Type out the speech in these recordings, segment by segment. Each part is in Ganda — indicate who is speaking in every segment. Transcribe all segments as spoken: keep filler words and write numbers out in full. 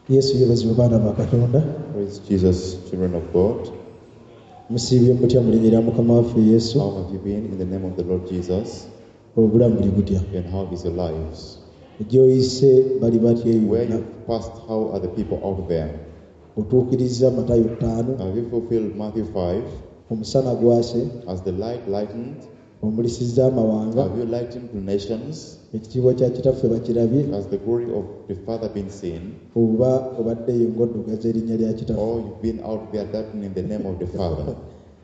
Speaker 1: Yesu yebazibwe baana ba Katonda.
Speaker 2: Praise Jesus, children of God.
Speaker 1: Musiibye mutya mu linnya lya Mukama waffe Yesu.
Speaker 2: How have you been in the name of the Lord Jesus?
Speaker 1: Obulamu buli butya?
Speaker 2: And how is your lives?
Speaker 1: Gy'oyise bali batya eyo
Speaker 2: Where
Speaker 1: yonna?
Speaker 2: you've passed, how are the people out there?
Speaker 1: Otuukiriza Matayo ttaano.
Speaker 2: Have you fulfilled Matthew five?
Speaker 1: Omusana gwase.
Speaker 2: Has the light lightened?
Speaker 1: Omulisizza amawanga.
Speaker 2: Have you lightened to nations?
Speaker 1: Ekitiibwa kya kitaffe bakirabye.
Speaker 2: Has the glory of the Father been seen?
Speaker 1: Oba obaddeyo ng'oddugaza erinnya lya kitaffe.
Speaker 2: Or you've been out there darting in the name of the Father?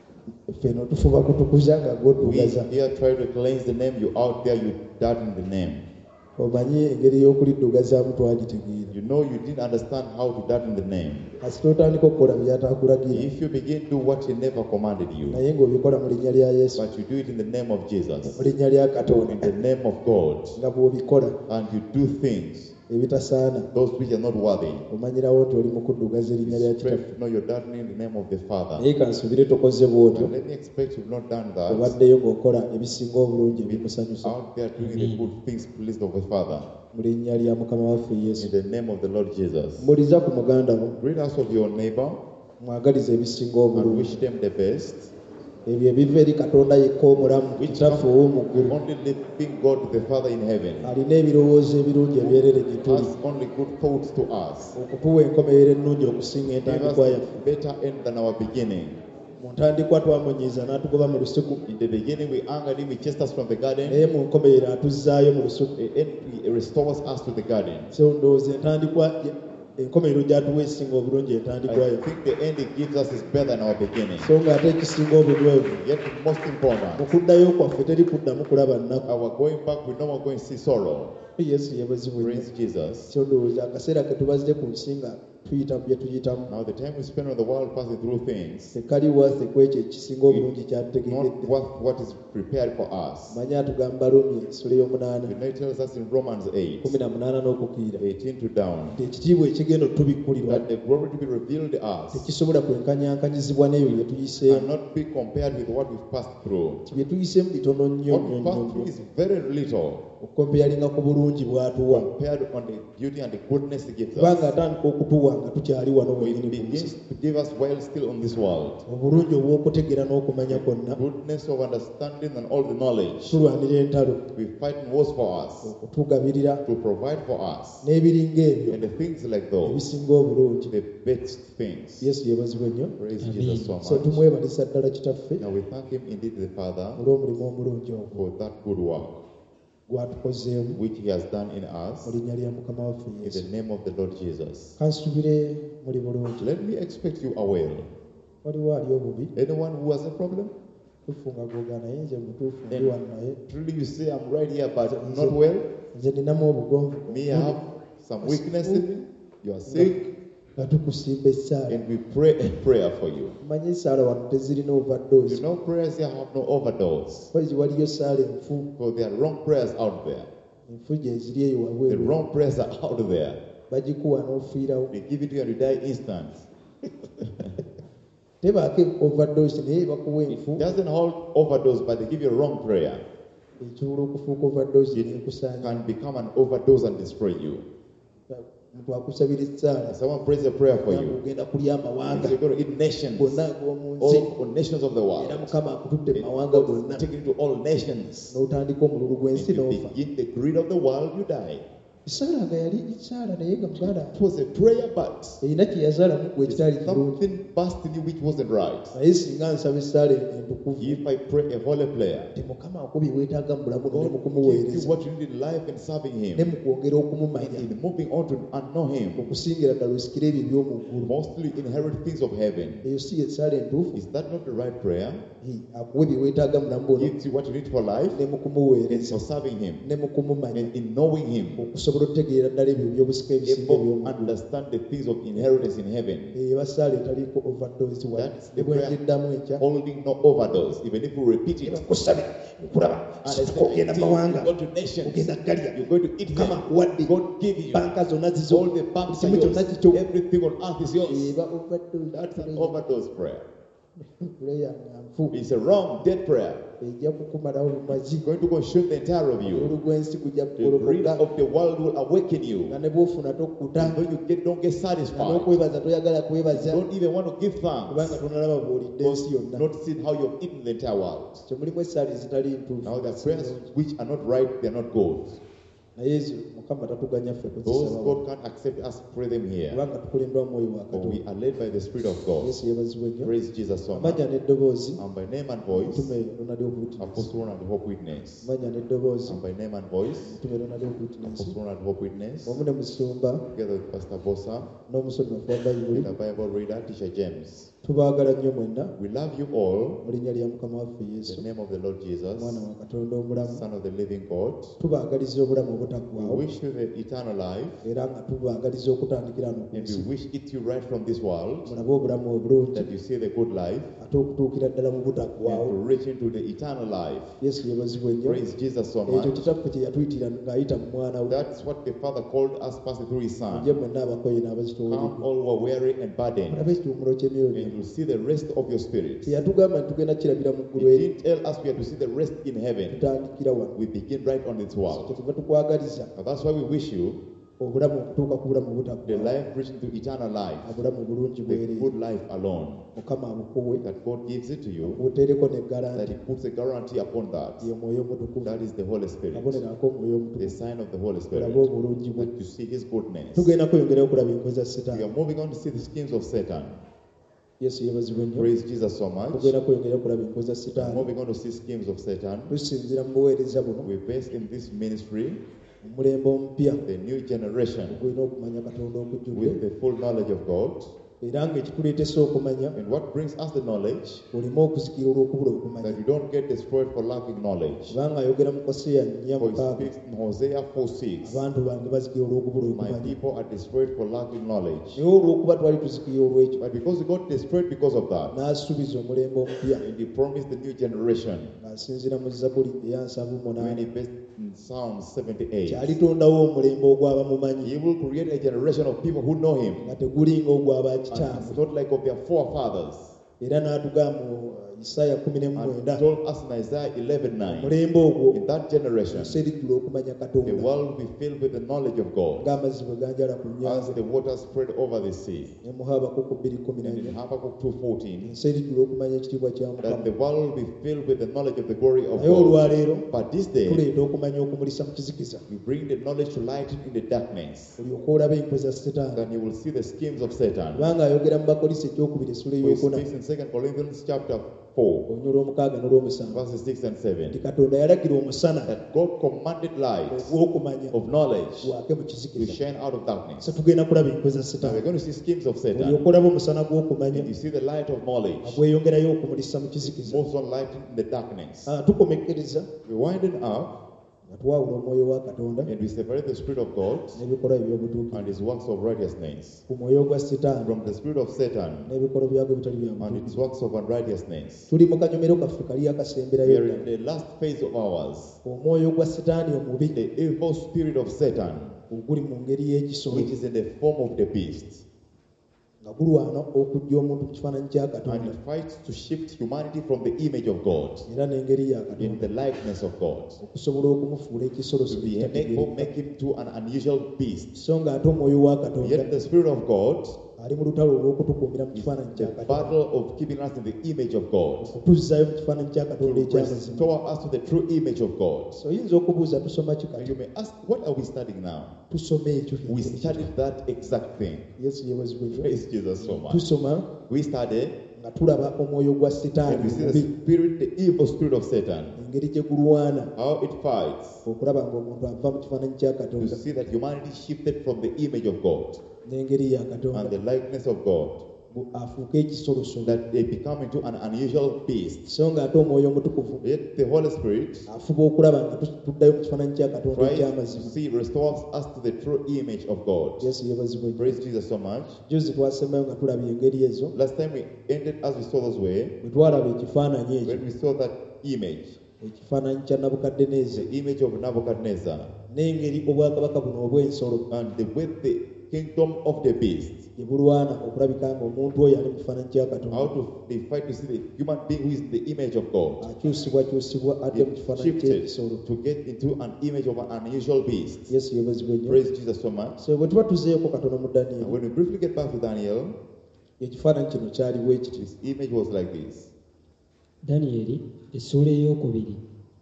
Speaker 1: Ffenno tufuba kutukuza nga
Speaker 2: We
Speaker 1: gw'oddugaza.
Speaker 2: here try to cleanse the name. You out there, you dart in the name.
Speaker 1: Omanyi engeri y'okuliddugazaamu twagitegeera.
Speaker 2: You know you didn't understand how to dart in the name.
Speaker 1: Kasita otandika okukola by'ataakulagira.
Speaker 2: If you begin to do what he never commanded you,
Speaker 1: Naye ng'obikola mu linnya lya Yesu.
Speaker 2: but you do it in the name of Jesus,
Speaker 1: Mu linnya lya
Speaker 2: in
Speaker 1: Katonda.
Speaker 2: the name of God,
Speaker 1: Nga bw'obikola
Speaker 2: and you do things,
Speaker 1: ebitasaana.
Speaker 2: those which are not worthy,
Speaker 1: Omanyirawo nti oli mu kuddugaza erinnya lya
Speaker 2: it's straight
Speaker 1: kitaffe.
Speaker 2: to know you're darting in the name of the Father.
Speaker 1: Naye kansubire tokoze bw'otyo.
Speaker 2: But let me expect you've not done that.
Speaker 1: Obaddeyo ng'okola ebisinga obulungi ebimusanyusa.
Speaker 2: Out there doing the good things pleased of the Father.
Speaker 1: Mu linnya lya Mukama waffe Yesu.
Speaker 2: In the name of the Lord Jesus.
Speaker 1: Mbuliza ku muganda wo.
Speaker 2: Greet us of your neighbor
Speaker 1: Mwagaliza ebisinga
Speaker 2: and
Speaker 1: obulungi.
Speaker 2: wish them the best.
Speaker 1: Ebyo ebiva eri Katonda yekka omulamu.
Speaker 2: Which
Speaker 1: Kitaffe
Speaker 2: comes
Speaker 1: ow'omuggulu.
Speaker 2: only living God the Father in heaven.
Speaker 1: Alina ebirowoozo ebirungi ebyerere gye tuli.
Speaker 2: Has only good thoughts to us.
Speaker 1: Okutuwa enkomerero ennungi okusinga
Speaker 2: Give us
Speaker 1: entandikwa
Speaker 2: a
Speaker 1: yaffe.
Speaker 2: better end than our beginning.
Speaker 1: Mu ntandikwa twamunyiiza n'atugoba mu lusuku.
Speaker 2: In the beginning we angered him, he chased us from the garden,
Speaker 1: Naye mu nkomerero atuzzaayo mu lusuku.
Speaker 2: and he restores us to the garden.
Speaker 1: So ndowooza entandikwa enkomerero gy'atuwa esinga obulungi entandikwa
Speaker 2: I
Speaker 1: yaffe.
Speaker 2: think the end he gives us is better than our beginning.
Speaker 1: So ng'ate ekisinga obunywevu.
Speaker 2: Yet most important,
Speaker 1: Mu kuddayo kwaffe teri kuddamu kulaba nnaku.
Speaker 2: our going back, we know we're going to see sorrow.
Speaker 1: Yesu yebazibwe.
Speaker 2: Praise Jesus.
Speaker 1: So ndowooza akaseera ke tubazze ku nsi nga tuyita bye tuyitamu.
Speaker 2: Now the time we spend on the world passing through things,
Speaker 1: Tekali waffe ku ekyo ekisinga obulungi
Speaker 2: not
Speaker 1: kyatutegekkedde.
Speaker 2: what, what is prepared for us.
Speaker 1: Manyi atugamba Rumi ensula ey'omunaana.
Speaker 2: The Bible tells us in Romans eight,
Speaker 1: kumi na munaana n'okukiira.
Speaker 2: eighteen to down,
Speaker 1: Nti ekitiibwa ekigenda otubikkulirwa
Speaker 2: that the glory to be revealed to us
Speaker 1: tekisobola kwenkanyankanyizibwa n'ebyo bye tuyiseemu.
Speaker 2: cannot be compared with what we've passed through.
Speaker 1: Ti bye tuyiseemu bitono nnyo
Speaker 2: What
Speaker 1: nnyo
Speaker 2: we
Speaker 1: nnyo
Speaker 2: passed
Speaker 1: nnyo.
Speaker 2: through is very little
Speaker 1: Okukompeyalinga ku bulungi bw'atuwa.
Speaker 2: compared on the beauty and the goodness he gives
Speaker 1: Kubanga
Speaker 2: us.
Speaker 1: atandika okutuwa nga tukyali wano
Speaker 2: He
Speaker 1: wenyini ku
Speaker 2: begins
Speaker 1: nsi.
Speaker 2: to give us while still on this world.
Speaker 1: Obulungi obw'okutegeera n'okumanya kwonna.
Speaker 2: Goodness of understanding and all the knowledge.
Speaker 1: Tulwanira entalo.
Speaker 2: We fight wars for us,
Speaker 1: Okutugabirira
Speaker 2: to provide for us,
Speaker 1: n'ebiringa ebyo
Speaker 2: and the things like those,
Speaker 1: ebisinga obulungi.
Speaker 2: the best things.
Speaker 1: Yesu yebazibwe nnyo.
Speaker 2: Praise Jesus so
Speaker 1: So
Speaker 2: much.
Speaker 1: tumwebalisa ddala kitaffe
Speaker 2: Now we thank him indeed the Father
Speaker 1: olw'omulimu omulungi ogwo
Speaker 2: for that good work
Speaker 1: gwatukozeemu
Speaker 2: which he has done in us
Speaker 1: mu linnya lya Mukama waffe
Speaker 2: in
Speaker 1: Yesu.
Speaker 2: the name of the Lord Jesus.
Speaker 1: Kansitubire muli bulungi.
Speaker 2: Let me expect you are well.
Speaker 1: Waliwo ali obubi.
Speaker 2: Anyone who has a problem?
Speaker 1: Tufunga googa naye nze mutuufu ndi
Speaker 2: Then
Speaker 1: wano naye.
Speaker 2: truly you say I'm right here but I'm not well.
Speaker 1: Nze ninamu obugonvu.
Speaker 2: Me I have some weakness in me. You are sick.
Speaker 1: Nga tukusimba essaala.
Speaker 2: And we pray a prayer for you.
Speaker 1: Manyi essaala wano tezirina
Speaker 2: You
Speaker 1: overdose.
Speaker 2: know prayers here have no overdose.
Speaker 1: Kwezi waliyo essaala enfu.
Speaker 2: So there are wrong prayers out there.
Speaker 1: Enfu gye ziri eyo
Speaker 2: The
Speaker 1: wabweru.
Speaker 2: wrong prayers are out there.
Speaker 1: Bagikuwa n'ofiirawo.
Speaker 2: They give it to you and you die instant.
Speaker 1: Tebaako overdose naye bakuwa enfu.
Speaker 2: It doesn't hold overdose, but they give you a wrong prayer.
Speaker 1: Ekisobola okufuuka overdose
Speaker 2: It
Speaker 1: n'ekusaanya.
Speaker 2: can become an overdose and destroy you.
Speaker 1: Muntu akusabira essaala.
Speaker 2: Someone prays a prayer for you.
Speaker 1: Ogenda kulya amawanga.
Speaker 2: You're going to eat nations.
Speaker 1: Gonna ag'omu nsi.
Speaker 2: All, all nations of the
Speaker 1: Era
Speaker 2: world.
Speaker 1: Mukama akutudde mu mawanga gonna.
Speaker 2: Take it to all nations.
Speaker 1: N'otandika omululu
Speaker 2: If
Speaker 1: gw'ensi
Speaker 2: you
Speaker 1: n'ofa.
Speaker 2: begin the greed of the world, you die.
Speaker 1: Essaala nga yali essaala naye nga muganda
Speaker 2: It was a prayer, but
Speaker 1: erina kye yazaalamu gwe ekitali kirungi.
Speaker 2: something passed in you which wasn't right.
Speaker 1: Naye singa nsaba essaala entukuvu.
Speaker 2: If I pray a holy prayer,
Speaker 1: Ti Mukama akubi weetaaga mu bulamu ne mu
Speaker 2: God gives you
Speaker 1: kumuweereza.
Speaker 2: what you need in life and serving
Speaker 1: Ne
Speaker 2: Him.
Speaker 1: mu kwongera okumumanya.
Speaker 2: In moving on to and know Him.
Speaker 1: Okusingira ddala osikira ebyo eby'omu ggulu.
Speaker 2: Mostly inherit things of heaven.
Speaker 1: Eyo si y'essaala entuufu.
Speaker 2: Is that not the right prayer?
Speaker 1: Akuwa bye weetaaga mu bulamu bwono.
Speaker 2: Gives you what you need for life
Speaker 1: Ne mu
Speaker 2: and
Speaker 1: kumuweereza.
Speaker 2: for serving Him.
Speaker 1: Ne mu kumumanya.
Speaker 2: And in knowing Him,
Speaker 1: Okusobola otegeera ddala ebyo ebyobusika ebisinga
Speaker 2: able
Speaker 1: eby'omu
Speaker 2: to
Speaker 1: ggulu.
Speaker 2: understand the things of inheritance in heaven.
Speaker 1: Eba ssaala etaliiko overdose wa.
Speaker 2: That's the
Speaker 1: Ne bwe
Speaker 2: prayer
Speaker 1: ngiddamu enkya.
Speaker 2: holding no overdose. Even if we repeat it,
Speaker 1: Kusabira nkulaba.
Speaker 2: and I
Speaker 1: Soko ogenda mu mawanga.
Speaker 2: go to nations,
Speaker 1: Ogenda galya.
Speaker 2: you're going to eat
Speaker 1: Mukama
Speaker 2: them.
Speaker 1: akuwadde.
Speaker 2: God give you
Speaker 1: Banka zonna zizo.
Speaker 2: all the banks are
Speaker 1: Kimu
Speaker 2: yours.
Speaker 1: kyonna kikyo.
Speaker 2: Everything on earth is yours.
Speaker 1: Eba overdose.
Speaker 2: That's an overdose prayer.
Speaker 1: puleya nga nfu
Speaker 2: It's a wrong, dead prayer.
Speaker 1: ejja kukumalawo bumazi
Speaker 2: It's going to consume the entire of you.
Speaker 1: obululu gw'ensi gujja
Speaker 2: The greed
Speaker 1: kugolokoka
Speaker 2: of the world will awaken you.
Speaker 1: nga ne bw'ofuna tokkuta
Speaker 2: And when you get, don't get
Speaker 1: nga
Speaker 2: satisfied.
Speaker 1: n'okwebaza toyagala kwebaza
Speaker 2: Don't even want to give
Speaker 1: kubanga
Speaker 2: thanks.
Speaker 1: tonalaba bw'olidde ensi yonna
Speaker 2: Not seeing how you've eaten the entire world.
Speaker 1: kyo mulimu essaali zitali ntuufu
Speaker 2: Now the prayers which are not right, they are not good.
Speaker 1: naye ezo mukama tatuganya ffe
Speaker 2: Those
Speaker 1: kuzisaba
Speaker 2: God can't accept us, pray them here.
Speaker 1: kubanga tukulembwa mu mwoyo wa
Speaker 2: For we
Speaker 1: katonda
Speaker 2: are led by the Spirit of God.
Speaker 1: yesu yebazibwe nnyo
Speaker 2: Praise Jesus so much.
Speaker 1: amanya n'eddoboozi
Speaker 2: And by name and voice,
Speaker 1: mutume ronald okuwitness
Speaker 2: Apostle Ronald Hope Witness.
Speaker 1: amanya n'eddoboozi
Speaker 2: And by name and voice,
Speaker 1: mutume ronald okuwitness
Speaker 2: Apostle Ronald Hope Witness.
Speaker 1: wamu ne musumba
Speaker 2: Together with Pastor Bosa,
Speaker 1: n'omusomi wa bayibuli
Speaker 2: and the Bible reader, Teacher James.
Speaker 1: tubaagala nnyo mwenna
Speaker 2: We love you all.
Speaker 1: mu linnya lya mukama waffe
Speaker 2: In
Speaker 1: yesu
Speaker 2: the name of the Lord Jesus,
Speaker 1: omwana wa katonda omulamu
Speaker 2: Son of the living God.
Speaker 1: tubaagaliza obulamu
Speaker 2: We
Speaker 1: obutaggwaawo
Speaker 2: wish you the eternal life,
Speaker 1: era nga tubaagaliza okutandikira wano ku
Speaker 2: and
Speaker 1: nsi
Speaker 2: we wish it you right from this world,
Speaker 1: mulabe obulamu obulungi
Speaker 2: that you see the good life,
Speaker 1: ate okutuukira ddala mu
Speaker 2: and
Speaker 1: butaggwaawo
Speaker 2: to reach into the eternal life.
Speaker 1: yesu yebazibwe nnyo
Speaker 2: Praise Jesus so
Speaker 1: ekyo
Speaker 2: much.
Speaker 1: kitaffe kye yatuyitira ng'ayita mu mwana we
Speaker 2: That's what the Father called us, passing through His
Speaker 1: mujje
Speaker 2: Son.
Speaker 1: mwenna abakoye
Speaker 2: Come
Speaker 1: n'abazitowulidde
Speaker 2: all who are weary and burdened,
Speaker 1: mulabe ekiwumulo ky'emyoyo
Speaker 2: and
Speaker 1: gyammwe
Speaker 2: you'll see the rest of your spirit.
Speaker 1: teyatugamba nti tugenda kirabira mu ggulu
Speaker 2: He
Speaker 1: eri
Speaker 2: didn't tell us we have to see the rest in heaven.
Speaker 1: tutandikira wano
Speaker 2: We begin right on this world.
Speaker 1: kyetuva tukwagaliza
Speaker 2: Now that's why we wish you
Speaker 1: obulamu okutuuka ku bulamu
Speaker 2: the
Speaker 1: obutaggwaawo
Speaker 2: life reaching to eternal life,
Speaker 1: obulamu bulungi
Speaker 2: the
Speaker 1: bwereere
Speaker 2: good life alone,
Speaker 1: mukama abukuwe
Speaker 2: that God gives it to you,
Speaker 1: buteereko ne
Speaker 2: that
Speaker 1: garanti
Speaker 2: He puts a guarantee upon that.
Speaker 1: ye mwoyo omutukuvu
Speaker 2: That is the Holy Spirit,
Speaker 1: kabonero omwoyo
Speaker 2: the
Speaker 1: omutukuvu
Speaker 2: sign of the Holy Spirit,
Speaker 1: olabe obulungi bwe
Speaker 2: that you see His goodness.
Speaker 1: tugenda kweyongera okulaba enkozi za
Speaker 2: We
Speaker 1: setaani
Speaker 2: are moving on to see the schemes of Satan.
Speaker 1: yesu yebazibwe nnyo
Speaker 2: Praise Jesus so much.
Speaker 1: tugenda kweyongera okulaba enkozi za
Speaker 2: We are
Speaker 1: setaani
Speaker 2: moving on to see schemes of Satan.
Speaker 1: tusinzira mu buweereza buno
Speaker 2: We base in this ministry
Speaker 1: omulembe omupya
Speaker 2: the new generation
Speaker 1: gulina okumanya katonda okujjudde
Speaker 2: with the full knowledge of God.
Speaker 1: era ng'ekikuleetesa okumanya
Speaker 2: And what brings us the knowledge,
Speaker 1: oleme okuzikira olw'okubula okumanya
Speaker 2: that you don't get destroyed for lacking knowledge.
Speaker 1: kubanga ayogera mu koseya nnya
Speaker 2: For he
Speaker 1: mukaaga
Speaker 2: speaks in Hosea four six,
Speaker 1: abantu bange bazikira olw'okubula
Speaker 2: my
Speaker 1: okumanya
Speaker 2: people are destroyed for lacking knowledge.
Speaker 1: naye olw'okuba twali tuzikira olw'ekyo
Speaker 2: But because we got destroyed because of that,
Speaker 1: n'asuubiza omulembe omupya
Speaker 2: and he promised the new generation,
Speaker 1: ng'asinziira mu zabbuli eya nsavu
Speaker 2: when he
Speaker 1: munaana
Speaker 2: based in Psalm seventy-eight,
Speaker 1: kyalitondawo omulembe ogw'abamumanyi
Speaker 2: he will create a generation of people who know him,
Speaker 1: nga tegulinga
Speaker 2: and
Speaker 1: ogw'abakitaabwe
Speaker 2: it's not like of their forefathers.
Speaker 1: era n'atugamba mu isaaya kumi
Speaker 2: And
Speaker 1: n'emwenda
Speaker 2: he told us in Isaiah eleven nine,
Speaker 1: omulembe ogwo
Speaker 2: in that generation,
Speaker 1: ensi erijjula okumanya
Speaker 2: the
Speaker 1: katonda
Speaker 2: world will be filled with the knowledge of God,
Speaker 1: ng'amazzi bwe ganjala ku
Speaker 2: as
Speaker 1: nnyanja
Speaker 2: the waters spread over the sea.
Speaker 1: ne mu habakuku bbiri kumi
Speaker 2: And in
Speaker 1: nanya
Speaker 2: Habakkuk two fourteen,
Speaker 1: ensi erijjula okumanya ekitiibwa kya
Speaker 2: that
Speaker 1: mukama
Speaker 2: the world will be filled with the knowledge of the glory of
Speaker 1: naye
Speaker 2: God.
Speaker 1: olwaleero
Speaker 2: But this day,
Speaker 1: tuleeta okumanya okumulisa mu kizikiza
Speaker 2: we bring the knowledge to light in the darkness,
Speaker 1: olyoka olaba enkozi za setaani
Speaker 2: then you will see the schemes of Satan.
Speaker 1: kubanga ayogera mu bakolisi ekyokubiri essula
Speaker 2: He
Speaker 1: ey'okuna
Speaker 2: speaks in Second Corinthians chapter four,
Speaker 1: olunya olw'omukaaga n'olw'omusanvu
Speaker 2: verses six and
Speaker 1: nti
Speaker 2: seven,
Speaker 1: katonda yalagira omusana
Speaker 2: that God commanded light
Speaker 1: ogw'okumanya
Speaker 2: of knowledge
Speaker 1: bwake mu
Speaker 2: to
Speaker 1: kizikiza
Speaker 2: shine out of darkness.
Speaker 1: so tugenda kulaba enkozi za
Speaker 2: Now we're
Speaker 1: setaani
Speaker 2: going to see schemes of Satan.
Speaker 1: olyoka olaba omusana gw'okumanya
Speaker 2: You see the light of knowledge
Speaker 1: nga gweyongerayo okumulisa mu kizikiza
Speaker 2: moves on light in the darkness.
Speaker 1: Ah, tukomekkereza
Speaker 2: We're winding up,
Speaker 1: nga twawula omwoyo wa katonda
Speaker 2: and we separate the Spirit of God
Speaker 1: n'ebikolwa eby'obutuukirivu
Speaker 2: and His works of righteousness
Speaker 1: ku mwoyo gwa setaani
Speaker 2: from the spirit of Satan
Speaker 1: n'ebikolwa byagwe bitali bya
Speaker 2: and its
Speaker 1: butuukirivu
Speaker 2: works of unrighteousness.
Speaker 1: tuli mu kanyomero kaffe kali akasemberayo
Speaker 2: We are in
Speaker 1: ddala
Speaker 2: the last phase of ours.
Speaker 1: omwoyo gwa setaani omubi
Speaker 2: The evil spirit of Satan,
Speaker 1: oguli mu ngeri y'ekisolo
Speaker 2: which is in the form of the beast,
Speaker 1: nga gulwana okujja omuntu mu kifaananyi kya
Speaker 2: and
Speaker 1: katonda
Speaker 2: it fights to shift humanity from the image of God
Speaker 1: era n'engeri ya
Speaker 2: in
Speaker 1: katonda
Speaker 2: the likeness of God,
Speaker 1: okusobola okumufuula ekisolo
Speaker 2: to be make, make him to an unusual beast.
Speaker 1: so nga ate omwoyo wa katonda
Speaker 2: Yet the spirit of God
Speaker 1: ali mu lutalo olw'okutukuumira mu kifaananyi
Speaker 2: the
Speaker 1: kya katonda
Speaker 2: battle of keeping us in the image of God,
Speaker 1: okutuzzaayo mu kifaananyi kya
Speaker 2: to
Speaker 1: katonda ekyamazima
Speaker 2: restore us to the true image of God.
Speaker 1: so oyinza okubuuza tusoma
Speaker 2: And
Speaker 1: kikati
Speaker 2: you may ask, what are we studying now?
Speaker 1: tusome ekyo
Speaker 2: We studied that exact thing.
Speaker 1: yesu yebazibwe nnyo
Speaker 2: Praise Jesus so much.
Speaker 1: tusoma
Speaker 2: We studied,
Speaker 1: nga tulaba omwoyo gwa
Speaker 2: and
Speaker 1: setaani
Speaker 2: we see the
Speaker 1: omubi
Speaker 2: spirit, the evil spirit of Satan,
Speaker 1: engeri gye gulwana
Speaker 2: how it fights
Speaker 1: okulaba ng'omuntu ava mu kifaananyi kya
Speaker 2: to
Speaker 1: katonda
Speaker 2: see that humanity shifted from the image of God
Speaker 1: n'engeri ya
Speaker 2: and
Speaker 1: katonda
Speaker 2: the likeness of God,
Speaker 1: bu- afuuke ekisolosolo
Speaker 2: that they become into an unusual beast.
Speaker 1: so ng'ate omwoyo omutukuvu
Speaker 2: Yet the Holy Spirit
Speaker 1: afuba okulaba nga tu- tuddayo mu kifaananyi kya katonda
Speaker 2: tries to
Speaker 1: ekyamazima
Speaker 2: see, restores us to the true image of God.
Speaker 1: yesu yebazibwe nnyo
Speaker 2: Praise Jesus so much.
Speaker 1: juzi twasemayo nga tulaba engeri ezo
Speaker 2: Last time we ended as we saw those way,
Speaker 1: bwe twalaba ekifaananyi ekyo
Speaker 2: when we saw that image,
Speaker 1: ekifaananyi kya nabukaddeneeza
Speaker 2: the image of Nebuchadnezzar,
Speaker 1: n'engeri obwakabaka buno obw'ensolo
Speaker 2: and the way the kingdom of the beast.
Speaker 1: gye bulwana okulabika nga omuntu oyo ali mu kifaananyi kya Katonda
Speaker 2: How to they fight to see the human being who is the image of God.
Speaker 1: akyusibwa kyusibwa ate mu
Speaker 2: They
Speaker 1: kifaananyi
Speaker 2: shifted
Speaker 1: ky'ekisolo.
Speaker 2: to get into an image of an unusual beast.
Speaker 1: Yesu yeebazibwe nnyo.
Speaker 2: Praise Jesus so much.
Speaker 1: So bwe tuba tuzeeko katono mu
Speaker 2: And
Speaker 1: Danyeri,
Speaker 2: when we briefly get back to Daniel,
Speaker 1: ekifaananyi kino kyali bwe kiti.
Speaker 2: his image was like this.
Speaker 3: Danyeri essuula ey'okubiri.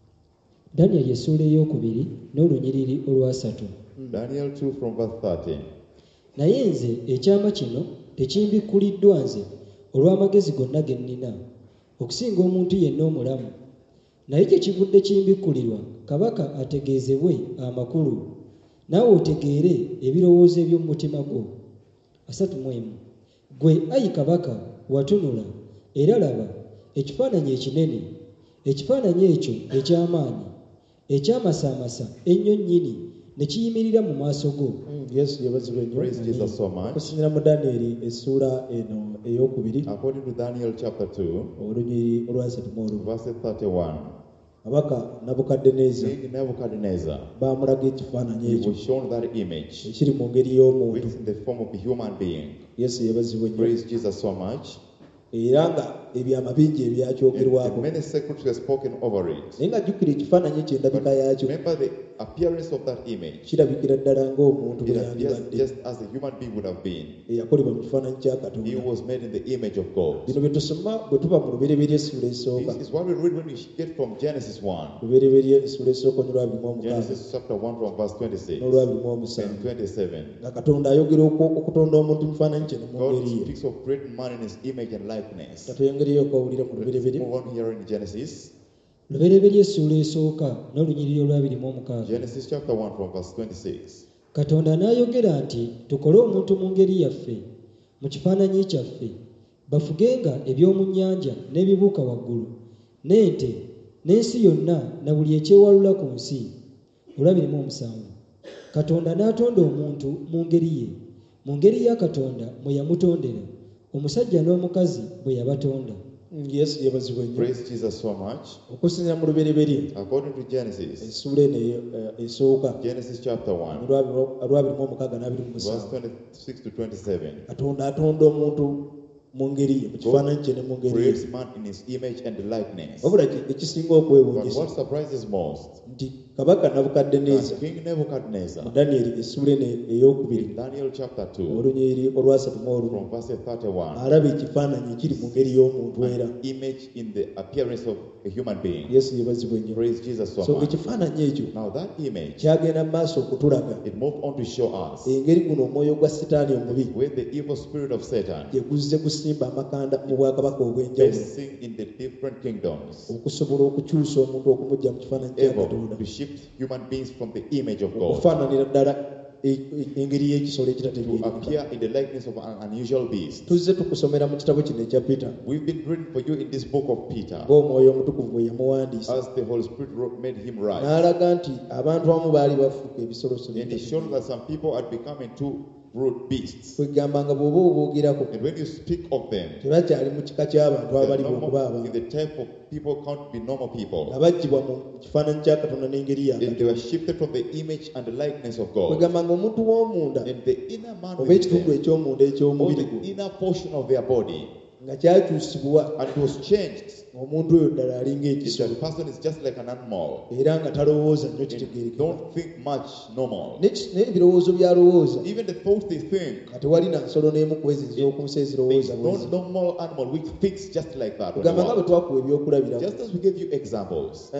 Speaker 3: Danyeri essuula ey'okubiri n'olunyiriri olwasatu.
Speaker 2: Daniel two from verse thirteen.
Speaker 3: Naye nze ekyama kino tekimbikkuliddwa nze olw'amagezi gonna ge nnina okusinga omuntu yenna omulamu. Naye kye kivudde kimbikkulirwa kabaka ategeezebwe amakulu naawe otegeere ebirowoozo eby'omu mutima gwo. asatu mu emu. Ggwe ayi kabaka watunula era laba ekifaananyi ekinene, ekifaananyi ekyo eky'amaanyi ekyamasaamasa ennyo nnyini ne kiyimirira mu maaso go.
Speaker 1: Yesu yeebazibwe nnyo.
Speaker 2: Praise Jesus so much.
Speaker 1: Okusinziira mu Danyeri essuula eno ey'okubiri
Speaker 2: According to Daniel chapter two,
Speaker 1: olunyiri olwasatu mu olumu,
Speaker 2: verse thirty-one,
Speaker 1: kabaka Nabukaddeneeza
Speaker 2: King Nebuchadnezzar,
Speaker 1: baamulaga ekifaananyi
Speaker 2: he
Speaker 1: ekyo
Speaker 2: was shown that image,
Speaker 1: ekiri mu ngeri
Speaker 2: which
Speaker 1: y'omuntu.
Speaker 2: is in the form of a human being.
Speaker 1: Yesu yeebazibwe nnyo.
Speaker 2: Praise Jesus so much.
Speaker 1: Era nga ebyama bingi
Speaker 2: And,
Speaker 1: ebyakyogerwako,
Speaker 2: and many secrets were spoken over it.
Speaker 1: naye nga jjukira ekifaananyi ekyo endabika yaakyo
Speaker 2: Remember the appearance of that image.
Speaker 1: kirabikira ddala ng'omuntu
Speaker 2: It
Speaker 1: bwe
Speaker 2: appears
Speaker 1: yandibadde
Speaker 2: just as a human being would have been.
Speaker 1: eyakolebwa mu kifaananyi kya
Speaker 2: He
Speaker 1: Katonda.
Speaker 2: was made in the image of God.
Speaker 1: Bino bye tusoma bwe tuba mu lubereberye essuula esooka.
Speaker 2: This is what we read when we get from Genesis one.
Speaker 1: lubereberye essuula esooka olwabirimu omukaaga
Speaker 2: Genesis chapter one from verse twenty-six
Speaker 1: n'olwabirimu
Speaker 2: and
Speaker 1: omusanvu,
Speaker 2: twenty-seven.
Speaker 1: nga Katonda ayogera oku- okutonda omuntu mu kifaananyi kye ne mu
Speaker 2: God
Speaker 1: ngeri ye.
Speaker 2: speaks of creating man in his image and likeness.
Speaker 1: Katuyongereyo okawulira mu
Speaker 2: Let's
Speaker 1: lubereberye.
Speaker 2: move on here in Genesis.
Speaker 3: Lubereberye essuula esooka n'olunyiriri olwabirimu omukaaga.
Speaker 2: Genesis chapter one from verse twenty-six.
Speaker 3: Katonda n'ayogera nti tukole omuntu mu ngeri yaffe mu kifaananyi kyaffe bafugenga eby'omu nnyanja n'ebibuuka waggulu n'ente n'ensi yonna na buli ekyewalula ku nsi. olwabirimu omusanvu. Katonda n'atonda omuntu mu ngeri ye, mu ngeri ya Katonda mwe yamutondera, omusajja n'omukazi bwe yabatonda.
Speaker 1: Yesu yeebazibwe nnyo.
Speaker 2: Praise Jesus so much.
Speaker 1: Okusinziira mu lubereberye
Speaker 2: According to Genesis,
Speaker 1: essuula eno eyo, eh, esooka
Speaker 2: Genesis chapter one,
Speaker 1: olwabirimu omukaaga n'abiri mu
Speaker 2: verse
Speaker 1: musanvu,
Speaker 2: twenty-six to twenty-seven.
Speaker 1: Katonda atonda omuntu mu ngeri ye, mu kifaananyi kye ne mu ngeri ye.
Speaker 2: Creates man in his image and likeness.
Speaker 1: Wabula ki- ekisinga
Speaker 2: But
Speaker 1: okwewuunyisa
Speaker 2: what surprises most,
Speaker 1: nti kabaka Nabukaddeneeza
Speaker 2: that King
Speaker 1: mu
Speaker 2: Nebuchadnezzar,
Speaker 1: Danyeri essuula eno ey'okubiri
Speaker 2: in Daniel chapter two,
Speaker 1: olunyiriri olwasatu mu olumu,
Speaker 2: from verse thirty-one,
Speaker 1: alaba ekifaananyi ekiri mu ngeri y'omuntu era.
Speaker 2: an image in the appearance of a human being.
Speaker 1: Yesu yeebazibwe nnyo.
Speaker 2: Praise Jesus so
Speaker 1: So
Speaker 2: much.
Speaker 1: ekifaananyi ekyo
Speaker 2: Now that image,
Speaker 1: kyagenda mu maaso okutulaga
Speaker 2: it moved on to show us
Speaker 1: engeri guno omwoyo gwa Setaani omubi
Speaker 2: where the evil spirit of Satan
Speaker 1: gye guzze gusimba amakanda mu bwakabaka obw'enjawulo,
Speaker 2: passing in the different kingdoms,
Speaker 1: okusobola okukyusa omuntu okumugya mu kifaananyi kya
Speaker 2: able
Speaker 1: Katonda,
Speaker 2: to shift human beings from the image of God
Speaker 1: okufaananira ddala e- e- engeri y'ekisolo
Speaker 2: to
Speaker 1: ekitategeerekeka.
Speaker 2: appear in the likeness of an unusual beast.
Speaker 1: Tuzze tukusomera mu kitabo kino ekya Peter
Speaker 2: We've been reading for you in this book of Peter,
Speaker 1: ng'omwoyo omutukuvu bwe yamuwandiisa,
Speaker 2: as the Holy Spirit wrote- made him write.
Speaker 1: n'alaga nti abantu abamu baali bafuuka ebisolosolo
Speaker 2: And he showed that some people had become into brute beasts.
Speaker 1: kwegamba nga bw'oba oboogerako
Speaker 2: And when you speak of them,
Speaker 1: tebakyali mu kika ky'abantu
Speaker 2: they're
Speaker 1: abaliwo okuba
Speaker 2: normal, in
Speaker 1: abantu,
Speaker 2: the type of people count to be normal people.
Speaker 1: nga baggyibwa mu kifaananyi kya Katonda n'engeri ya
Speaker 2: And they
Speaker 1: Katonda.
Speaker 2: were shifted from the image and the likeness of God.
Speaker 1: kwegamba ng'omuntu w'omunda
Speaker 2: And the inner man
Speaker 1: oba
Speaker 2: within
Speaker 1: ekitundu
Speaker 2: them,
Speaker 1: eky'omunda
Speaker 2: or
Speaker 1: eky'omubiri
Speaker 2: the
Speaker 1: gwe,
Speaker 2: inner portion of their body,
Speaker 1: nga kyakyusibwa,
Speaker 2: and it was changed.
Speaker 1: omuntu oyo ddala ali
Speaker 2: If
Speaker 1: ng'ekisolo
Speaker 2: that person is just like an animal,
Speaker 1: era nga talowooza nnyo
Speaker 2: and
Speaker 1: kitegeerekeka.
Speaker 2: don't think much normal.
Speaker 1: N'eki- n'ebirowoozo by'alowooza
Speaker 2: Even the thoughts they think,
Speaker 1: nga tewali na nsolo n'emu ku ezo ez'oku nsi
Speaker 2: there is
Speaker 1: ezirowooza
Speaker 2: no
Speaker 1: bwezi.
Speaker 2: normal animal which thinks just like that. on the
Speaker 1: kugamba nga bwe
Speaker 2: world.
Speaker 1: twakuwa ebyokulabira,
Speaker 2: Just as we gave you examples,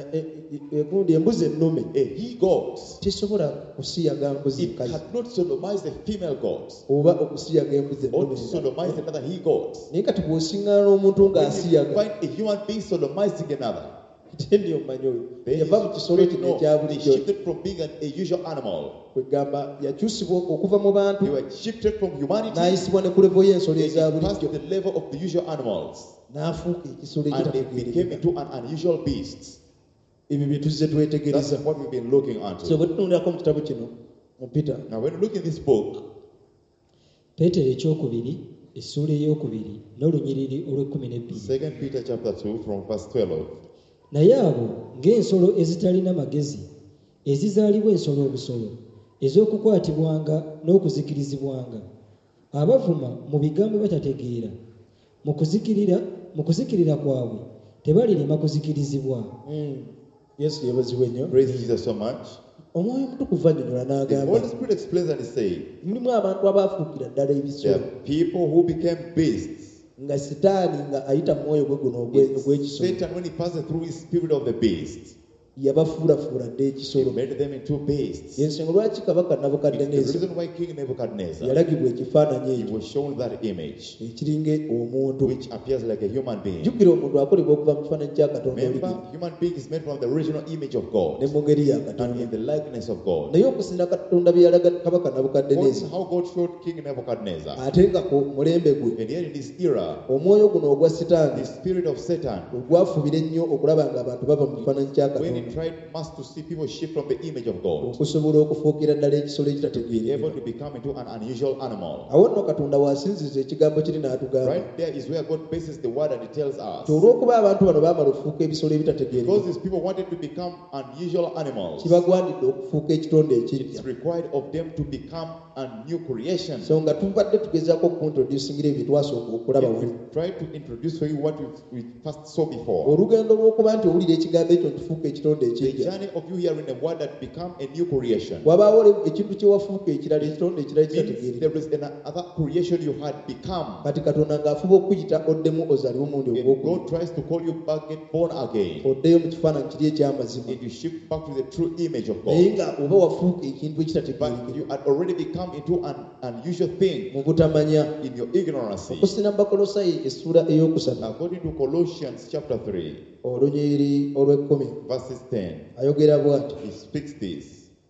Speaker 1: gundi embuzi ennume
Speaker 2: a he goat,
Speaker 1: tesobola kusiyaga mbuzi
Speaker 2: it
Speaker 1: nkazi
Speaker 2: cannot sodomize a female goat
Speaker 1: oba okusiyaga embuzi
Speaker 2: or
Speaker 1: ennume
Speaker 2: to
Speaker 1: endala.
Speaker 2: sodomize another he goat.
Speaker 1: Naye kati bw'osiŋŋaana n'omuntu
Speaker 2: When you
Speaker 1: ng'asiyaga,
Speaker 2: find a human being sodomizing another,
Speaker 1: ate nno omanyi oyo
Speaker 2: then
Speaker 1: yava mu
Speaker 2: you
Speaker 1: kisolo kino
Speaker 2: know
Speaker 1: ekya
Speaker 2: they
Speaker 1: bulijjo,
Speaker 2: shifted from being an, a usual animal.
Speaker 1: kwegamba yakyusibwa okuva mu bantu
Speaker 2: They were shifted from humanity
Speaker 1: n'ayisibwa ne ku levo y'ensolo
Speaker 2: and
Speaker 1: eza
Speaker 2: it passed to
Speaker 1: bulijjo,
Speaker 2: the level of the usual animals,
Speaker 1: n'afuuka ekisolo
Speaker 2: and they became
Speaker 1: ekitategeerekeka.
Speaker 2: into an unusual beast.
Speaker 1: Ebyo bye tuzze
Speaker 2: That's
Speaker 1: twetegereza.
Speaker 2: what we've been looking
Speaker 1: So
Speaker 2: at.
Speaker 1: bwe tutunulirako mu kitabo kino mu Peter,
Speaker 2: Now, when you look in this book,
Speaker 3: Peetero ekyokubiri essuula ey'okubiri n'olunyiriri olw'ekkumi n'ebbiri.
Speaker 2: Second Peter chapter two from verse twelve.
Speaker 3: Naye abo ng'ensolo ezitalina magezi ezizaalibwa ensolo obusolo ez'okukwatibwanga n'okuzikirizibwanga, abavuma mu bigambo batategeera, mu kuzikirira mu kuzikirira kwabwe tebalirema kuzikirizibwa.
Speaker 1: Mm. Yesu yebazibwe nnyo.
Speaker 2: Praise Jesus so much.
Speaker 1: Omwoyo Omutukuvu annyonnyola
Speaker 2: The
Speaker 1: n'agamba
Speaker 2: Holy Spirit explains and he says,
Speaker 1: mulimu abantu abaafuukira ddala
Speaker 2: there
Speaker 1: ebisolo
Speaker 2: are people who became beasts.
Speaker 1: nga sitaani nga ayita mu mwoyo gwe guno ogwe- ogw'ekisolo
Speaker 2: Satan, when he passes through his spirit of the beast,
Speaker 1: yabafuulafuula dda
Speaker 2: he
Speaker 1: ekisolo.
Speaker 2: made them into beasts.
Speaker 1: Ensonga lwaki kabaka
Speaker 2: It's the
Speaker 1: Nabukadduneeza
Speaker 2: reason why King Nebuchadnezzar,
Speaker 1: yalagibwa ekifaananyi
Speaker 2: he
Speaker 1: ekyo
Speaker 2: was shown that image,
Speaker 1: ekiringa omuntu.
Speaker 2: which appears like a human being.
Speaker 1: jjukira omuntu akolebwa okuva mu kifaananyi kya Katonda
Speaker 2: Remember,
Speaker 1: oligi
Speaker 2: human being is made from the original image of God
Speaker 1: ne mu ngeri ya
Speaker 2: and
Speaker 1: Katonda.
Speaker 2: in the likeness of God.
Speaker 1: naye okusinda Katonda bye yalaga kabaka
Speaker 2: Watch
Speaker 1: Nabukadduneeza,
Speaker 2: how God showed King Nebuchadnezzar.
Speaker 1: ate nga ku mulembe gwe
Speaker 2: And yet in this era,
Speaker 1: omwoyo guno ogwa sitaani
Speaker 2: the spirit of Satan,
Speaker 1: ogwafubira ennyo okulaba ng'abantu bava mu kifaananyi kya
Speaker 2: when he
Speaker 1: Katonda
Speaker 2: tried must to see people shift from the image of God,
Speaker 1: okusobola okufuukira ddala ekisolo
Speaker 2: be able
Speaker 1: ekitategeerekeka.
Speaker 2: to become into an unusual animal.
Speaker 1: awo nno Katonda waasinziza ekigambo kiri n'atugamba
Speaker 2: Right there is where God bases the word and he tells us.
Speaker 1: nti olw'okuba abantu bano baamala okufuuka ebisolo ebitategeerekeka,
Speaker 2: Because these people wanted to become unusual animals,
Speaker 1: kibagwanidde okufuuka ekitonde
Speaker 2: it's
Speaker 1: ekipya.
Speaker 2: required of them to become a new creation.
Speaker 1: so nga tubadde tugezaako okuintroducingira ebyo twasooka okulaba
Speaker 2: And
Speaker 1: wano.
Speaker 2: we try to introduce for you what we, we first saw before.
Speaker 1: olugendo lw'okuba nti owulira ekigambo ekyo ntufuuka ekitonde
Speaker 2: The
Speaker 1: ekipya,
Speaker 2: journey of you hearing a word that become a new creation
Speaker 1: wabaawo le- ekintu kye wafuuka ekirala ekitonde ekirala
Speaker 2: means
Speaker 1: ekitategeerekeka.
Speaker 2: there is another creation you had become.
Speaker 1: kati Katonda ng'afuba okuyita oddemu ozaliwo omundi
Speaker 2: And
Speaker 1: ogwokubiri,
Speaker 2: God tries to call you back, get born again,
Speaker 1: oddeyo mu kifaananyi kiri eky'amazima,
Speaker 2: and you shift back to the true image of
Speaker 1: naye
Speaker 2: God.
Speaker 1: nga oba wafuuka ekintu
Speaker 2: But
Speaker 1: ekitategeerekeka
Speaker 2: you had already become into an unusual thing
Speaker 1: mu butamanya.
Speaker 2: in your ignorance.
Speaker 1: okusina mu Bakolosayi essuula ey'okusatu
Speaker 2: According to Colossians chapter three,
Speaker 1: olunyiri olw'ekkumi
Speaker 2: verses ten,
Speaker 1: ayogera bw'ati:
Speaker 2: he speaks this.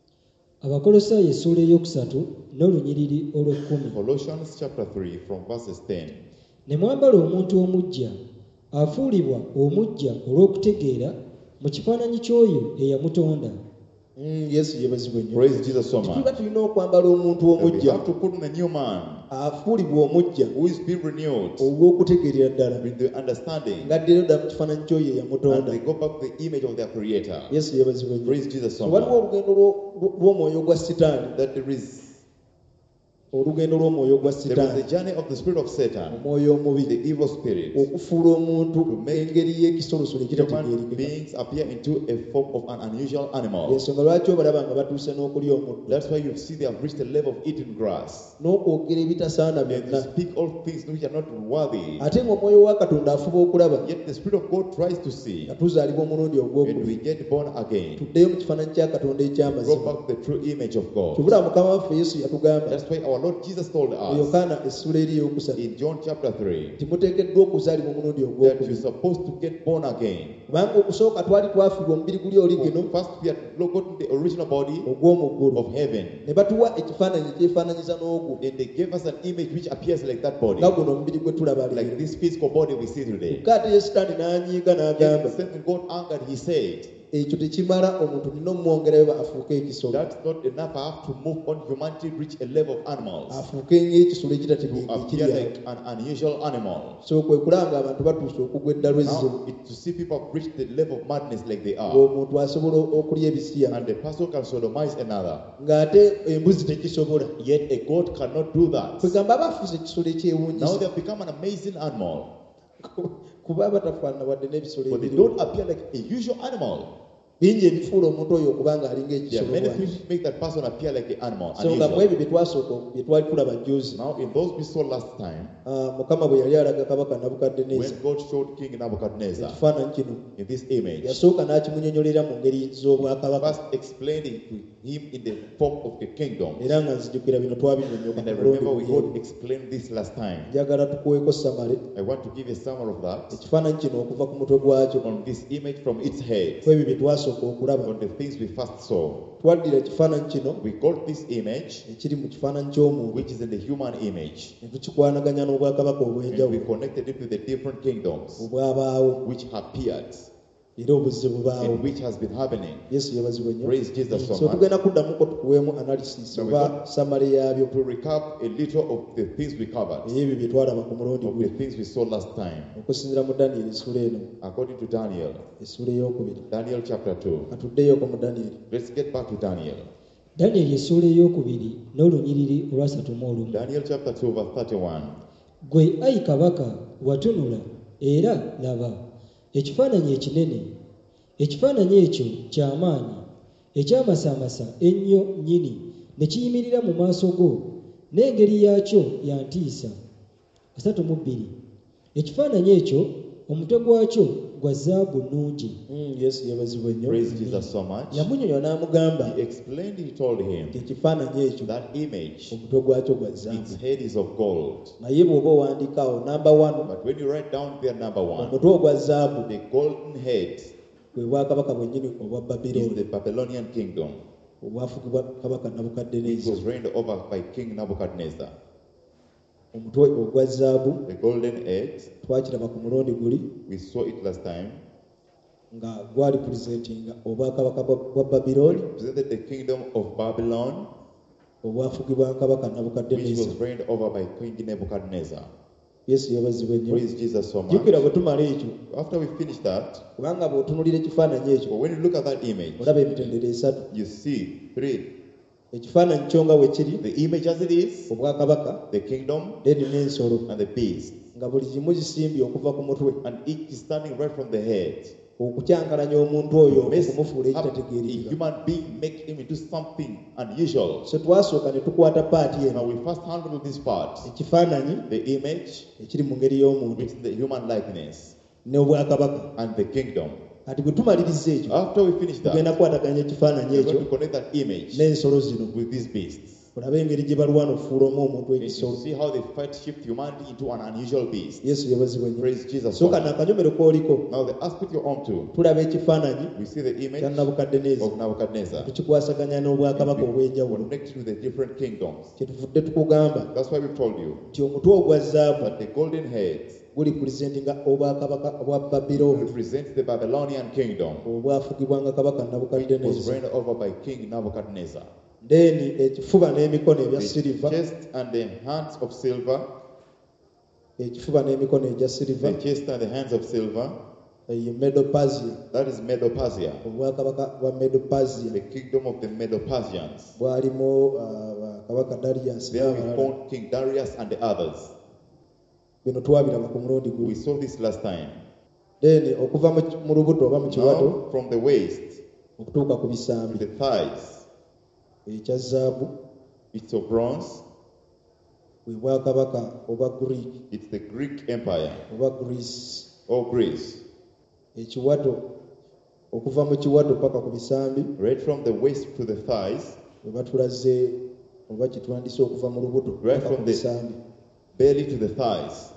Speaker 3: Abakolosaayi essuula eyokusatu n'olunyiriri olw'ekkumi.
Speaker 2: Colossians chapter three from verses ten.
Speaker 3: Ne mwambala omuntu omuggya, afuulibwa omuggya olw'okutegeera mu kifaananyi ky'oyo eyamutonda.
Speaker 1: Mm, yesu yebazibwe nnyo.
Speaker 2: Praise Jesus so
Speaker 1: tuba
Speaker 2: much.
Speaker 1: tulina okwambala omuntu
Speaker 2: And we
Speaker 1: omujja,
Speaker 2: have to put on a new man
Speaker 1: afuulibwa omujja
Speaker 2: who is being renewed
Speaker 1: olw'okutegeerera ddala
Speaker 2: with the understanding,
Speaker 1: ng'addeyo ddala mu kifaananyi ky'oyo
Speaker 2: and
Speaker 1: eyamutonda.
Speaker 2: they go back to the image of their creator.
Speaker 1: yesu yebazibwe nnyo.
Speaker 2: Praise Jesus so
Speaker 1: So waliwo
Speaker 2: much.
Speaker 1: olugendo lwo- lw'omwoyo gwa sitaani,
Speaker 2: That there is
Speaker 1: olugendo lw'omwoyo gwa
Speaker 2: there is
Speaker 1: sitaani,
Speaker 2: the journey of the spirit of Satan,
Speaker 1: omwoyo omubi,
Speaker 2: the evil spirit.
Speaker 1: okufuula omuntu
Speaker 2: To make
Speaker 1: engeri y'ekisolosolo
Speaker 2: Human
Speaker 1: ekitategeerekeka.
Speaker 2: beings appear into a form of an unusual animal.
Speaker 1: ensonga lwaki obalaba nga batuuse n'okulya omuddo
Speaker 2: That's why you see they have reached a level of eating grass.
Speaker 1: n'okwogera ebitasaana
Speaker 2: And they
Speaker 1: byonna,
Speaker 2: speak all things which are not worthy.
Speaker 1: ate ng'omwoyo wa Katonda afuba okulaba
Speaker 2: Yet the Spirit of God tries to see,
Speaker 1: nga tuzaalibwa omulundi
Speaker 2: when
Speaker 1: ogwokubiri,
Speaker 2: we get born again,
Speaker 1: tuddeyo mu kifaananyi kya Katonda
Speaker 2: go
Speaker 1: eky'amazima.
Speaker 2: back to the true image of God.
Speaker 1: Kibula Mukama waffe Yesu yatugamba
Speaker 2: That's why our Lord Jesus told
Speaker 1: mu
Speaker 2: us
Speaker 1: Yokaana essuula eri ey'okusatu
Speaker 2: in John chapter three
Speaker 1: nti muteekeddwa okuzaalibwa omulundi
Speaker 2: that you're
Speaker 1: ogwokubiri,
Speaker 2: supposed to get born again.
Speaker 1: kubanga okusooka twali twafiibwa omubiri guli oli gino
Speaker 2: First, we had gotten the original body
Speaker 1: ogw'omu ggulu,
Speaker 2: of heaven,
Speaker 1: ne batuwa ekifaananyi ekyefaananyiza n'ogwo
Speaker 2: and they gave us an image which appears like that body,
Speaker 1: nga guno omubiri gwe tulaba
Speaker 2: like
Speaker 1: leero.
Speaker 2: this physical body we see today.
Speaker 1: Kyokka ate ye Sitaani n'anyiiga
Speaker 2: Yet
Speaker 1: n'agamba
Speaker 2: the same God angered, he said,
Speaker 1: ekyo tekimala, omuntu nina omwongerayo ba afuuke ekisolo,
Speaker 2: that's not enough. I have to move on humanity, reach a level of animals,
Speaker 1: afuuke ng'ekisolo
Speaker 2: to
Speaker 1: ekitategeeka
Speaker 2: appear
Speaker 1: ekiri awo.
Speaker 2: like an unusual animal.
Speaker 1: So kwe kulanga abantu batuuse okugwa eddalo ezzibu,
Speaker 2: Now, it, to see people have reached the level of madness like they are,
Speaker 1: ng'omuntu asobola okulya ebisiya,
Speaker 2: and a person can sodomize another,
Speaker 1: ng'ate embuzi tekisobola.
Speaker 2: yet a goat cannot do that.
Speaker 1: Kwegamba abafuuse ekisolo
Speaker 2: Now
Speaker 1: ekyewuunyisa,
Speaker 2: they have become an amazing animal,
Speaker 1: kuba batafaanana wadde n'ebisolo
Speaker 2: but they
Speaker 1: ebiriwo.
Speaker 2: don't appear like a usual animal.
Speaker 1: Bingi ebifuula omuntu oyo okuba ng'alinga
Speaker 2: There are
Speaker 1: ekisolo
Speaker 2: many
Speaker 1: bw'ati.
Speaker 2: things which make that person appear like an animal.
Speaker 1: So nga mu
Speaker 2: unusual.
Speaker 1: ebyo bye twasooka bye twali tulaba jjuuzi,
Speaker 2: Now, in those we saw last time,
Speaker 1: ah, Mukama bwe yali alaga kabaka Nabukadduneeza
Speaker 2: when God showed King Nebuchadnezzar
Speaker 1: ekifaananyi kino,
Speaker 2: in this image,
Speaker 1: yasooka n'akimunnyonnyolera mu ngeri z'obwakabaka,
Speaker 2: first explained it to him in the form of the kingdom.
Speaker 1: era nga nzijukira bino twabinnyonnyola
Speaker 2: And I
Speaker 1: mu mulundi
Speaker 2: remember we
Speaker 1: gumu.
Speaker 2: God explained this last time.
Speaker 1: Njagala tukuweeko samale
Speaker 2: I want to give a summary of that
Speaker 1: ekifaananyi kino okuva ku mutwe gwakyo,
Speaker 2: on this image from its head,
Speaker 1: ku ebyo bye twasooka okulaba.
Speaker 2: on the things we first saw.
Speaker 1: Twaddira ekifaananyi kino
Speaker 2: We got this image,
Speaker 1: ekiri mu kifaananyi ky'omuntu,
Speaker 2: which is in the human image,
Speaker 1: ne tukikwanaganya n'obwakabaka
Speaker 2: and we
Speaker 1: obw'enjawulo
Speaker 2: connected it to the different kingdoms
Speaker 1: obwabaawo
Speaker 2: which appeared
Speaker 1: era obuzze bubaawo.
Speaker 2: and which has been happening.
Speaker 1: Yesu yabazibwa nnyo.
Speaker 2: Praise Jesus so
Speaker 1: So
Speaker 2: much.
Speaker 1: tugenda kuddamuko tukuweemu analysis
Speaker 2: Now we
Speaker 1: oba
Speaker 2: got-
Speaker 1: samale yaabyo
Speaker 2: To recap a little of the things we covered,
Speaker 1: ey'ebyo bye twalaba ku mulundi
Speaker 2: of the
Speaker 1: guli,
Speaker 2: things we saw last time,
Speaker 1: okusinziira mu Danyeri essula eno,
Speaker 2: according to Daniel,
Speaker 1: essula ey'okubiri.
Speaker 2: Daniel chapter two.
Speaker 1: Atuddeyo ko mu Danyeri.
Speaker 2: Let's get back to Daniel.
Speaker 3: Danyeri essuula ey'okubiri n'olunyiriri olwasatu mu olumu.
Speaker 2: Daniel chapter two, verse thirty-one.
Speaker 3: Gwe ayi kabaka watunula era laba ekifaananyi ekinene. Ekifaananyi ekyo ky'amaanyi ekyamasaamasa ennyo nnyini ne kiyimirira mu maaso go, n'engeri yaakyo ya ntiisa. asatu mu bbiri. Ekifaananyi ekyo omutwe gwakyo gwa zaabu nnungi.
Speaker 1: Mm, Yesu yabazibwa nnyo.
Speaker 2: Praise Jesus so much.
Speaker 1: Yamunyonya n'amugamba
Speaker 2: He explained, he told him,
Speaker 1: nti ekifaananyi ekyo
Speaker 2: that image,
Speaker 1: omutwe gwakyo gwa
Speaker 2: its
Speaker 1: zaabu.
Speaker 2: head is of gold.
Speaker 1: Naye bw'oba owandiikaawo namba wano
Speaker 2: But when you write down there number one,
Speaker 1: omutwe ogwa zaabu
Speaker 2: the golden head
Speaker 1: bwe bwakabaka bwennyini obwa
Speaker 2: is
Speaker 1: Babilooni
Speaker 2: the Babylonian kingdom.
Speaker 1: obwafugibwa kabaka
Speaker 2: It
Speaker 1: Nabukaddeneeza.
Speaker 2: was reigned over by King Nebuchadnezzar.
Speaker 1: Omutwe ogwa zaabu
Speaker 2: The golden head,
Speaker 1: twakiraba ku mulundi guli
Speaker 2: we saw it last time,
Speaker 1: nga gwali presentinga obwakabaka bwa- bwa Babilooni
Speaker 2: represented the kingdom of Babylon,
Speaker 1: obwafugibwa kabaka
Speaker 2: which
Speaker 1: Nabukaddeneeza.
Speaker 2: was reigned over by King Nebuchadnezzar.
Speaker 1: Yesu yabazibwa ennyo.
Speaker 2: Praise Jesus so much.
Speaker 1: Jjukira bwe tumala ekyo
Speaker 2: After we finish that,
Speaker 1: kubanga bw'otunuulira ekifaananyi ekyo
Speaker 2: but when you look at that image,
Speaker 1: olaba emitendera esatu.
Speaker 2: you see three.
Speaker 1: Ekifaananyi kyo nga bwe kiri
Speaker 2: The image as it is,
Speaker 1: obwakabaka
Speaker 2: the kingdom,
Speaker 1: then n'ensolo
Speaker 2: and the beast.
Speaker 1: nga buli kimu kisimbye okuva ku mutwe
Speaker 2: And each is standing right from the head.
Speaker 1: okukyankalanya omuntu oyo
Speaker 2: Mess
Speaker 1: okumufuula
Speaker 2: up a
Speaker 1: ekitategeerekeka.
Speaker 2: human being, make him into something unusual.
Speaker 1: So twasooka ne tukwata paati
Speaker 2: Now
Speaker 1: eno
Speaker 2: we first handle this part,
Speaker 1: ekifaananyi
Speaker 2: the image,
Speaker 1: ekiri mu ngeri y'omuntu
Speaker 2: which is the human likeness,
Speaker 1: n'obwakabaka.
Speaker 2: and the kingdom.
Speaker 1: Kati bwe tumaliriza ekyo
Speaker 2: After we finish
Speaker 1: tugenda
Speaker 2: that,
Speaker 1: kukwataganya ekifaananyi
Speaker 2: we're
Speaker 1: ekyo
Speaker 2: going to connect that image
Speaker 1: n'ensolo zino
Speaker 2: with these beasts.
Speaker 1: olabe engeri gye balwana okufuulamu omuntu
Speaker 2: And you
Speaker 1: ekisolo.
Speaker 2: see how they fight, shift humanity into an unusual beast.
Speaker 1: Yesu yabazibwa nnyo.
Speaker 2: Praise Jesus.
Speaker 1: So
Speaker 2: so
Speaker 1: kano
Speaker 2: much.
Speaker 1: akanyomero k'oliko
Speaker 2: Now the aspect you're on to,
Speaker 1: tulaba ekifaananyi
Speaker 2: we see the
Speaker 1: kya
Speaker 2: image
Speaker 1: Nabukaddeneeza
Speaker 2: of Nebuchadnezzar.
Speaker 1: tukikwasaganya n'obwakabaka obw'enjawulo.
Speaker 2: Connected with the different kingdoms.
Speaker 1: Kyetuvudde tukugamba
Speaker 2: That's why we've told you
Speaker 1: nti omutwe ogwa zaabu
Speaker 2: that the golden head
Speaker 1: guli presentinga obwakabaka obwa Babilooni
Speaker 2: represents the Babylonian kingdom,
Speaker 1: obwafugibwanga kabaka
Speaker 2: which was
Speaker 1: Nabukaddeneeza.
Speaker 2: reigned over by King Nebuchadnezzar.
Speaker 1: Then ekifuba n'emikono ebya
Speaker 2: The
Speaker 1: siriva,
Speaker 2: chest and the hands of silver,
Speaker 1: ekifuba n'emikono egya siriva,
Speaker 2: the chest and the hands of silver,
Speaker 1: ye Medo-Persia,
Speaker 2: that is Medo-Persia,
Speaker 1: obwakabaka bwa Medo-Persia
Speaker 2: the kingdom of the Medo-Persians.
Speaker 1: bwalimu uh, kabaka Darius
Speaker 2: There we
Speaker 1: n'abalala.
Speaker 2: found King Darius and the others.
Speaker 1: Bino twabiraba ku mulundi
Speaker 2: We
Speaker 1: guli.
Speaker 2: saw this last time.
Speaker 1: Then okuva mu ki- mu lubuto oba mu kiwato
Speaker 2: Now, from the waist
Speaker 1: okutuuka ku
Speaker 2: to
Speaker 1: bisambi
Speaker 2: the thighs,
Speaker 1: ekya zaabu
Speaker 2: it's of bronze.
Speaker 1: bwe bwakabaka obwa Greek
Speaker 2: It's the Greek Empire
Speaker 1: oba Greece.
Speaker 2: or Greece.
Speaker 1: Ekiwato okuva mu kiwato paka ku bisambi
Speaker 2: Right from the waist to the thighs,
Speaker 1: bwe batulaze oba kitwandise okuva mu lubuto
Speaker 2: Right
Speaker 1: paka ku
Speaker 2: from the-
Speaker 1: bisambi
Speaker 2: belly to the thighs,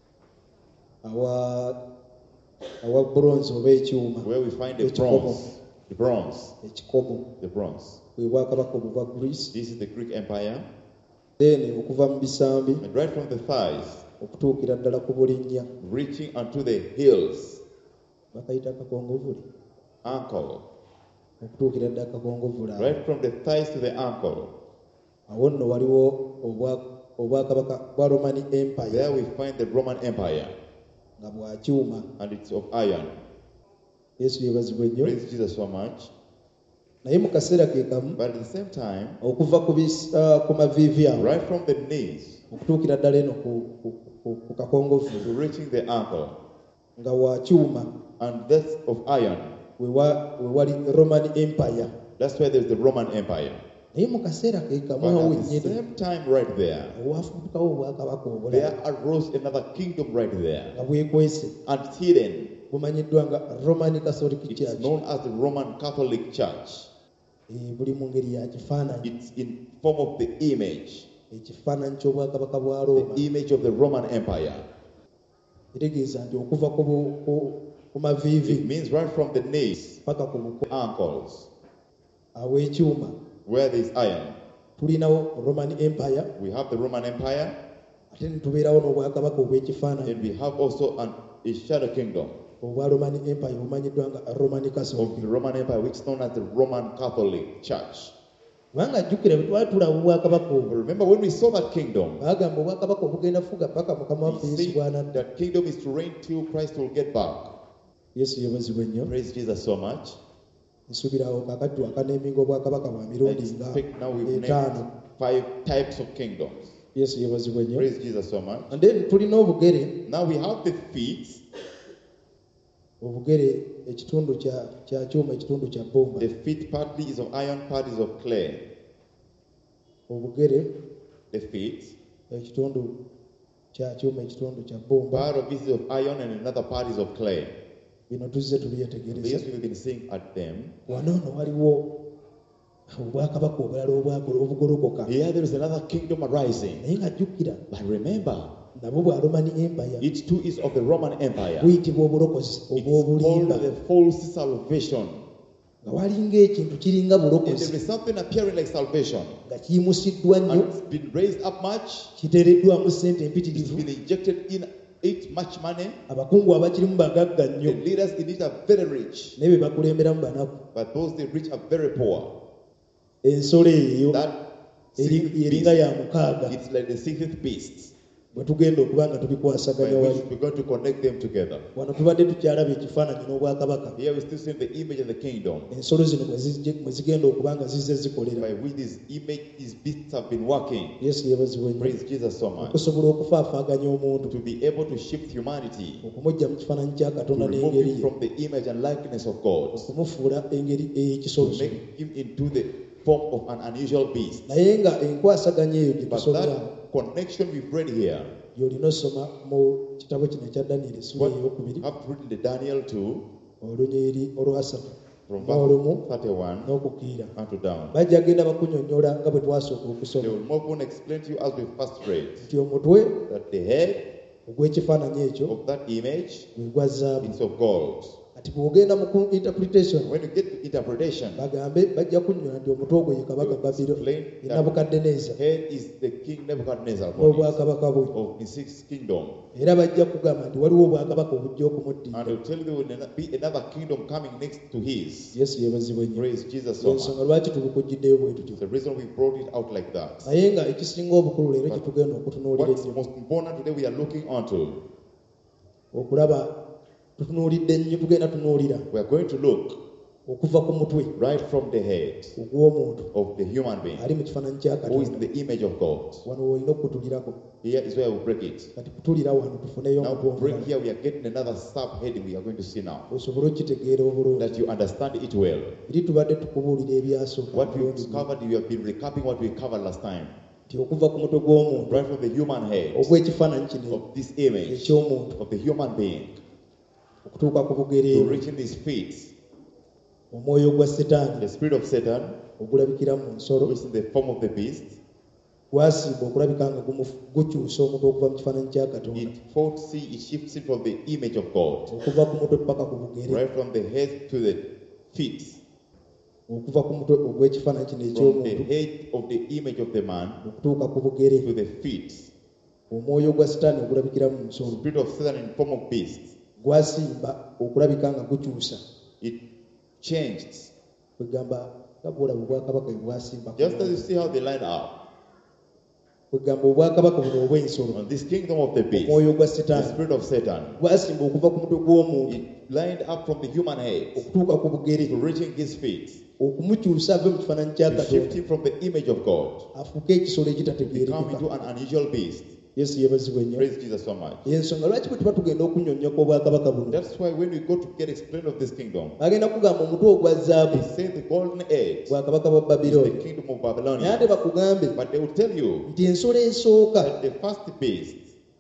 Speaker 1: awa awa bronze oba ekyuma
Speaker 2: where we find the
Speaker 1: ekikomo
Speaker 2: bronze. The bronze.
Speaker 1: ekikomo
Speaker 2: The bronze.
Speaker 1: bwe bwakabaka obwo bwa Greece.
Speaker 2: This is the Greek Empire.
Speaker 1: Then okuva mu bisambi
Speaker 2: And right from the thighs,
Speaker 1: okutuukira ddala ku bulinnya
Speaker 2: reaching unto the heels,
Speaker 1: bakayita akakongovule
Speaker 2: ankle.
Speaker 1: okutuukira ddala akakongovule awo.
Speaker 2: Right from the thighs to the ankle.
Speaker 1: awo nno waliwo obwa- obwakabaka bwa Roman Empire
Speaker 2: There we find the Roman Empire,
Speaker 1: nga bwa kyuma.
Speaker 2: and it's of iron.
Speaker 1: Yesu yeebazibwe nnyo.
Speaker 2: Praise Jesus so much.
Speaker 1: Naye mu kaseera ke kamu
Speaker 2: But at the same time,
Speaker 1: okuva ku bis- ah, ku maviivi awo
Speaker 2: right from the knees
Speaker 1: okutuukira ddala eno ku, ku, ku, ku kakongovule
Speaker 2: to reaching the ankle,
Speaker 1: nga wa kyuma
Speaker 2: and that's of iron.
Speaker 1: we wa- we wali Roman Empire.
Speaker 2: That's why there's the Roman Empire.
Speaker 1: Naye mu kaseera ke kamu
Speaker 2: But
Speaker 1: awo
Speaker 2: at the
Speaker 1: wennyini
Speaker 2: same time, right there,
Speaker 1: waafutukawo obwakabaka obulala
Speaker 2: there arose another kingdom right there,
Speaker 1: nga bwekwese
Speaker 2: and hidden.
Speaker 1: bumanyiddwa nga Roman Catholic
Speaker 2: It's
Speaker 1: Church.
Speaker 2: known as the Roman Catholic Church.
Speaker 1: Eh, buli mu ngeri ya kifaananyi
Speaker 2: It's in form of the image,
Speaker 1: ekifaananyi ky'obwakabaka bwa Roma.
Speaker 2: the image of the Roman Empire.
Speaker 1: Kitegeeza nti okuva ku bu- ku- ku
Speaker 2: It
Speaker 1: maviivi
Speaker 2: means right from the knees,
Speaker 1: paka ku buko
Speaker 2: ankles,
Speaker 1: aw'ekyuma
Speaker 2: where there is iron.
Speaker 1: tulinawo Roman Empire,
Speaker 2: We have the Roman Empire,
Speaker 1: ate ne tubeerawo n'obwakabaka obw'ekifaananyi
Speaker 2: and we have also an, a shadow kingdom
Speaker 1: obwa Roman Empire bumanyiddwa nga Roman Catholic.
Speaker 2: of the Roman Empire, which is known as the Roman Catholic Church.
Speaker 1: Kubanga jjukira bwe twali tulaba obwakabaka
Speaker 2: But
Speaker 1: obwo
Speaker 2: remember, when we saw that kingdom,
Speaker 1: baagamba obwakabaka obugenda fuga paka mukama
Speaker 2: we
Speaker 1: waffe Yesu
Speaker 2: see
Speaker 1: bw'anadda.
Speaker 2: that kingdom is to reign till Christ will get back.
Speaker 1: Yesu yeebazibwe nnyo.
Speaker 2: Praise Jesus so much.
Speaker 1: nsubirawo kakati akaneminga obwakabaka bwa
Speaker 2: I
Speaker 1: mirundi nga
Speaker 2: expect now we've
Speaker 1: etaano.
Speaker 2: named five types of kingdoms.
Speaker 1: Yesu yeebazibwe nnyo.
Speaker 2: Praise Jesus so much.
Speaker 1: And then tulina obugere.
Speaker 2: Now we have the feet.
Speaker 1: Obugere ekitundu kya kya kyuma ekitundu kya bomba.
Speaker 2: The feet partly is of iron, part is of clay.
Speaker 1: Obugere
Speaker 2: The feet,
Speaker 1: ekitundu kya kyuma ekitundu kya bomba.
Speaker 2: part of it is of iron and another part is of clay.
Speaker 1: Bino tuzze tubyetegereza.
Speaker 2: These we've been seeing at them.
Speaker 1: Wano nno waliwo obwakabaka obulala obwakola obugolokoka.
Speaker 2: Here there is another kingdom arising.
Speaker 1: Naye nga jjukira
Speaker 2: But remember,
Speaker 1: nabwo bwa Roman Empire
Speaker 2: it too is of the Roman Empire.
Speaker 1: buyitibwa obulokozi
Speaker 2: It's
Speaker 1: obw'obulimba.
Speaker 2: called the false salvation.
Speaker 1: Nga walinga ekintu kiringa
Speaker 2: And
Speaker 1: bulokozi
Speaker 2: there is something appearing like salvation.
Speaker 1: nga kiyimusiddwa nnyo,
Speaker 2: And it's been raised up much.
Speaker 1: kiteereddwamu ssente
Speaker 2: It's
Speaker 1: empitirivu,
Speaker 2: been injected in it much money.
Speaker 1: abakungu abakirimu bagagga nnyo,
Speaker 2: The leaders in it are very rich.
Speaker 1: naye be bakulemberamu banaku.
Speaker 2: But those they rich are very poor.
Speaker 1: Ensolo eyo
Speaker 2: That
Speaker 1: eri-
Speaker 2: sixth
Speaker 1: eringa
Speaker 2: beast,
Speaker 1: ya mukaaga
Speaker 2: it's like the sixth beast.
Speaker 1: bwe tugenda okuba nga
Speaker 2: By
Speaker 1: tubikwasaganya wali.
Speaker 2: which we're going to connect them together.
Speaker 1: Wano tubadde tukyalaba ekifaananyi n'obwakabaka,
Speaker 2: Here we still see the image of the kingdom.
Speaker 1: ensolo zino mwe zije- mwe zigenda okuba nga zizze zikolera.
Speaker 2: By which these image, these beasts have been working.
Speaker 1: Yesu yeebazibwe nnyo.
Speaker 2: Praise Jesus so much.
Speaker 1: Okusobola okufaafaaganya omuntu,
Speaker 2: To be able to shift humanity.
Speaker 1: okumujja mu kifaananyi kya
Speaker 2: To
Speaker 1: Katonda
Speaker 2: remove
Speaker 1: n'engeri
Speaker 2: him
Speaker 1: ye,
Speaker 2: from the image and likeness of God.
Speaker 1: okumufuula engeri
Speaker 2: To
Speaker 1: ey'ekisolo.
Speaker 2: make him into the form of an unusual beast.
Speaker 1: Naye nga enkwasaganya eyo gye
Speaker 2: But
Speaker 1: tusomera
Speaker 2: that connection we've read here,
Speaker 1: y'olina osoma mu kitabo kino ekya Danieri essula
Speaker 2: what
Speaker 1: ey'okubiri
Speaker 2: I've written in Daniel two,
Speaker 1: olunyiri olwasatu
Speaker 2: from
Speaker 1: n'olumu
Speaker 2: verse thirty-one
Speaker 1: n'okukiira.
Speaker 2: unto down.
Speaker 1: Bajja genda bakunnyonnyola nga bwe twasooka
Speaker 2: They
Speaker 1: okusoma
Speaker 2: will move on and explain to you as we first read
Speaker 1: nti omutwe
Speaker 2: that the head
Speaker 1: ogw'ekifaananyi ekyo
Speaker 2: of that image
Speaker 1: gwe gwa zaabu.
Speaker 2: is of gold.
Speaker 1: Kati bw'ogenda mu ku interpretation
Speaker 2: When you get to interpretation,
Speaker 1: bagambe bajja kunnyola nti omutwe ogwo ye kabaka Babiro
Speaker 2: explain
Speaker 1: ye
Speaker 2: that
Speaker 1: Nabukaddeneza
Speaker 2: head is the king Nebuchadnezzar
Speaker 1: n'obwakabaka bwe,
Speaker 2: of the sixth kingdom.
Speaker 1: era bajja kugamba nti waliwo obwakabaka obujja
Speaker 2: And
Speaker 1: okumuddiira.
Speaker 2: they'll tell you there will be another kingdom coming next to his.
Speaker 1: Yesu yeebazibwe nnyo.
Speaker 2: Praise Jesus so much.
Speaker 1: Ensonga lwaki tubukujjiddeyo bwe tutyo.
Speaker 2: The reason we brought it out like that.
Speaker 1: Naye nga ekisinga obukulu leero kye tugenda okutunuulira
Speaker 2: What's
Speaker 1: ennyo,
Speaker 2: most important today we are looking onto,
Speaker 1: okulaba tutunuulidde nnyo, tugenda tunuulira
Speaker 2: we are going to look
Speaker 1: okuva ku mutwe
Speaker 2: right from the head
Speaker 1: ogw'omuntu
Speaker 2: of the human being
Speaker 1: ali mu kifaananyi kya
Speaker 2: who is
Speaker 1: Katonda.
Speaker 2: the image of God.
Speaker 1: Wano woolina okutulirako.
Speaker 2: Here is where we break it.
Speaker 1: Kati kutulira wano tufuneyo
Speaker 2: Now
Speaker 1: omutwe
Speaker 2: to break
Speaker 1: omulala
Speaker 2: here, we are getting another subheading we are going to see now,
Speaker 1: osobole okitegeera obulungi.
Speaker 2: that you understand it well.
Speaker 1: Eri tubadde tukubuulira ebyasooka
Speaker 2: What we
Speaker 1: omulundi guno,
Speaker 2: covered, you have been recapping what we covered last time.
Speaker 1: nti okuva ku mutwe gw'omuntu
Speaker 2: Right from the human head
Speaker 1: ogw'ekifaananyi kino
Speaker 2: of this image
Speaker 1: eky'omuntu
Speaker 2: of the human being
Speaker 1: okutuuka ku bugere
Speaker 2: to reaching his feet,
Speaker 1: omwoyo gwa Setaani
Speaker 2: the spirit of Satan,
Speaker 1: ogulabikira mu nsolo
Speaker 2: who is in the form of the beast,
Speaker 1: gwasimba okulabika nga gumu- gukyusa omuntu okuva mu kifaananyi kya Katonda,
Speaker 2: it fought, see, it shifts it from the image of God,
Speaker 1: okuva ku mutwe paka ku bugere,
Speaker 2: right from the head to the feet,
Speaker 1: okuva ku mutwe ogw'ekifaananyi kino
Speaker 2: from the
Speaker 1: eky'omuntu
Speaker 2: head of the image of the man
Speaker 1: okutuuka ku bugere,
Speaker 2: to the feet.
Speaker 1: omwoyo gwa Setaani ogulabikira mu nsolo
Speaker 2: Spirit of Satan in form of beast,
Speaker 1: gwasimba okulabika nga gukyusa.
Speaker 2: it changed.
Speaker 1: Kwegamba nga bw'olaba obwakabaka bwe bwasimba ku
Speaker 2: Just as
Speaker 1: muntu.
Speaker 2: you see how they line up
Speaker 1: Kwegamba obwakabaka buno obw'ensolo,
Speaker 2: on this kingdom of the beast,
Speaker 1: omwoyo gwa
Speaker 2: the
Speaker 1: Setaani
Speaker 2: spirit of Satan,
Speaker 1: gwasimba okuva ku mutwe gw'omuntu
Speaker 2: it lined up from the human head
Speaker 1: okutuuka ku bugere,
Speaker 2: to reaching his feet,
Speaker 1: okumukyusa ave mu kifaananyi kya
Speaker 2: to shift
Speaker 1: Katonda
Speaker 2: him from the image of God,
Speaker 1: afuuke ekisolo
Speaker 2: become
Speaker 1: ekitategeerekeka.
Speaker 2: into an unusual beast.
Speaker 1: Yesu yeebazibwe nnyo.
Speaker 2: Praise Jesus so much.
Speaker 1: Ensonga lwaki bwe tuba tugenda okunnyonnyoka obwakabaka buno,
Speaker 2: That's why when we go to get explained of this kingdom,
Speaker 1: bagenda kugamba omutwe ogwa zaabu
Speaker 2: they say the golden age
Speaker 1: bwakabaka bwa
Speaker 2: is
Speaker 1: Babilooni,
Speaker 2: the kingdom of
Speaker 1: naye
Speaker 2: Babylonia.
Speaker 1: ate bakugambe
Speaker 2: But they will tell you
Speaker 1: nti ensolo esooka
Speaker 2: that the first beast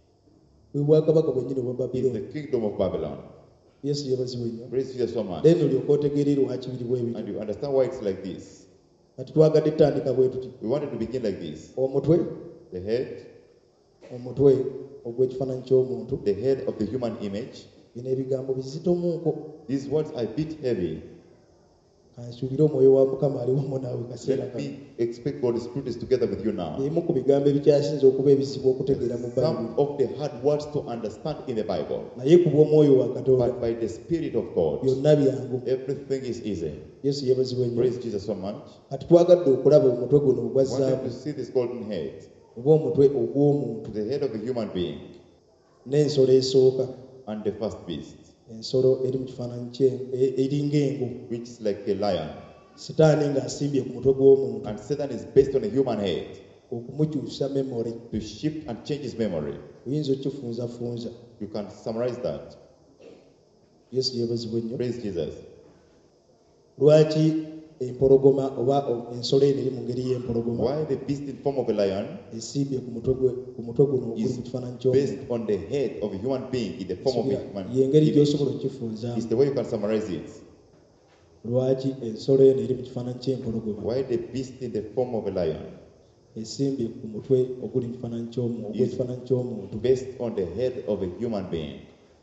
Speaker 1: bwe bwakabaka bwennyini obwa
Speaker 2: is
Speaker 1: Babilooni.
Speaker 2: the kingdom of Babylon.
Speaker 1: Yesu yeebazibwe nnyo.
Speaker 2: Praise Jesus so much.
Speaker 1: Then olyoka otegeere lwaki biri bwe bityo.
Speaker 2: And you understand why it's like this.
Speaker 1: Kati twagadde tutandika bwe tuti.
Speaker 2: We wanted to begin like this.
Speaker 1: Omutwe,
Speaker 2: The head,
Speaker 1: omutwe ogw'ekifaananyi ky'omuntu,
Speaker 2: the head of the human image.
Speaker 1: bino ebigambo bizitomuuko.
Speaker 2: These words are a bit heavy.
Speaker 1: Kansuubire omwoyo wa Mukama ali wamu naawe kaseera
Speaker 2: Let
Speaker 1: kano.
Speaker 2: me expect God's Spirit is together with you now.
Speaker 1: Ebimu ku bigambo ebikyasinze okuba ebizibu okutegeera mu Bayibuli,
Speaker 2: Some of the hard words to understand in the Bible,
Speaker 1: naye ku bw'omwoyo wa Katonda
Speaker 2: but by the Spirit of God,
Speaker 1: byonna byangu.
Speaker 2: everything is easy.
Speaker 1: Yesu yeebazibwe nnyo.
Speaker 2: Praise Jesus so much.
Speaker 1: Kati twagadde okulaba omutwe guno ogwa
Speaker 2: I want
Speaker 1: zaabu
Speaker 2: them to see this golden head,
Speaker 1: oba omutwe ogw'omuntu
Speaker 2: the head of the human being,
Speaker 1: n'ensolo esooka.
Speaker 2: and the first beast.
Speaker 1: ensolo eri mu kifaananyi kye e- eringa engu
Speaker 2: which is like a lion.
Speaker 1: sitaani ng'asimbye ku mutwe gw'omuntu
Speaker 2: And Satan is based on a human head
Speaker 1: okumukyusa memory
Speaker 2: to shift and change his memory.
Speaker 1: oyinza okifunzafunza
Speaker 2: You can summarize that.
Speaker 1: yesu yeebazibwe nnyo
Speaker 2: Praise Jesus.
Speaker 1: lwaki empologoma oba o- ensolo eno eri mu ngeri y'empologoma
Speaker 2: Why the beast in form of a lion
Speaker 1: esimbye ku mutwe gwe- ku mutwe guno oguli
Speaker 2: is
Speaker 1: mu kifaananyi
Speaker 2: based
Speaker 1: ky'omuntu
Speaker 2: on the head of a human being in the form of a human
Speaker 1: y'engeri
Speaker 2: image.
Speaker 1: gy'osobola okukifunzaamu
Speaker 2: It's the way you can summarize it.
Speaker 1: lwaki ensolo eno eri mu kifaananyi ky'empologoma
Speaker 2: Why the beast in the form of a lion
Speaker 1: esimbye ku mutwe oguli mu kifaananyi ky'omu- ogw'ekifaananyi ky'omuntu
Speaker 2: based on the head of a human being.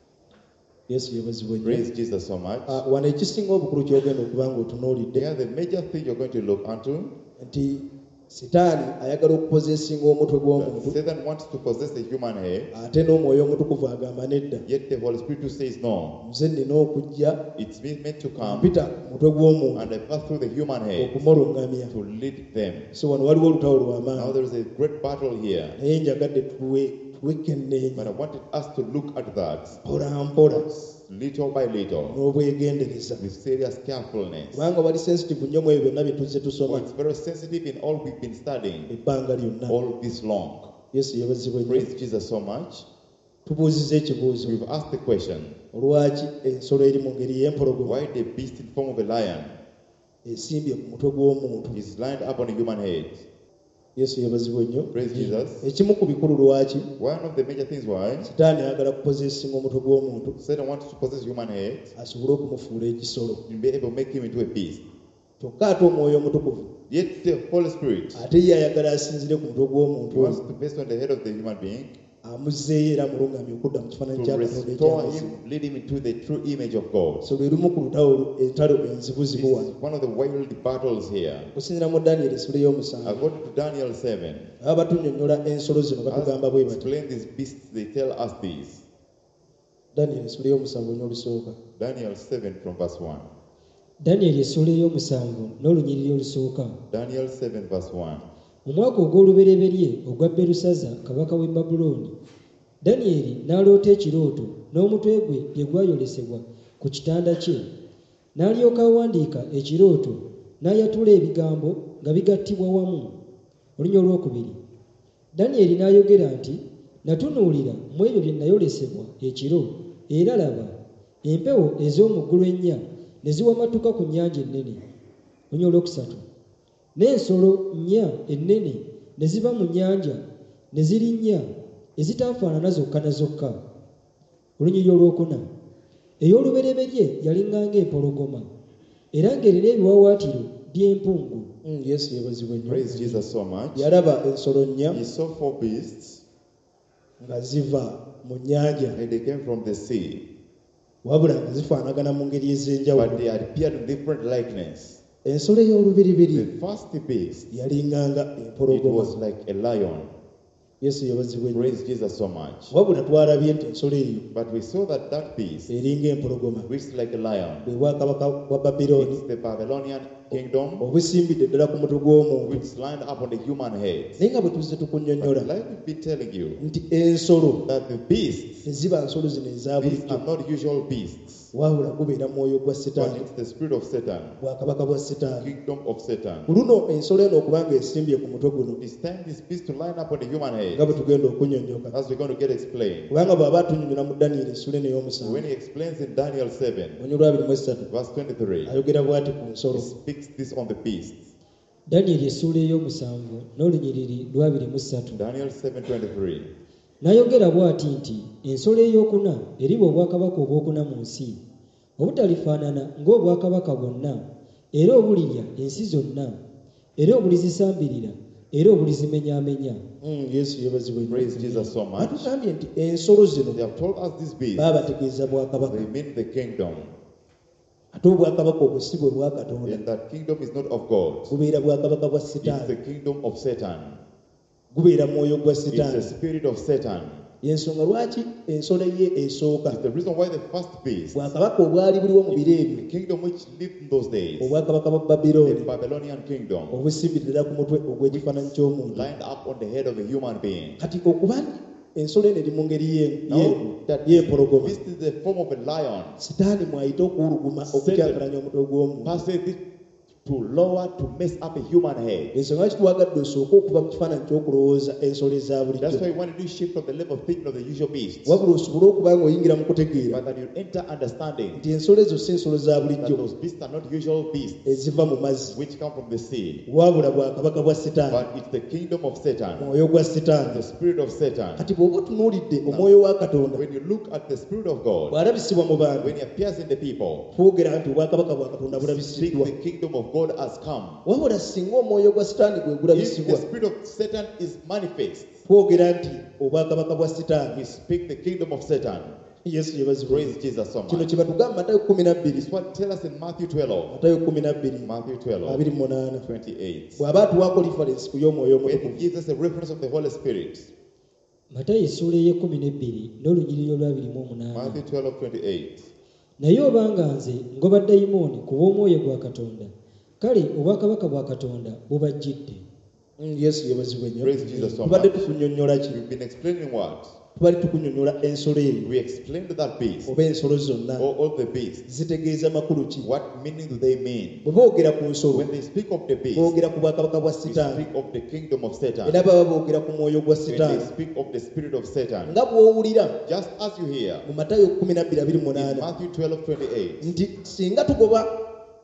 Speaker 1: yesu yeebazibwe nnyo
Speaker 2: Praise Jesus so much.
Speaker 1: Ah, wano ekisinga obukulu ky'ogenda okuba ng'otunuulidde
Speaker 2: Here the major thing you're going to look unto,
Speaker 1: nti sitaani ayagala okupozeesinga omutwe gw'omuntu
Speaker 2: that Satan wants to possess the human head,
Speaker 1: ate n'omwoyo omutukuvu agamba nedda
Speaker 2: yet the Holy Spirit who says no.
Speaker 1: nze nina okujja
Speaker 2: It's been meant to come
Speaker 1: mpita ku mutwe gw'omuntu
Speaker 2: and I pass through the human head
Speaker 1: okumuluŋŋamya
Speaker 2: to lead them.
Speaker 1: so wano waliwo olutalo
Speaker 2: Now
Speaker 1: lw'amaanyi
Speaker 2: there is a great battle here,
Speaker 1: naye njagadde tuwe
Speaker 2: but
Speaker 1: tuwekenneenya
Speaker 2: I wanted us to look at that
Speaker 1: mpola mpola
Speaker 2: little by little
Speaker 1: n'obwegendereza
Speaker 2: with serious carefulness.
Speaker 1: kubanga bali sensitive nnyo mu ebyo byonna bye tuzze
Speaker 2: For
Speaker 1: tusoma
Speaker 2: it's very sensitive in all we've been studying
Speaker 1: ebbanga lyonna
Speaker 2: all this long.
Speaker 1: yesu yeebazibwe nnyo
Speaker 2: Praise Jesus so much.
Speaker 1: tubuuziza ekibuuzo
Speaker 2: We've asked the question,
Speaker 1: olwaki ensolo eri mu ngeri y'empologoma
Speaker 2: why the beast in form of a lion
Speaker 1: esimbye ku mutwe gw'omuntu
Speaker 2: is lined up on a human head?
Speaker 1: yesu yeebazibwe nnyo
Speaker 2: Praise Jesus.
Speaker 1: ekimu ku bikulu lwaki
Speaker 2: One of the major things why
Speaker 1: sitaani ayagala kupozesinga omutwe gw'omuntu
Speaker 2: Satan wants to possess human head
Speaker 1: asobole okumufuula ekisolo
Speaker 2: to be able to make him into a beast.
Speaker 1: kyokka ate omwoyo omutukuvu
Speaker 2: Yet the Holy Spirit,
Speaker 1: ate ye ayagala asinzire ku mutwe
Speaker 2: he
Speaker 1: gw'omuntu
Speaker 2: wants to based on the head of the human being
Speaker 1: amuzzeeyo era amulungamye okudda mu kifaananyi
Speaker 2: to
Speaker 1: kya katonda
Speaker 2: restore
Speaker 1: ekyamazima
Speaker 2: him, lead him into the true image of God.
Speaker 1: so lwe lumu ku lutalo entalo
Speaker 2: This
Speaker 1: enzibuzibu wano
Speaker 2: is one of the wild battles here.
Speaker 1: okusinziira mu danyeri esula ey'omusanvu
Speaker 2: According to Daniel seven,
Speaker 1: baba batunnyonnyola ensolo zino
Speaker 2: as
Speaker 1: batugamba bwe bati
Speaker 2: explain these beasts, they tell us this.
Speaker 1: danyeri esula ey'omusanvu n'olusooka
Speaker 2: Daniel seven from verse one.
Speaker 3: danyeri essula ey'omusanvu n'olunyiriri olusooka.
Speaker 2: Daniel seven verse one.
Speaker 3: Mu mwaka ogw'olubereberye ogwa berusaza kabaka w'e babulooni, danyeri n'aloota ekirooto n'omutwe gwe bye gwayolesebwa ku kitanda kye, n'alyoka awandiika ekirooto n'ayatula ebigambo nga bigattibwa wamu. Olunya olwokubiri, danyeri n'ayogera nti, natunuulira mu ebyo bye nayolesebwa ekiro, era laba empewo ez'omu ggulu ennya ne ziwamatuka ku nnyanja ennene. Olunya olwokusatu, n'ensolo nnya ennene ne ziva mu nnyanja ne zirinnya ezitaafaanana zokka na zokka. Olunyiriri olwokuna, ey'olubereberye yalinganga empologoma era ng'erina ebiwaawaatiro by'empungu.
Speaker 1: Mm, yesu yeebazibwe nnyo
Speaker 2: Praise Jesus so much.
Speaker 1: yalaba ensolo nnya
Speaker 2: He saw four beasts
Speaker 1: nga ziva mu nnyanja
Speaker 2: and they came from the sea,
Speaker 1: wabula nga zifaanagana mu ngeri
Speaker 2: but
Speaker 1: ez'enjawulo.
Speaker 2: they had appeared in different likeness.
Speaker 1: ensolo ey'olubiribiri
Speaker 2: The first beast,
Speaker 1: yalinganga
Speaker 2: it
Speaker 1: empologoma.
Speaker 2: was like a lion.
Speaker 1: yesu yeebazibwe nnyo
Speaker 2: Praise Jesus so much.
Speaker 1: wabula twalabye nti ensolo eyo
Speaker 2: But we saw that that beast,
Speaker 1: eringa empologoma
Speaker 2: which is like a lion,
Speaker 1: bwe bwakabaka bwa babirooni
Speaker 2: it's the Babylonian kingdom,
Speaker 1: obusimbidde ddala ku mutwe gw'omuntu.
Speaker 2: which is lined up on the human head.
Speaker 1: naye nga bwe tuzze tukunnyonnyola
Speaker 2: But like we've been telling you,
Speaker 1: nti ensolo
Speaker 2: that the beasts,
Speaker 1: teziba nsolo zino eza
Speaker 2: these
Speaker 1: bulijjo,
Speaker 2: are not usual beasts,
Speaker 1: wabula gubeera mwoyo gwa
Speaker 2: but
Speaker 1: setaani,
Speaker 2: it's the spirit of Satan,
Speaker 1: bwakabaka bwa setaani.
Speaker 2: kingdom of Satan.
Speaker 1: ku luno ensolo eno okubanga esimbye ku mutwe guno
Speaker 2: It's time this beast to line up on the human
Speaker 1: nga
Speaker 2: head,
Speaker 1: bwe tugenda okunnyonnyoka,
Speaker 2: as we're going to get explained.
Speaker 1: kubanga bw'aba atunnyonnyola mu danyeri essula eno ey'omusanvu
Speaker 2: When he explains in Daniel seven,
Speaker 1: onyo lwabiri mu esatu
Speaker 2: verse twenty-three,
Speaker 1: ayogera bw'ati ku nsolo.
Speaker 2: he speaks this on the beasts.
Speaker 3: Danyeri essula ey'omusanvu n'olunyiriri lwabiri mu ssatu.
Speaker 2: Daniel seven twenty-three.
Speaker 3: N'ayogera bw'ati nti, ensolo ey'okuna eriba obwakabaka obwokuna mu nsi, obutalifaanana ng'obwakabaka bwonna, era obulirya ensi zonna, era obulizisambirira, era obulizimenyaamenya.
Speaker 1: Mm, yesu yeebazibwe nnyo.
Speaker 2: Praise Jesus so much.
Speaker 1: batugambye nti ensolo zino
Speaker 2: They have told us this beast,
Speaker 1: baba bategeeza bwakabaka,
Speaker 2: they mean the kingdom,
Speaker 1: ate obwakabaka obwo si bwe bwa katonda,
Speaker 2: and that kingdom is not of God.
Speaker 1: gubeera bwakabaka bwa
Speaker 2: It's the
Speaker 1: setaani,
Speaker 2: kingdom of Satan.
Speaker 1: gubeera mwoyo gwa
Speaker 2: It's the
Speaker 1: setaani.
Speaker 2: spirit of Satan.
Speaker 1: y'ensonga lwaki ensolo ye esooka
Speaker 2: It's the reason why the first beast,
Speaker 1: bwakabaka obwali buliwo mu biro
Speaker 2: the
Speaker 1: ebyo,
Speaker 2: kingdom which lived in those days,
Speaker 1: obwakabaka bwa
Speaker 2: the
Speaker 1: babirooni
Speaker 2: Babylonian kingdom,
Speaker 1: obusimbidde ddala ku mutwe ogw'ekifaananyi ky'omuntu.
Speaker 2: lined up on the head of a human being.
Speaker 1: Kati okuba ensolo eno eri mu ngeri ye-
Speaker 2: Now
Speaker 1: ye-
Speaker 2: that
Speaker 1: y'empologoma.
Speaker 2: this is the form of a lion,
Speaker 1: Sitaani mwayita okuwuluguma okukyakalanya omutwe gw'omuntu.
Speaker 2: passeth it to lower to mess up a human head.
Speaker 1: Ensonga lwaki twagadde osooke okuva mu kifaananyi ky'okulowooza ensolo eza
Speaker 2: That's
Speaker 1: bulijjo,
Speaker 2: why you want to do shift from the level of thinking of the usual beasts,
Speaker 1: wabula osobole okuba ng'oyingira mu kutegeera
Speaker 2: but that you enter understanding
Speaker 1: nti ensolo ezo si ensolo za
Speaker 2: that
Speaker 1: bulijjo
Speaker 2: those beasts are not usual beasts
Speaker 1: eziva mu mazzi,
Speaker 2: which come from the sea,
Speaker 1: wabula bwakabaka bwa sitaani,
Speaker 2: but it's the kingdom of Satan,
Speaker 1: mwoyo gwa sitaani.
Speaker 2: the spirit of Satan.
Speaker 1: Kati bw'oba otunuulidde omwoyo wa katonda
Speaker 2: When you look at the spirit of God,
Speaker 1: bw'alabisibwa mu bantu,
Speaker 2: when he appears in the people,
Speaker 1: twogera nti obwakabaka bwa katonda
Speaker 2: speak
Speaker 1: bulabisiddwa,
Speaker 2: the kingdom of God has come.
Speaker 1: wabula singa omwoyo gwa sitaani gwe
Speaker 2: If
Speaker 1: gulabisibwa,
Speaker 2: the spirit of Satan is manifest,
Speaker 1: twogera nti obwakabaka bwa sitaani.
Speaker 2: we speak the kingdom of Satan.
Speaker 1: Yesu yebazibwe.
Speaker 2: Praise Jesus so
Speaker 1: Kino
Speaker 2: much.
Speaker 1: kye batugamba Matayo kumi na bbiri,
Speaker 2: It's what tell us in Matthew twelve.
Speaker 1: Matayo kumi na bbiri
Speaker 2: Matthew twelve,
Speaker 1: abiri mu munaana.
Speaker 2: twenty-eight.
Speaker 1: bw'aba atuwaako lifarensi ku y'omwoyo
Speaker 2: When
Speaker 1: omutukuvu.
Speaker 2: it gives us a reference of the Holy Spirit.
Speaker 3: matayo essuula ey'ekkumi n'ebbiri n'olunyiriri olwabiri mu omunaana.
Speaker 2: Matthew twelve, twenty-eight.
Speaker 3: naye obanga nze ngoba dayimooni ku bw'omwoyo gwa katonda, kale obwakabaka bwa katonda bubajjidde.
Speaker 1: Mm, Yesu yebazibwe nnyo.
Speaker 2: Praise Jesus so
Speaker 1: Tubadde
Speaker 2: much.
Speaker 1: tukunnyonnyola ki?
Speaker 2: We've been explaining what?
Speaker 1: Tubadde tukunnyonnyola ensolo eyo
Speaker 2: We explained that beast,
Speaker 1: oba ensolo zonna
Speaker 2: or all the beasts.
Speaker 1: zitegeeza makulu ki?
Speaker 2: What meaning do they mean?
Speaker 1: Bwe boogera ku nsolo
Speaker 2: When they speak of the beast,
Speaker 1: boogera ku bwakabaka bwa
Speaker 2: we
Speaker 1: sitaani,
Speaker 2: speak of the kingdom of Satan.
Speaker 1: era baba boogera ku mwoyo gwa
Speaker 2: When they
Speaker 1: sitaani.
Speaker 2: speak of the spirit of Satan,
Speaker 1: Nga bw'owulira
Speaker 2: just as you hear
Speaker 1: mu Matayo kumi na bbiri abiri mu
Speaker 2: in
Speaker 1: munaana
Speaker 2: Matthew twelve, twenty-eight,
Speaker 1: nti singa tugoba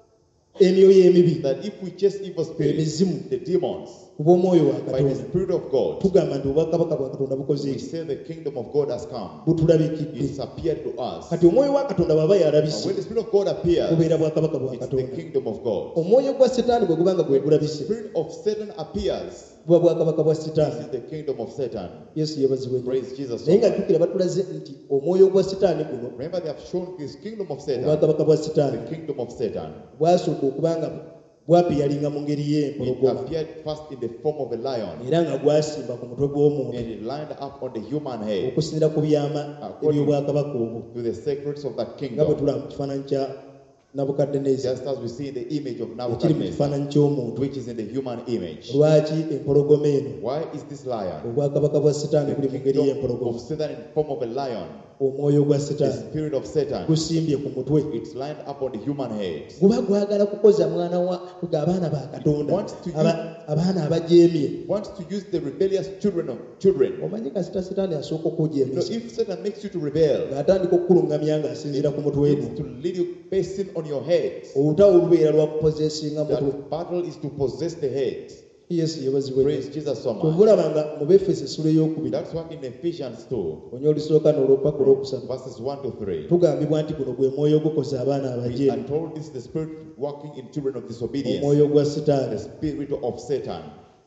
Speaker 1: emyoyo emibi
Speaker 2: that if we chase evil spirits,
Speaker 1: emizimu
Speaker 2: the demons,
Speaker 1: ku bw'omwoyo wa
Speaker 2: by the
Speaker 1: katonda,
Speaker 2: spirit of God,
Speaker 1: tugamba nti obwakabaka bwa katonda bukoze
Speaker 2: we
Speaker 1: eki?
Speaker 2: say the kingdom of God has come.
Speaker 1: Butulabikidde.
Speaker 2: It's appeared to us.
Speaker 1: Kati omwoyo wa katonda bw'aba
Speaker 2: And
Speaker 1: yalabise,
Speaker 2: when the spirit of God appears,
Speaker 1: bubeera bwakabaka bwa
Speaker 2: it's the
Speaker 1: katonda.
Speaker 2: kingdom of God.
Speaker 1: Omwoyo gwa sitaani bwe gubanga gwe
Speaker 2: The
Speaker 1: gulabise,
Speaker 2: spirit of Satan appears,
Speaker 1: buba bwakabaka bwa
Speaker 2: this
Speaker 1: sitaani.
Speaker 2: is the kingdom of Satan.
Speaker 1: Yesu yebazibwe nnyo.
Speaker 2: Praise Jesus.
Speaker 1: Naye nga jjukira batulaze nti omwoyo gwa sitaani guno,
Speaker 2: Remember, they have shown this kingdom of Satan,
Speaker 1: obwakabaka bwa sitaani,
Speaker 2: the kingdom of Satan.
Speaker 1: bwasooka okuba nga bwapiyalinga mu ngeri
Speaker 2: It
Speaker 1: y'empologoma,
Speaker 2: appeared first in the form of a lion,
Speaker 1: era nga gwasimba ku mutwe gw'omuntu,
Speaker 2: and it lined up on the human head
Speaker 1: okusinziira ku byama eby'obwakabaka obwo,
Speaker 2: to the secrets of that
Speaker 1: nga bwe
Speaker 2: kingdom,
Speaker 1: tulaba mu kifaananyi kya Nabukaddeneza
Speaker 2: just as we see in the image of
Speaker 1: ekiri mu
Speaker 2: Nebuchadnezzar,
Speaker 1: kifaananyi ky'omuntu.
Speaker 2: which is in the human image.
Speaker 1: Lwaki empologoma eno,
Speaker 2: Why is this lion,
Speaker 1: obwakabaka bwa sitaani
Speaker 2: the
Speaker 1: buli mu ngeri
Speaker 2: kingdom
Speaker 1: y'empologoma?
Speaker 2: of Satan in the form of a lion,
Speaker 1: Omwoyo gwa
Speaker 2: the
Speaker 1: sitaani
Speaker 2: spirit of Satan,
Speaker 1: gusimbye ku mutwe,
Speaker 2: it's lined up on the human head.
Speaker 1: guba gwagala kukoza mwana wa kuga abaana ba Katonda,
Speaker 2: Wants to
Speaker 1: aba- abaana abajeemye.
Speaker 2: Wants to use the rebellious children of children.
Speaker 1: Omanyi kasita sitaani asooka
Speaker 2: You know,
Speaker 1: okujeemesa,
Speaker 2: if Satan makes you to rebel,
Speaker 1: ng'atandika okukuluŋŋamya ng'asinziira ku mutwe
Speaker 2: it's
Speaker 1: gwo,
Speaker 2: to lead you facing on your head.
Speaker 1: olutawo olubeera lwa kupozeesinga mutwe.
Speaker 2: That battle is to possess the head.
Speaker 1: Yesu yebazibwe.
Speaker 2: Praise Jesus so much.
Speaker 1: Kyovulaba nga mu Befeso essula ey'okubiri
Speaker 2: That's what in Ephesians two,
Speaker 1: onya olusooka n'olwopaka olwokusatu
Speaker 2: verses one to three,
Speaker 1: tugambibwa nti guno gwe mwoyo gukoza abaana
Speaker 2: we are
Speaker 1: abajeemu,
Speaker 2: told this is the spirit working in children of disobedience,
Speaker 1: omwoyo gwa
Speaker 2: the
Speaker 1: sitaani.
Speaker 2: spirit of Satan.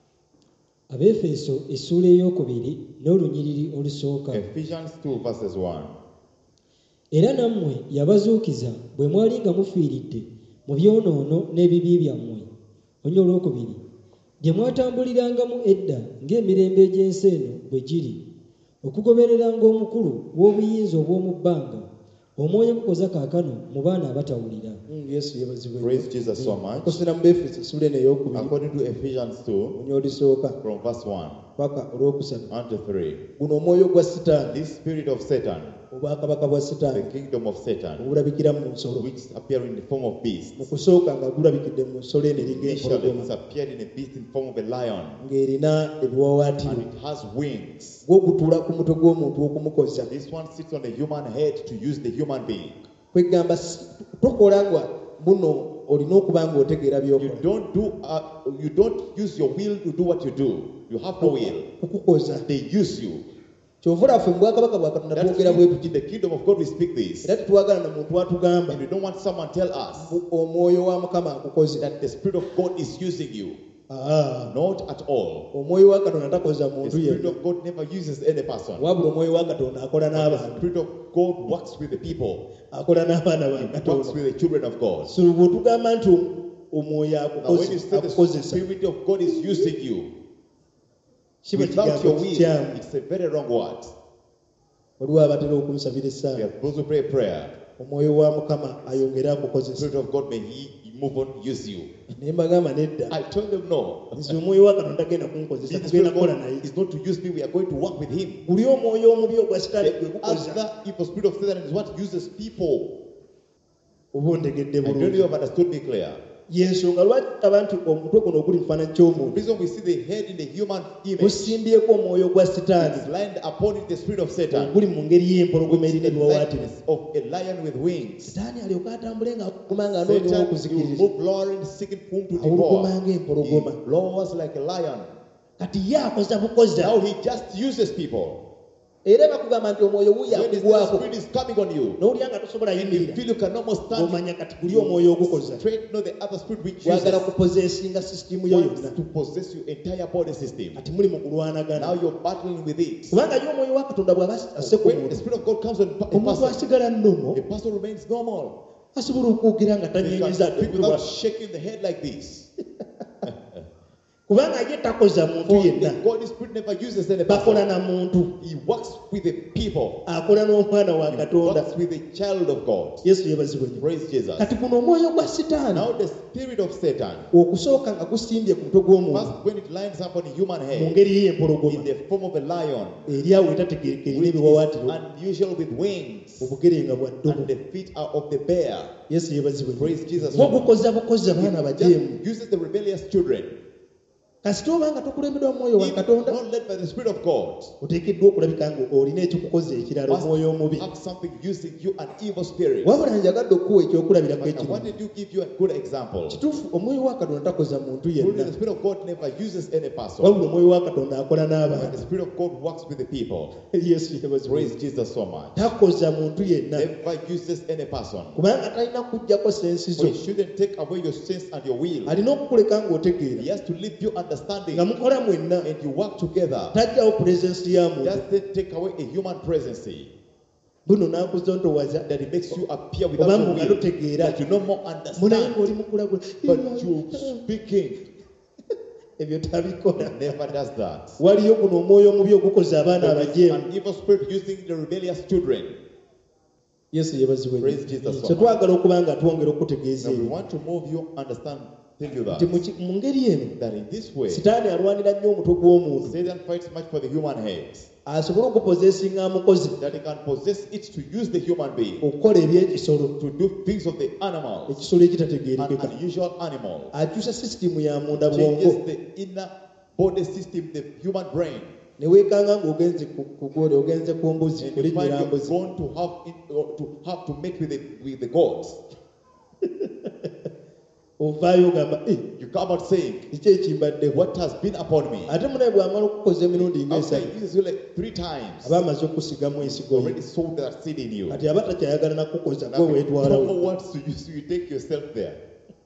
Speaker 3: Abeefeso essuula ey'okubiri n'olunyiriri olusooka.
Speaker 2: Ephesians two, verses one.
Speaker 3: Era nammwe yabazuukiza bwe mwali nga mufiiridde mu byonoono n'ebibi byammwe. Onya olwokubiri, gye mwatambulirangamu edda ng'emirembe egy'ensi eno bwe giri, okugobereranga omukulu w'obuyinza obw'omu bbanga, omwoyo gukoza kaakano mu baana abatawulira.
Speaker 1: Mm, Yesu yebazibwe.
Speaker 2: Praise Jesus so much.
Speaker 1: Okusira mu Befeso essula eno ey'okubiri
Speaker 2: According to Ephesians two,
Speaker 1: onya olusooka
Speaker 2: from verse one
Speaker 1: paka olwokusatu,
Speaker 2: on to three,
Speaker 1: guno omwoyo gwa sitaani,
Speaker 2: this spirit of Satan,
Speaker 1: obwakabaka bwa
Speaker 2: the
Speaker 1: sitaani
Speaker 2: kingdom of Satan,
Speaker 1: obulabikira mu nsolo,
Speaker 2: which appear in the form of beasts.
Speaker 1: mu kusooka nga gulabikidde mu nsolo eno eringa
Speaker 2: Initially,
Speaker 1: empologoma,
Speaker 2: it's appeared in a beast in form of a lion,
Speaker 1: ng'erina ebiwaawaatiro,
Speaker 2: and it has wings.
Speaker 1: gwo gutuula ku mutwe gw'omuntu okumukoza.
Speaker 2: This one sits on the human head to use the human being.
Speaker 1: Kwegamba si- tokola nga buno olina okuba ng'otegeera
Speaker 2: You
Speaker 1: by'okola,
Speaker 2: don't do. Uh, you don't use your will to do what you do. You have no will.
Speaker 1: kukukoza.
Speaker 2: They use you.
Speaker 1: Kyovula ffe mu bwakabaka bwa Katonda
Speaker 2: That's
Speaker 1: twogera bwe
Speaker 2: in
Speaker 1: tuti,
Speaker 2: the kingdom of God we speak this,
Speaker 1: era tetwagala na muntu atugamba
Speaker 2: and we don't want someone tell us
Speaker 1: bu- omwoyo wa Mukama akukoze.
Speaker 2: that the spirit of God is using you.
Speaker 1: Ah,
Speaker 2: Not at all.
Speaker 1: omwoyo wa Katonda takoza
Speaker 2: The
Speaker 1: muntu
Speaker 2: spirit
Speaker 1: yenna,
Speaker 2: of God never uses any person.
Speaker 1: wabula omwoyo wa Katonda akola
Speaker 2: The
Speaker 1: n'abantu,
Speaker 2: spirit of God works with the people.
Speaker 1: akola n'abaana ba
Speaker 2: It works
Speaker 1: Katonda.
Speaker 2: with the children of God.
Speaker 1: So bw'otugamba nti omwoyo
Speaker 2: Now, when you
Speaker 1: akukoze-
Speaker 2: say the
Speaker 1: akukozesa,
Speaker 2: spirit of God is using you
Speaker 1: kiba
Speaker 2: without
Speaker 1: kigambo
Speaker 2: your will,
Speaker 1: kikyamu.
Speaker 2: it's a very wrong word.
Speaker 1: Waliwo abatera okunsabira
Speaker 2: We
Speaker 1: essaawa,
Speaker 2: are supposed to pray a prayer.
Speaker 1: omwoyo wa Mukama ayongere
Speaker 2: The
Speaker 1: akukozesa.
Speaker 2: spirit of God may He move on, use you.
Speaker 1: ne mbagamba nedda
Speaker 2: I told them no.
Speaker 1: nze omwoyo wa Katonda agenda kunkozesa
Speaker 2: The
Speaker 1: tugenda
Speaker 2: Spirit of
Speaker 1: kukola
Speaker 2: God
Speaker 1: naye
Speaker 2: is not to use me, we are going to work with him.
Speaker 1: guli omwoyo omubi ogwa sitaani gwe
Speaker 2: The
Speaker 1: gukoza
Speaker 2: other evil spirit of Satan is what uses people.
Speaker 1: oba ondegedde
Speaker 2: I don't know
Speaker 1: bulungi
Speaker 2: if you have understood me clear.
Speaker 1: yensonga lwaki abantu omutwe guno oguli mu kifaananyi
Speaker 2: The
Speaker 1: ky'omuntu
Speaker 2: reason we see the head in the human image
Speaker 1: gusimbyeko omwoyo gwa
Speaker 2: is
Speaker 1: sitaani
Speaker 2: lined upon it the spirit of Satan,
Speaker 1: oguli mu ngeri y'empologoma
Speaker 2: which
Speaker 1: erina
Speaker 2: is the
Speaker 1: ebiwawaatiro
Speaker 2: likeness of a lion with wings.
Speaker 1: sitaani alyoka atambule nga akuguma nga anoonyewo
Speaker 2: Satan, he will
Speaker 1: okuzikiriza
Speaker 2: move roaring, seeking whom to
Speaker 1: awuluguma
Speaker 2: devour.
Speaker 1: ng'empologoma
Speaker 2: He roars like a lion.
Speaker 1: kati ye akoza bukoza
Speaker 2: Now he just uses people.
Speaker 1: era bakugamba nti omwoyo wuyo
Speaker 2: When the
Speaker 1: akugwako
Speaker 2: spirit is coming on you,
Speaker 1: n'owulira nga tosobola
Speaker 2: and you
Speaker 1: yimirira
Speaker 2: feel you can almost stand,
Speaker 1: omanya kati guli omwoyo ogukoza
Speaker 2: straight know the other spirit which
Speaker 1: gwagala
Speaker 2: uses
Speaker 1: kupozeesinga sisitimu yo
Speaker 2: wants
Speaker 1: yonna
Speaker 2: to possess your entire body system.
Speaker 1: kati muli mu
Speaker 2: Now
Speaker 1: kulwanagana
Speaker 2: you're battling with it.
Speaker 1: kubanga ye omwoyo wa katonda bw'aba asse ku
Speaker 2: When the
Speaker 1: muntu
Speaker 2: spirit of God comes on a
Speaker 1: omuntu
Speaker 2: person,
Speaker 1: asigala nnomo
Speaker 2: a person remains normal.
Speaker 1: asobola okwogera nga
Speaker 2: They can
Speaker 1: tanyenyiza
Speaker 2: speak
Speaker 1: ddugulwa
Speaker 2: without shaking the head like this.
Speaker 1: kubanga ye takoza muntu
Speaker 2: For
Speaker 1: yenna
Speaker 2: the God Spirit never uses any
Speaker 1: bakola
Speaker 2: person.
Speaker 1: na muntu
Speaker 2: He works with the people.
Speaker 1: akola n'omwana wa
Speaker 2: He
Speaker 1: katonda
Speaker 2: works with the child of God.
Speaker 1: yesu yebazibwe nnyo
Speaker 2: Praise Jesus.
Speaker 1: kati guno omwoyo gwa sitaani
Speaker 2: Now the spirit of Satan,
Speaker 1: okusooka nga gusimbye ku mutwe gw'omuntu
Speaker 2: first when it lines up on a human
Speaker 1: mu
Speaker 2: head
Speaker 1: ngeri y'empologoma
Speaker 2: in the form of a lion,
Speaker 1: eri awo etategeereka erina
Speaker 2: which is
Speaker 1: ebiwawaatiro
Speaker 2: unusual with wings,
Speaker 1: obugere nga bwa ddogo
Speaker 2: and the feet are of the bear.
Speaker 1: yesu yebazibwe nnyo
Speaker 2: Praise Jesus.
Speaker 1: bo gukoza bukoza baana bajeemu
Speaker 2: Just uses the rebellious children.
Speaker 1: kasita oba nga tokulembeddwa mu mwoyo wa
Speaker 2: If
Speaker 1: katonda
Speaker 2: not led by the Spirit of God,
Speaker 1: oteekeddwa okulabika nga olina ekikukoza ekirala
Speaker 2: must
Speaker 1: omwoyo omubi
Speaker 2: have something using you, an evil spirit.
Speaker 1: wabula njagadde okuwa ekyokulabirako
Speaker 2: But I
Speaker 1: ekirala
Speaker 2: wanted to give you a good example.
Speaker 1: kituufu omwoyo wa katonda takoza muntu
Speaker 2: Truly,
Speaker 1: yenna
Speaker 2: the Spirit of God never uses any person.
Speaker 1: wabula omwoyo wa katonda akola
Speaker 2: But the
Speaker 1: n'abantu
Speaker 2: Spirit of God works with the people.
Speaker 1: yesu yebazibwe
Speaker 2: Praise Jesus so much.
Speaker 1: takoza muntu yenna
Speaker 2: Never uses any person.
Speaker 1: kubanga talina kuggyako sensi zo
Speaker 2: For he shouldn't take away your sense and your will.
Speaker 1: alina okukuleka ng'otegeera
Speaker 2: He has to leave you understanding,
Speaker 1: nga mukola mwenna
Speaker 2: and you work together.
Speaker 1: tajjawo purezensi ya muntu
Speaker 2: Doesn't take away a human presence.
Speaker 1: buno n'akuza ntowaza
Speaker 2: That it makes you appear without
Speaker 1: oba
Speaker 2: your
Speaker 1: nga
Speaker 2: will.
Speaker 1: totegeera
Speaker 2: That you no more
Speaker 1: munaye
Speaker 2: understand.
Speaker 1: ng'oli mukulagula
Speaker 2: But you speaking
Speaker 1: ebyo tabikola
Speaker 2: never does that.
Speaker 1: waliyo guno omwoyo omubi ogukoza abaana
Speaker 2: There is
Speaker 1: abajeemu
Speaker 2: an evil spirit using the rebellious children.
Speaker 1: yesu yebazibwe
Speaker 2: Praise Jesus so
Speaker 1: so twagala okuba nga twongera okutegeeza
Speaker 2: Now we
Speaker 1: ebyo
Speaker 2: want to move you, understand, tell you
Speaker 1: nti
Speaker 2: that.
Speaker 1: mu ki- mu ngeri eno
Speaker 2: That in this way,
Speaker 1: sitaani alwanira nnyo omutwe gw'omuntu
Speaker 2: Satan fights much for the human head.
Speaker 1: asobole okupozeesinga amukozi
Speaker 2: That he can possess it to use the human being.
Speaker 1: okukola ebyekisolo
Speaker 2: To do things of the animals.
Speaker 1: ekisolo
Speaker 2: An
Speaker 1: ekitategeerekeka
Speaker 2: unusual animal.
Speaker 1: akyusa sisitimu ya munda bwongo
Speaker 2: Changes the inner body system, the human brain.
Speaker 1: ne weekanga ng'ogenze ku- kugole ogenze ku mbuzi
Speaker 2: And you find
Speaker 1: kulinnyira
Speaker 2: you're
Speaker 1: mbuzi
Speaker 2: going to have it, or to have to mate with the with the gods.
Speaker 1: ovaayo ogamba "Eh,
Speaker 2: You come out saying,
Speaker 1: kiki ekimbaddeko
Speaker 2: what has been upon me?
Speaker 1: ate munaye bw'amala okukoza emirundi
Speaker 2: After
Speaker 1: ng'esatu
Speaker 2: he uses you like three times,
Speaker 1: aba amaze okusigamu ensigo ye
Speaker 2: already sold that seed in you.
Speaker 1: kati aba takyayagala nakukoza
Speaker 2: Now,
Speaker 1: gwe
Speaker 2: if
Speaker 1: weetwalawo
Speaker 2: someone wants to use you, you take yourself there.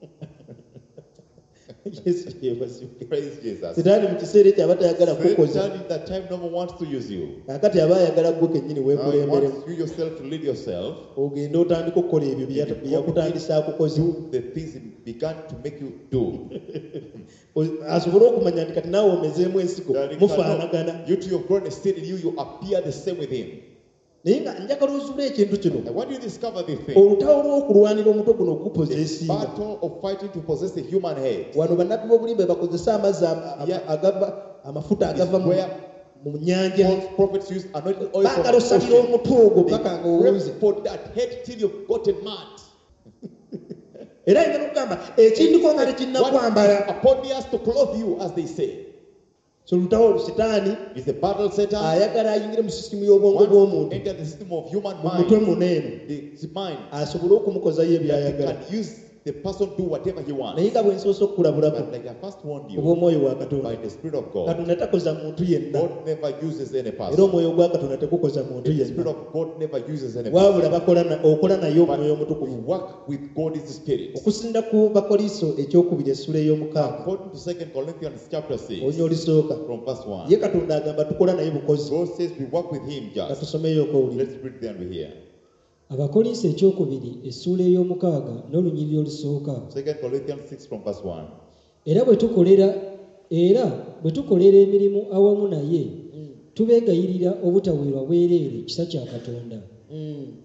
Speaker 1: yesu yebazibwe
Speaker 2: Praise Jesus.
Speaker 1: sitaani mu kiseera ekyo aba tayagala kukoza
Speaker 2: Satan in that time no one wants to use you.
Speaker 1: kakati aba ayagala gwe kennyini
Speaker 2: Now he
Speaker 1: weekulemberemu
Speaker 2: wants you yourself to lead yourself.
Speaker 1: ogenda otandika okukola ebyo bye yata- bye yakutandisa akukozi
Speaker 2: Do the things he began to make you do.
Speaker 1: asobole okumanya nti kati naawe omezeemu ensigo
Speaker 2: That he
Speaker 1: mufaanagana
Speaker 2: cannot- You too, you've grown a seed in you, you appear the same with him.
Speaker 1: naye nga njagala ozula ekintu kino
Speaker 2: And when you discover this thing,
Speaker 1: olutawo lw'okulwanira omutwe guno
Speaker 2: the
Speaker 1: okugupozeesinga
Speaker 2: battle of fighting to possess the human head
Speaker 1: wano bannabbi b'obulimba bakozesa amazzi ama- ama-
Speaker 2: Yeah.
Speaker 1: agava amafuta agava mu-
Speaker 2: where
Speaker 1: mu nyanja
Speaker 2: false prophets use anointing oil from
Speaker 1: baagala
Speaker 2: the
Speaker 1: osalira
Speaker 2: ocean.
Speaker 1: omutwe ogwo paka nga
Speaker 2: They
Speaker 1: owuze
Speaker 2: pray for that head till you've gotten mad.
Speaker 1: era ayinza n'okugamba ekindiko nga
Speaker 2: What
Speaker 1: tekinnakwambala
Speaker 2: is upon me has to clothe you, as they say.
Speaker 1: so lutawo sitaani
Speaker 2: It's a battle, Satan.
Speaker 1: ayagala ayingire mu sisitimu y'obwongo
Speaker 2: Wants to
Speaker 1: bw'omuntu
Speaker 2: enter the system of human
Speaker 1: mu mutwe
Speaker 2: mind.
Speaker 1: muneeno
Speaker 2: The mind.
Speaker 1: asobole okumukozayo
Speaker 2: That he
Speaker 1: ebyayagala
Speaker 2: can use the person do whatever he wants.
Speaker 1: naye nga bwe nsoose okukulabulako
Speaker 2: But like I first warned you,
Speaker 1: obw'omwoyo wa
Speaker 2: by
Speaker 1: katonda
Speaker 2: the Spirit of God,
Speaker 1: katonda takoza muntu yenna
Speaker 2: God never uses any
Speaker 1: era
Speaker 2: person.
Speaker 1: omwoyo gwa katonda tegukoza muntu
Speaker 2: The Spirit
Speaker 1: yenna
Speaker 2: of God never uses any
Speaker 1: wabula
Speaker 2: person.
Speaker 1: bakola na- okola naye
Speaker 2: But
Speaker 1: omwoyo
Speaker 2: you
Speaker 1: omutukuvu
Speaker 2: work with God is the Spirit.
Speaker 1: okusinda ku bakoliso ekyokubiri essula ey'omukaaga
Speaker 2: According to Second Corinthians chapter six,
Speaker 1: onya olisooka
Speaker 2: from verse one,
Speaker 1: ye katonda agamba tukola naye bukozi
Speaker 2: God says we work with Him
Speaker 1: nga
Speaker 2: just.
Speaker 1: tusomeyo okowulira
Speaker 2: Let's read then we hear.
Speaker 3: abakolinso ekyokubiri essuula ey'omukaaga n'olunyiriri olusooka
Speaker 2: Second Corinthians six from verse one.
Speaker 3: era bwe tukolera era bwe tukolera emirimu awamu naye tubeegayirira obutaweerwa bwereere kisa kya katonda
Speaker 1: Mm.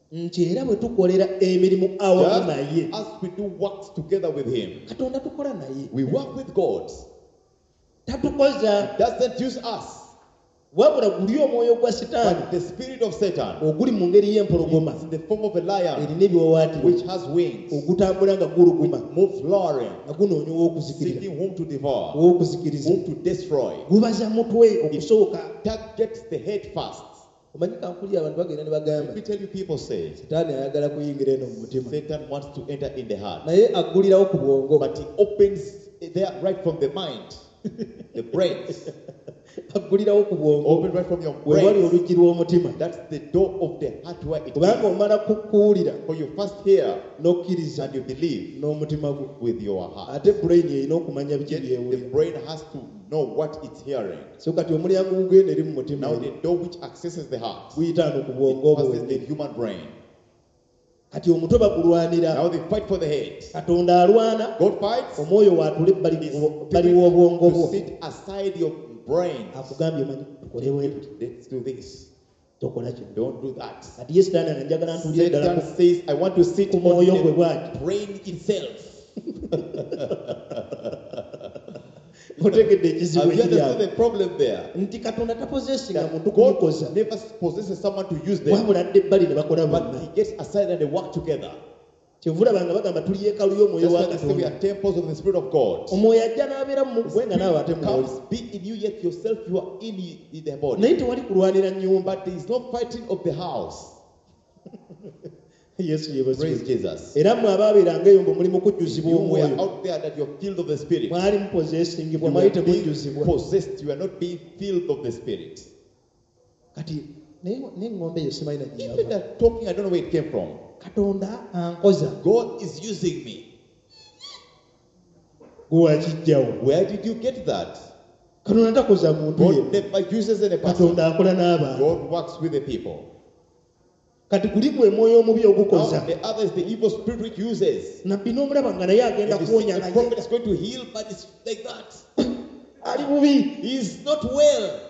Speaker 1: nti era bwe tukolera emirimu awamu naye
Speaker 2: Just as we do works together with Him,
Speaker 1: katonda tukola naye
Speaker 2: we work with God.
Speaker 1: tatukoza
Speaker 2: He doesn't use us,
Speaker 1: wabula guli omwoyo gwa sitaani
Speaker 2: but the spirit of Satan
Speaker 1: oguli mu ngeri y'empologoma
Speaker 2: is in the form of a lion
Speaker 1: erina ebiwawaatiro
Speaker 2: which has wings,
Speaker 1: ogutambula nga guluguma
Speaker 2: moves roaring,
Speaker 1: nga gunoonya ow'okuzikirira
Speaker 2: seeking whom to devour,
Speaker 1: ow'okuzikiriza
Speaker 2: whom to destroy.
Speaker 1: gubaza mutwe okusooka
Speaker 2: Targets the head first.
Speaker 1: omanyi kankuli abantu bagenda ne bagamba
Speaker 2: Let me tell you, people say
Speaker 1: sitaani ayagala kuyingira eno mu mutima
Speaker 2: Satan wants to enter in the heart,
Speaker 1: naye aggulirawo ku bwongo
Speaker 2: but he opens there right from the mind, the brains.
Speaker 1: aggulirawo ku bwongo
Speaker 2: Open right from your
Speaker 1: we wali
Speaker 2: brains.
Speaker 1: oluggi lw'omutima
Speaker 2: That's the door of the heart where it
Speaker 1: kubanga
Speaker 2: is.
Speaker 1: omala kukuwulira
Speaker 2: For you first hear
Speaker 1: n'okkiriza
Speaker 2: and you believe
Speaker 1: n'omutima gwo
Speaker 2: with your heart.
Speaker 1: ate brain erina okumanya biki
Speaker 2: Yet the
Speaker 1: byewulira
Speaker 2: brain has to know what it's hearing.
Speaker 1: so kati omulyango gugenda eri mu mutima
Speaker 2: Now the door which accesses the heart
Speaker 1: guyitaano ku bwongo obwo
Speaker 2: passes the
Speaker 1: wennyini
Speaker 2: human brain.
Speaker 1: kati omutwe bagulwanira
Speaker 2: Now they fight for the head.
Speaker 1: katonda alwana
Speaker 2: God fights
Speaker 1: omwoyo waatule baliwo obwongo
Speaker 2: to
Speaker 1: bwo
Speaker 2: sit aside your brain.
Speaker 1: akugambye omanyi tukole bwe tuti
Speaker 2: Let's do this.
Speaker 1: tokola kino
Speaker 2: Don't do that.
Speaker 1: kati ye sitaani nga njagala ntulire ddala
Speaker 2: Satan
Speaker 1: ku-
Speaker 2: says, I want to sit
Speaker 1: ku
Speaker 2: on
Speaker 1: mwoyo gwe
Speaker 2: the
Speaker 1: bw'ati
Speaker 2: brain itself.
Speaker 1: otegedde ekizibu
Speaker 2: Have you
Speaker 1: ekiri
Speaker 2: understood
Speaker 1: awo
Speaker 2: the problem there?
Speaker 1: nti katonda tapozesinga
Speaker 2: That
Speaker 1: muntu kumukoza
Speaker 2: God never possesses someone to use them,
Speaker 1: wabula dde ebbali ne bakola
Speaker 2: but
Speaker 1: bonna
Speaker 2: He gets aside and they work together.
Speaker 1: kyevulabanga bagamba tuli yeekalu y'omwoyo
Speaker 2: That's
Speaker 1: wa
Speaker 2: why they say we
Speaker 1: katonda
Speaker 2: are temples of the Spirit of God.
Speaker 1: omwoyo ajja n'abeera mu
Speaker 2: The
Speaker 1: ggwe nga naawe ate
Speaker 2: Spirit
Speaker 1: mwoli
Speaker 2: comes, be in you, yet yourself you are in, in the body.
Speaker 1: naye tewali kulwanira nnyumba
Speaker 2: But there is no fighting of the house.
Speaker 1: yesu
Speaker 2: Praise
Speaker 1: yebazibwe
Speaker 2: Jesus.
Speaker 1: era mmwe abaabeeranga eyo mbu muli mu kujjuzibwa
Speaker 2: You were
Speaker 1: omwoyo
Speaker 2: out there that you're filled of the Spirit.
Speaker 1: mwali mupozesingibwa
Speaker 2: You
Speaker 1: mwali
Speaker 2: were being
Speaker 1: temujjuzibwa
Speaker 2: possessed. You are not being filled of the Spirit.
Speaker 1: kati naye n'eŋŋombe eyo simanyi
Speaker 2: Even
Speaker 1: nagyava
Speaker 2: that talking, I don't know where it came from.
Speaker 1: katonda ankoza
Speaker 2: God is using me.
Speaker 1: gwe wakijjawo
Speaker 2: Where did you get that?
Speaker 1: katonda takoza muntu
Speaker 2: God
Speaker 1: yenna
Speaker 2: never uses any person.
Speaker 1: katonda akola n'abantu
Speaker 2: God works with the people.
Speaker 1: kati guli gwe mwoyo omubi
Speaker 2: Now,
Speaker 1: ogukoza
Speaker 2: the other is the evil spirit which uses.
Speaker 1: nabbi n'omulaba nga naye agenda
Speaker 2: And you see,
Speaker 1: kuwonya
Speaker 2: the
Speaker 1: naye
Speaker 2: prophet is going to heal, but it's like that.
Speaker 1: ali bubi
Speaker 2: He is not well.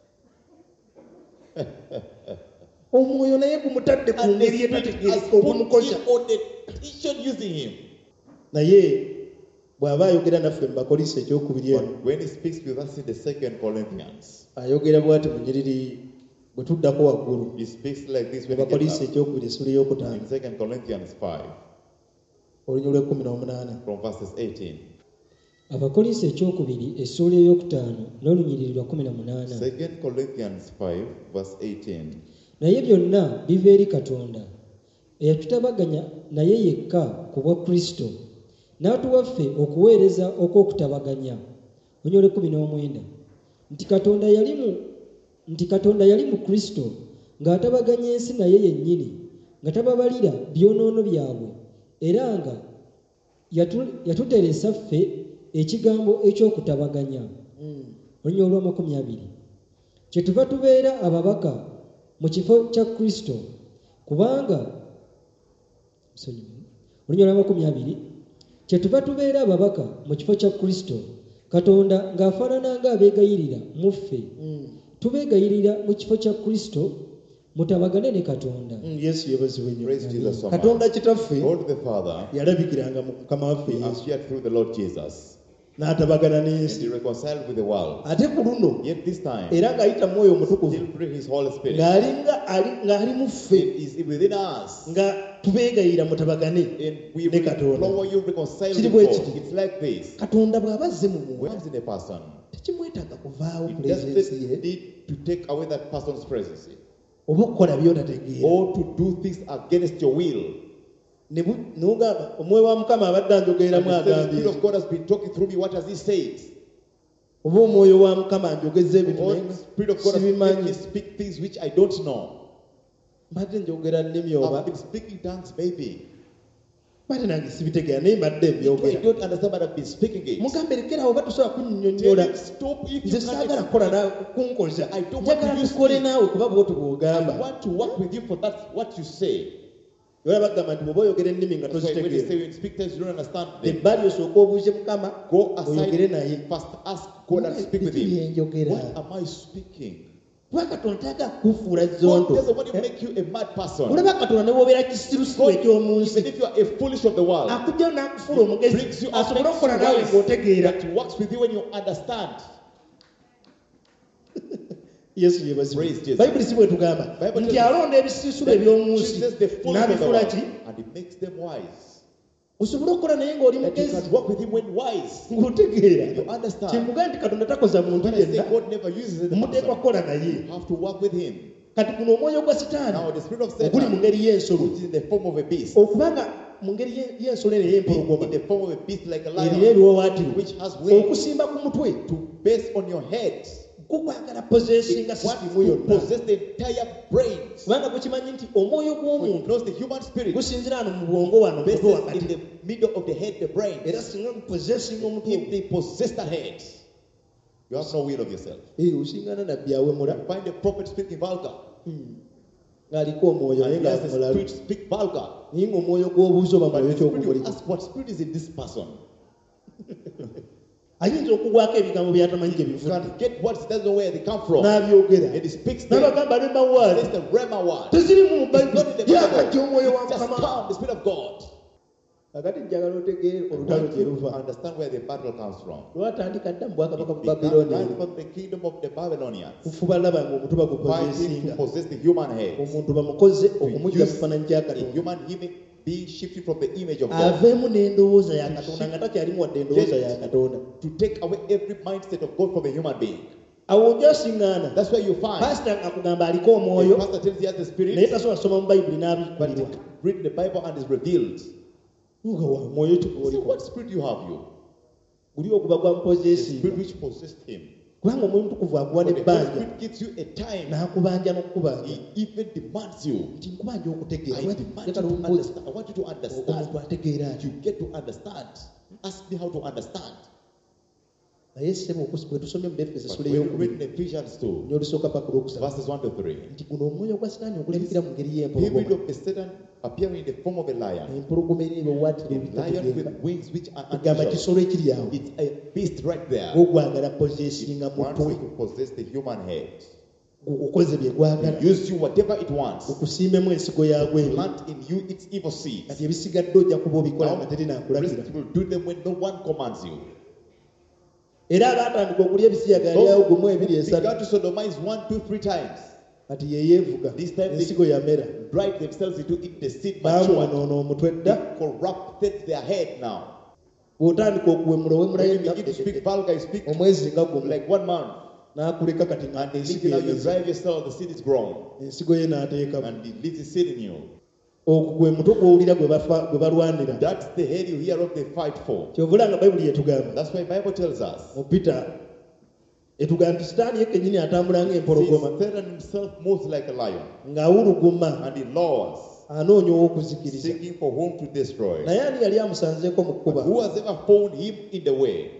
Speaker 1: omwoyo naye gumutadde ku
Speaker 2: And the
Speaker 1: ngeri
Speaker 2: spirit has
Speaker 1: etategeereka
Speaker 2: put
Speaker 1: ogumukoza
Speaker 2: him on the condition using him.
Speaker 1: naye bw'aba ayogera naffe mu bakolisa ekyokubiri eno
Speaker 2: But when he speaks with us in the second Corinthians,
Speaker 1: ayogera bw'ati mu nyiriri bwe tuddako waggulu
Speaker 2: he speaks like this
Speaker 1: mu
Speaker 2: when he
Speaker 1: bakolisa
Speaker 2: gets up.
Speaker 1: ekyokubiri essula ey'okutaano
Speaker 2: In second Corinthians five,
Speaker 1: olunywa lw'ekkumi n'omunaana
Speaker 2: from verses eighteen.
Speaker 3: abakolisa ekyokubiri essuula ey'okutaano n'olunyiriri lwa kumi na munaana
Speaker 2: second Corinthians five, verse eighteen.
Speaker 3: naye byonna biva eri katonda eyatutabaganya naye yekka ku bwa kristo n'atuwaffe okuweereza okw'okutabaganya olunyiriri lw'ekkumi n'omwenda nti katonda yali mu nti katonda yali mu kristo ng'atabaganya ensi naye yennyini nga tababalira byonoono byabwe era nga yatu- yatuteresa ffe ekigambo eky'okutabaganya olunyiriri olw'amakumi abiri kyetuva tubeera ababaka mu kifo kya kristo kubanga olunyiriri olw'amakumi abiri kyetuva tubeera ababaka mu kifo kya kristo katonda ng'afaanana ng'abeegayirira mu ffe tubeegayirira mu kifo kya kristo mutabagane ne katonda
Speaker 1: Mm, yesu yebazibwe nnyo
Speaker 2: Praise Jesus so much.
Speaker 1: katonda kitaffe
Speaker 2: God the Father,
Speaker 1: yalabikiranga mu mukama waffe
Speaker 2: he
Speaker 1: yesu
Speaker 2: appeared through the Lord Jesus,
Speaker 1: n'atabagana
Speaker 2: and
Speaker 1: n'ensi
Speaker 2: he reconciled with the world.
Speaker 1: ate ku luno
Speaker 2: Yet this time,
Speaker 1: era ng'ayita mwoyo omutukuvu
Speaker 2: still through his Holy Spirit,
Speaker 1: ng'ali nga ali ng'ali mu ffe
Speaker 2: it is within us,
Speaker 1: nga tubeegayira mutabagane
Speaker 2: and we
Speaker 1: ne katonda
Speaker 2: implore you reconcile
Speaker 1: Kiri
Speaker 2: with
Speaker 1: bwe
Speaker 2: God.
Speaker 1: kiti.
Speaker 2: It's like this.
Speaker 1: katonda bw'aba azze mu muntu
Speaker 2: Once in a person,
Speaker 1: tekimwetaaga kuvaawo
Speaker 2: it
Speaker 1: pulezensi
Speaker 2: doesn't
Speaker 1: ye
Speaker 2: need to take away that person's presence
Speaker 1: oba okukola by'otategeera
Speaker 2: or to do things against your will.
Speaker 1: ne bu- n'ogamba omwoyo wa mukama abadde anjogereramu
Speaker 2: And the
Speaker 1: agambye
Speaker 2: Spirit of God has been talking through me. What has He said?
Speaker 1: oba omwoyo wa mukama anjogeza ebintu
Speaker 2: Or
Speaker 1: naye
Speaker 2: the Spirit of God has made me
Speaker 1: sibimanyi
Speaker 2: speak things which I don't know.
Speaker 1: mbadde njogera nnimi oba
Speaker 2: I've been speaking tongues, maybe.
Speaker 1: mbadde nange sibitegeera naye mbadde
Speaker 2: I
Speaker 1: mbyogera
Speaker 2: don't understand, but I've been speaking it.
Speaker 1: mugambe lekerawo oba tosobola
Speaker 2: Tell
Speaker 1: kunnyonnyola
Speaker 2: him, stop if you
Speaker 1: nze
Speaker 2: can't
Speaker 1: saagala
Speaker 2: explain.
Speaker 1: kukola nawe kunkoza
Speaker 2: I don't want
Speaker 1: njagala
Speaker 2: to use
Speaker 1: tukole
Speaker 2: me.
Speaker 1: naawe kuba bwoti
Speaker 2: I
Speaker 1: bw'ogamba
Speaker 2: want to work with you for that, what you say.
Speaker 1: yola bagamba nti bw'oba oyogera ennimi nga
Speaker 2: That's why when they say
Speaker 1: tozitegeera
Speaker 2: you speak things you don't understand them,
Speaker 1: ebbali osooka obuuze mukama
Speaker 2: go
Speaker 1: oyogere
Speaker 2: aside
Speaker 1: naye
Speaker 2: first, ask God and speak with
Speaker 1: Biki
Speaker 2: Him.
Speaker 1: byenjogera
Speaker 2: What am I speaking?
Speaker 1: kuba Katonda tayagala kukufuula
Speaker 2: God
Speaker 1: zonto.
Speaker 2: doesn't want to make you a mad person.
Speaker 1: Olaba Katonda ne bw'obeera kisirusiru
Speaker 2: God,
Speaker 1: eky'omu
Speaker 2: even
Speaker 1: nsi,
Speaker 2: if you are a foolish of the world,
Speaker 1: akujjayo n'akufuula omugezi
Speaker 2: brings you up,
Speaker 1: asobole
Speaker 2: makes you
Speaker 1: okukola naawe
Speaker 2: wise,
Speaker 1: ng'otegeera.
Speaker 2: that works with you when you understand.
Speaker 1: Yesu yebazibwe.
Speaker 2: Praise Jesus.
Speaker 1: Bayibuli si bwe tugamba
Speaker 2: Bible
Speaker 1: nti
Speaker 2: tells us
Speaker 1: alonda ebisiisulu eby'omu nsi
Speaker 2: chooses the foolish of the
Speaker 1: n'abifuula
Speaker 2: world,
Speaker 1: ki
Speaker 2: and he makes them wise.
Speaker 1: osobole okukola naye ng'oli
Speaker 2: That you
Speaker 1: mugezi
Speaker 2: can walk with him when wise.
Speaker 1: ng'otegeera.
Speaker 2: You understand.
Speaker 1: Kyembuga nti Katonda takoza muntu
Speaker 2: When I say
Speaker 1: yenna,
Speaker 2: God never uses the
Speaker 1: muteekwa
Speaker 2: person,
Speaker 1: kukola naye.
Speaker 2: you have to work with him.
Speaker 1: Kati guno omwoyo gwa sitaani
Speaker 2: Now the spirit of
Speaker 1: oguli mu
Speaker 2: Satan,
Speaker 1: ngeri y'ensolo,
Speaker 2: which is in the form of a beast,
Speaker 1: okubanga mu ngeri ye- y'ensolo eno ey'empologoma
Speaker 2: in the form of a beast like a
Speaker 1: erina
Speaker 2: lion,
Speaker 1: ebiwawaatiro,
Speaker 2: which has wings,
Speaker 1: okusimba ku mutwe
Speaker 2: to base on your head.
Speaker 1: kukwagala possessinga
Speaker 2: It wants
Speaker 1: sisitimu
Speaker 2: to
Speaker 1: yonna.
Speaker 2: possess the entire brains.
Speaker 1: Kubanga gukimanyi nti omwoyo
Speaker 2: It
Speaker 1: gw'omuntu
Speaker 2: knows the human spirit
Speaker 1: gusinzira wano mu bwongo wano mu
Speaker 2: bases
Speaker 1: mutwe
Speaker 2: in
Speaker 1: wakati.
Speaker 2: the middle of the head, the brain.
Speaker 1: Era singa gupossessinga omutwe
Speaker 2: If they possess the head, you have no will of yourself.
Speaker 1: Eh, osingana nabbi awemula
Speaker 2: You find a prophet speaking vulgar,
Speaker 1: ng'aliko omwoyo naye
Speaker 2: and he has the
Speaker 1: ng'amulalu
Speaker 2: spirit speak vulgar.
Speaker 1: naye ng'omwoyo gw'obuuza oba
Speaker 2: But
Speaker 1: mwoyo
Speaker 2: the spirit you
Speaker 1: ky'okumuliko
Speaker 2: ask, what spirit is in this person?
Speaker 1: ayinza okugwako ebigambo by'atamanyi gye
Speaker 2: You
Speaker 1: bivuga
Speaker 2: can get words he doesn't know where they come from.
Speaker 1: n'abyogera
Speaker 2: And he speaks them.
Speaker 1: n'abagamba ne mawaali
Speaker 2: It's the Rema word.
Speaker 1: tezirimu mu
Speaker 2: It's not in
Speaker 1: bayibuli
Speaker 2: the Bible.
Speaker 1: yakajja omwoyo wa
Speaker 2: It's just
Speaker 1: mukama.
Speaker 2: come, the spirit of God.
Speaker 1: Kakati njagala otegeere
Speaker 2: I
Speaker 1: olutalo
Speaker 2: want
Speaker 1: gye
Speaker 2: you to
Speaker 1: luva.
Speaker 2: understand where the battle comes from.
Speaker 1: Lwatandika dda mu bwakabaka bu
Speaker 2: It began
Speaker 1: Babilooni
Speaker 2: right
Speaker 1: eno.
Speaker 2: from the kingdom of the Babylonians,
Speaker 1: kufuba laba ng'omuntu
Speaker 2: fighting
Speaker 1: bagupozesinga
Speaker 2: to possess the human head.
Speaker 1: omuntu bamukoze
Speaker 2: To
Speaker 1: okumujja mu
Speaker 2: use
Speaker 1: kifaananyi kya
Speaker 2: a
Speaker 1: Katonda
Speaker 2: human image being shifted from the image of God.
Speaker 1: aveemu n'endowooza ya Katonda nga takyalimu wadde endowooza ya Katonda.
Speaker 2: To take away every mindset of God from a human being.
Speaker 1: Awo ojja osiŋŋaana
Speaker 2: That's where you find.
Speaker 1: pasita ng'akugamba aliko
Speaker 2: The
Speaker 1: omwoyo
Speaker 2: pastor tells you he has the
Speaker 1: naye
Speaker 2: spirit,
Speaker 1: tasobola kusoma mu bayibuli
Speaker 2: but
Speaker 1: n'abikkulirwa.
Speaker 2: read the Bible and is revealed.
Speaker 1: nga wa omwoyo
Speaker 2: So
Speaker 1: tugoliko
Speaker 2: what spirit you have you?
Speaker 1: guli okuba gwa
Speaker 2: The
Speaker 1: mupozeesinga
Speaker 2: spirit which possessed him.
Speaker 1: kubanga omwoyo mutukuvu akuwa
Speaker 2: But the Holy
Speaker 1: n'ebbanja
Speaker 2: Spirit gives you a time.
Speaker 1: n'akubanja n'okukubanja
Speaker 2: He even demands you.
Speaker 1: nti nkubanja okutegeera.
Speaker 2: I
Speaker 1: Lwaki
Speaker 2: demand you
Speaker 1: njagala
Speaker 2: to
Speaker 1: ombuuza
Speaker 2: understand. I want you to understand.
Speaker 1: omuntu ategeera atyo.
Speaker 2: You get to understand. Ask me how to understand.
Speaker 1: naye ssebo bwe tusomye mu Efeso
Speaker 2: But
Speaker 1: essula
Speaker 2: when you
Speaker 1: ey'okubiri
Speaker 2: read in Ephesians two,
Speaker 1: n'olusooka paka olwokusatu
Speaker 2: verses one to three,
Speaker 1: nti guno omwoyo gwa sitaani okulabikira mu ngeri
Speaker 2: period
Speaker 1: y'empologoma
Speaker 2: of the Satan appearing in the form of a lion,
Speaker 1: empologoma eri ebiwaatiro
Speaker 2: lion
Speaker 1: ebitategeereka
Speaker 2: with wings which are
Speaker 1: egamba
Speaker 2: unusual.
Speaker 1: kisolo ekiri awo
Speaker 2: It's a beast right there.
Speaker 1: gwogwagala pozeesinga
Speaker 2: It wants
Speaker 1: mutwe
Speaker 2: to possess the human head.
Speaker 1: gukoze bye gwagala
Speaker 2: It use you whatever it wants.
Speaker 1: okusiimemu ensigo yaagwo ebi
Speaker 2: Plant in you its evil seeds.
Speaker 1: kati ebisigadde ojja kuba obikola nga
Speaker 2: Now,
Speaker 1: terinakulagira
Speaker 2: rest will do them when no one commands you.
Speaker 1: era abaatandika okulya ebisiyaga lyawo gumu ebiri
Speaker 2: Those
Speaker 1: esatu
Speaker 2: began to sodomize one, two, three times.
Speaker 1: kati yeyeevuga
Speaker 2: This time they
Speaker 1: ensigo yamera
Speaker 2: drive themselves into it. The seed matured.
Speaker 1: baamunoona omutwe
Speaker 2: They
Speaker 1: dda
Speaker 2: corrupted their head now.
Speaker 1: bw'otandika okuwemula
Speaker 2: When you
Speaker 1: owemulayo
Speaker 2: begin to speak vulgar, you speak
Speaker 1: omwezi nga gumu
Speaker 2: like one man.
Speaker 1: n'akuleka kati nga
Speaker 2: And
Speaker 1: ensigo
Speaker 2: thinking how you
Speaker 1: emeze.
Speaker 2: drive yourself, the seed is grown.
Speaker 1: ensigo ye n'ateekamu
Speaker 2: And it leaves the seed in you.
Speaker 1: ogwo gwe mutwe gw'owulira gwe bafa- gwe balwanira
Speaker 2: That's the head you hear of the fight for.
Speaker 1: kyovula nga bayibuli yetugamba
Speaker 2: That's why Bible tells us.
Speaker 1: mu Peter etugamba nti sitaani ye kennyini atambula ng'empologoma
Speaker 2: Since Satan himself moves like a lion,
Speaker 1: ng'awuluguma
Speaker 2: and he lowers,
Speaker 1: anoonya ow'okuzikiriza
Speaker 2: seeking for whom to destroy.
Speaker 1: naye ani yali amusanzeeko mu kkuba
Speaker 2: Who has ever found him in the way?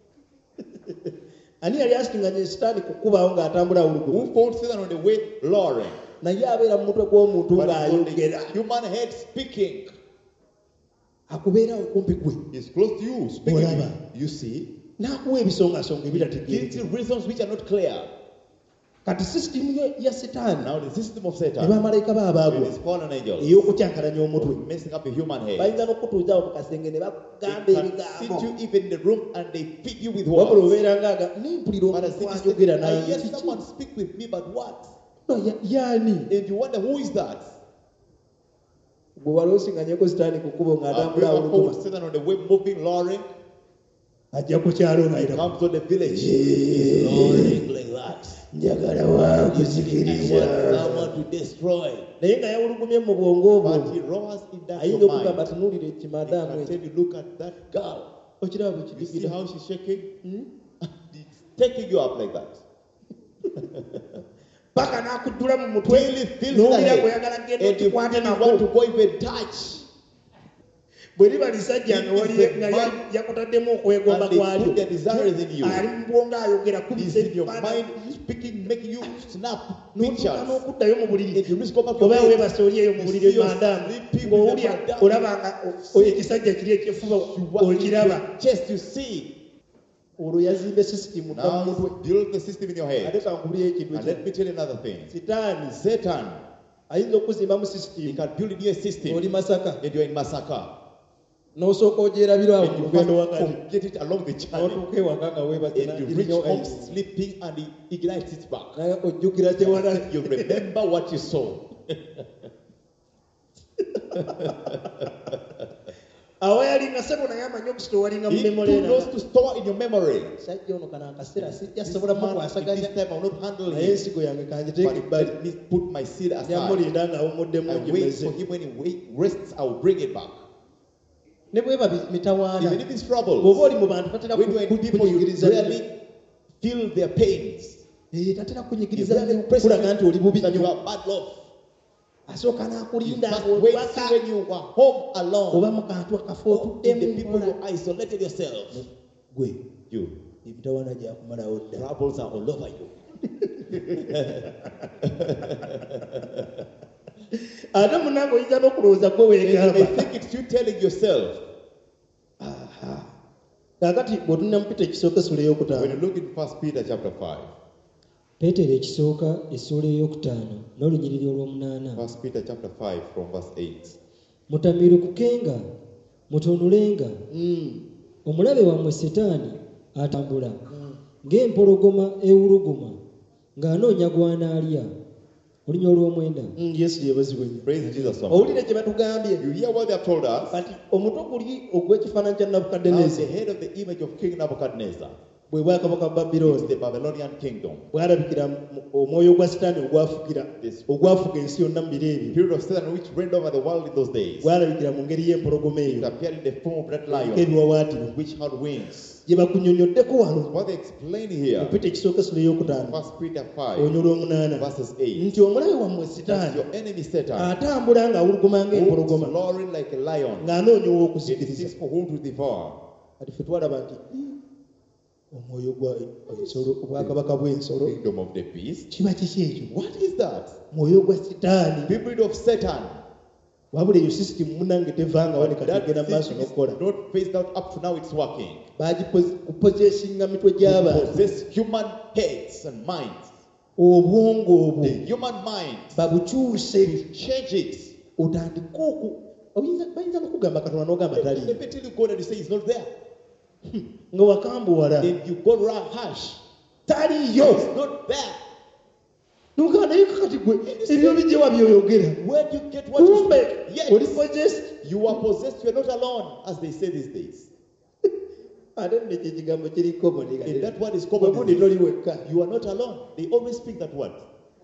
Speaker 1: ani yali asitinganye sitaani ku kkubaawo ng'atambula awuluguma
Speaker 2: Who found Satan on the way lowering?
Speaker 1: naye abeera mu mutwe gw'omuntu
Speaker 2: But on
Speaker 1: ng'ayogera
Speaker 2: the human head speaking.
Speaker 1: akubeera okumpi gwe
Speaker 2: He's close to you, speaking.
Speaker 1: Olaba.
Speaker 2: You see?
Speaker 1: n'akuwa ebisongasonga
Speaker 2: Gives you
Speaker 1: ebitategeereka
Speaker 2: reasons which are not clear.
Speaker 1: kati sisitimu ya- ya sitaani
Speaker 2: Now the system of
Speaker 1: ne
Speaker 2: Satan,
Speaker 1: bamalayika
Speaker 2: with
Speaker 1: baabaagwa
Speaker 2: his fallen angels,
Speaker 1: ey'okukyankalanya omutwe
Speaker 2: of messing up the human head.
Speaker 1: bayinza n'okutuuza awo mu kasenge ne bakugamba
Speaker 2: They can sit
Speaker 1: ebigambo
Speaker 2: you even in the room and they feed you with
Speaker 1: wabula
Speaker 2: words.
Speaker 1: obeera ngaaga nimpulira
Speaker 2: But as
Speaker 1: omuntu
Speaker 2: it is
Speaker 1: ayogera
Speaker 2: said, I
Speaker 1: nange
Speaker 2: hear
Speaker 1: kiki
Speaker 2: someone speak with me, but what?
Speaker 1: no ya- yaani
Speaker 2: And you wonder who is that?
Speaker 1: gwe wali osiŋŋanyeko sitaani ku kkubo
Speaker 2: Have you
Speaker 1: ng'atambula
Speaker 2: ever
Speaker 1: awuluguma
Speaker 2: found Satan on the way moving, lowering?
Speaker 1: ajja ku kyalo
Speaker 2: He
Speaker 1: ng'ayita
Speaker 2: comes to the village.
Speaker 1: Yeah.
Speaker 2: He's lowering like that.
Speaker 1: njagala
Speaker 2: I
Speaker 1: waakuzikiriza
Speaker 2: want someone to destroy.
Speaker 1: naye nga yawulugumye mu bwongo obwo
Speaker 2: But he roars in that
Speaker 1: ayinza
Speaker 2: your
Speaker 1: okugamba
Speaker 2: mind.
Speaker 1: tunuulire
Speaker 2: He
Speaker 1: kimadaamu
Speaker 2: can
Speaker 1: ekyo
Speaker 2: tell you, look at that girl.
Speaker 1: okiraba bwe
Speaker 2: You see
Speaker 1: kidigira
Speaker 2: how she's shaking?
Speaker 1: Hmm?
Speaker 2: It's taking you up like that.
Speaker 1: paka n'akuddula mu mutwe
Speaker 2: Till he feels
Speaker 1: n'owulira
Speaker 2: the
Speaker 1: kweyagala
Speaker 2: head.
Speaker 1: genda
Speaker 2: And you
Speaker 1: okikwate
Speaker 2: really
Speaker 1: nako
Speaker 2: want to go even touch.
Speaker 1: bwe liba lisajja nga
Speaker 2: It is
Speaker 1: wali-
Speaker 2: the
Speaker 1: nga
Speaker 2: man-
Speaker 1: ya- yakutaddemu okwegomba
Speaker 2: And they
Speaker 1: kwalyo
Speaker 2: put their desires in you.
Speaker 1: ali mu bwongo ayogera
Speaker 2: It's
Speaker 1: kubisa
Speaker 2: in your
Speaker 1: ebifaananyi
Speaker 2: mind, speaking, making you snap
Speaker 1: n'otuuka
Speaker 2: pictures.
Speaker 1: n'okuddayo mu buliri
Speaker 2: If you reach come back to
Speaker 1: oba
Speaker 2: bed,
Speaker 1: weebase oli eyo mu
Speaker 2: you
Speaker 1: buliri
Speaker 2: see your
Speaker 1: mandaamu
Speaker 2: sleeping with
Speaker 1: ng'owulya
Speaker 2: the madam.
Speaker 1: olaba nga o- o- ekisajja kiri ekyefuba
Speaker 2: You walk in
Speaker 1: okiraba
Speaker 2: your chest, you see.
Speaker 1: olwo yazimba system
Speaker 2: Now
Speaker 1: n'omutwe
Speaker 2: build the system in your
Speaker 1: ate
Speaker 2: head.
Speaker 1: kankuliyo ekintu
Speaker 2: And let me tell you another thing.
Speaker 1: sitaani
Speaker 2: Satan,
Speaker 1: ayinza okuzimba mu
Speaker 2: he
Speaker 1: system
Speaker 2: can build in you a system.
Speaker 1: oli Masaka
Speaker 2: And you're in Masaka.
Speaker 1: n'osooka ogyerabira awo
Speaker 2: And
Speaker 1: mu
Speaker 2: you
Speaker 1: lugendo
Speaker 2: first
Speaker 1: wakati
Speaker 2: forget it along the journey.
Speaker 1: n'otuuka ewaka nga weebazina
Speaker 2: And you reach home sleeping and he ignites it back.
Speaker 1: naye ojjukira tewala
Speaker 2: You remember what you saw.
Speaker 1: awayalinga sebo naye amanyi okusitowalinga mu
Speaker 2: He
Speaker 1: memole
Speaker 2: too knows to store in your memory.
Speaker 1: sajja ono kana akaseera sijja
Speaker 2: This
Speaker 1: sobola
Speaker 2: man, in
Speaker 1: mukwasaganya
Speaker 2: this time I will not handle
Speaker 1: naye
Speaker 2: him.
Speaker 1: ensigo yange kanjiteeka
Speaker 2: But
Speaker 1: ebbali
Speaker 2: let me put my seed aside.
Speaker 1: nyamulinda ng'awummuddemu
Speaker 2: I wait
Speaker 1: ngimeze
Speaker 2: for him when he wait, rests, I will bring it back.
Speaker 1: ne bweba bi- mitawaana
Speaker 2: Even if it's trouble,
Speaker 1: bw'oba oli mu bantu tatera
Speaker 2: when you are in people, you
Speaker 1: kunyigiriza
Speaker 2: really feel their pains.
Speaker 1: Eh, tatera
Speaker 2: You
Speaker 1: kunyigiriza
Speaker 2: really
Speaker 1: kulaga nti oli bubi
Speaker 2: that you
Speaker 1: nnyo
Speaker 2: are bad love.
Speaker 1: asooka
Speaker 2: You
Speaker 1: n'akulinda
Speaker 2: must
Speaker 1: ng'oli
Speaker 2: wait
Speaker 1: waka
Speaker 2: till when you are home alone.
Speaker 1: oba mu kantu akafa
Speaker 2: In the
Speaker 1: otuddemu
Speaker 2: people you isolated yourself.
Speaker 1: gwe
Speaker 2: You.
Speaker 1: emitawaana gyakumalawo dda
Speaker 2: Troubles are all over you.
Speaker 1: ate munange oyinza n'okulowooza gwe
Speaker 2: And you may
Speaker 1: weegamba
Speaker 2: think it's you telling yourself.
Speaker 1: kaakati bw'otunula mu Peter ekisooka essula
Speaker 2: When you
Speaker 1: ey'okutaano
Speaker 2: look in First Peter chapter five.
Speaker 3: peetero ekisooka essula ey'okutaano n'olunyiriri olw'omunaana.
Speaker 2: First Peter chapter five from verse eight.
Speaker 3: Mutamirukukenga mutunulenga
Speaker 1: Mm.
Speaker 3: omulabe wammwe setaani atambula ng'empologoma ewuluguma ng'anoonya gw'anaalya. Olunya olw'omwenda.
Speaker 1: Mm, yesu yeebazibwe nnyo
Speaker 2: Praise Jesus. so much.
Speaker 1: owulire gye batugambye
Speaker 2: You hear what they have told us?
Speaker 1: kati omutwe guli ogw'ekifaananyi kya
Speaker 2: Now
Speaker 1: nabukaddeneza
Speaker 2: the head of the image of King Nebuchadnezzar.
Speaker 1: bwe bwakabaka
Speaker 2: It's
Speaker 1: babirooni
Speaker 2: the Babylonian kingdom.
Speaker 1: bwalabikira mu- omwoyo gwa sitaani ogwafugira
Speaker 2: This-
Speaker 1: ogwafuga ensi yonna mu biro
Speaker 2: The
Speaker 1: ebyo
Speaker 2: period of Satan which reigned over the world in those days.
Speaker 1: bwalabikira mu ngeri y'empologoma
Speaker 2: It
Speaker 1: eyo
Speaker 2: appeared in the form of that lion
Speaker 1: ng'ebiwawaatiro
Speaker 2: which had wings.
Speaker 1: gye bakunyonyoddeko wano
Speaker 2: What they explain
Speaker 1: mu
Speaker 2: here,
Speaker 1: Peter ekisooka essula ey'okutaano
Speaker 2: First Peter five,
Speaker 1: olunya olw'omunaana
Speaker 2: verses eight.
Speaker 1: nti omulabe wammwe
Speaker 2: That's
Speaker 1: sitaani
Speaker 2: your enemy Satan,
Speaker 1: atambula ng'awuluguma
Speaker 2: who
Speaker 1: ng'empologoma
Speaker 2: is roaring like a lion.
Speaker 1: ng'anoonya
Speaker 2: It
Speaker 1: ow'okuzikiriza
Speaker 2: seeks for whom to devour.
Speaker 1: kati ffe twalaba nti omwoyo gwa ensolo obwakabaka bw'ensolo
Speaker 2: Kingdom of the beast.
Speaker 1: kiba kiki ekyo
Speaker 2: What is that?
Speaker 1: mwoyo gwa sitaani
Speaker 2: The breed of Satan.
Speaker 1: wabula eyo sisitimu munange tevanga ne kati
Speaker 2: That
Speaker 1: ogenda mu maaso
Speaker 2: system is
Speaker 1: n'okukola
Speaker 2: not phased out up to now. It's working.
Speaker 1: bagikupozesinga mitwe gy'abantu
Speaker 2: Possess human heads and minds.
Speaker 1: obwongo obwo
Speaker 2: The human mind.
Speaker 1: babukyuse
Speaker 2: Change it.
Speaker 1: otandike oku oyinza- bayinza n'okugamba katonda n'ogamba
Speaker 2: Let
Speaker 1: taliyo
Speaker 2: me tell you God and you say he's not there.
Speaker 1: nga wakambuwala
Speaker 2: Then you go around harsh.
Speaker 1: taliyo
Speaker 2: He's not there.
Speaker 1: nogamba naye kakati gwe ebyo bijjewa byoyogera
Speaker 2: Where do you get what you
Speaker 1: kumbe
Speaker 2: speak? Yes.
Speaker 1: oli possessed
Speaker 2: You are possessed. You are not alone, as they say these days.
Speaker 1: ate nno ekyo ekigambo kiriko
Speaker 2: And that word is common.
Speaker 1: bwebundi toli wekka
Speaker 2: You are not alone. They always speak that word.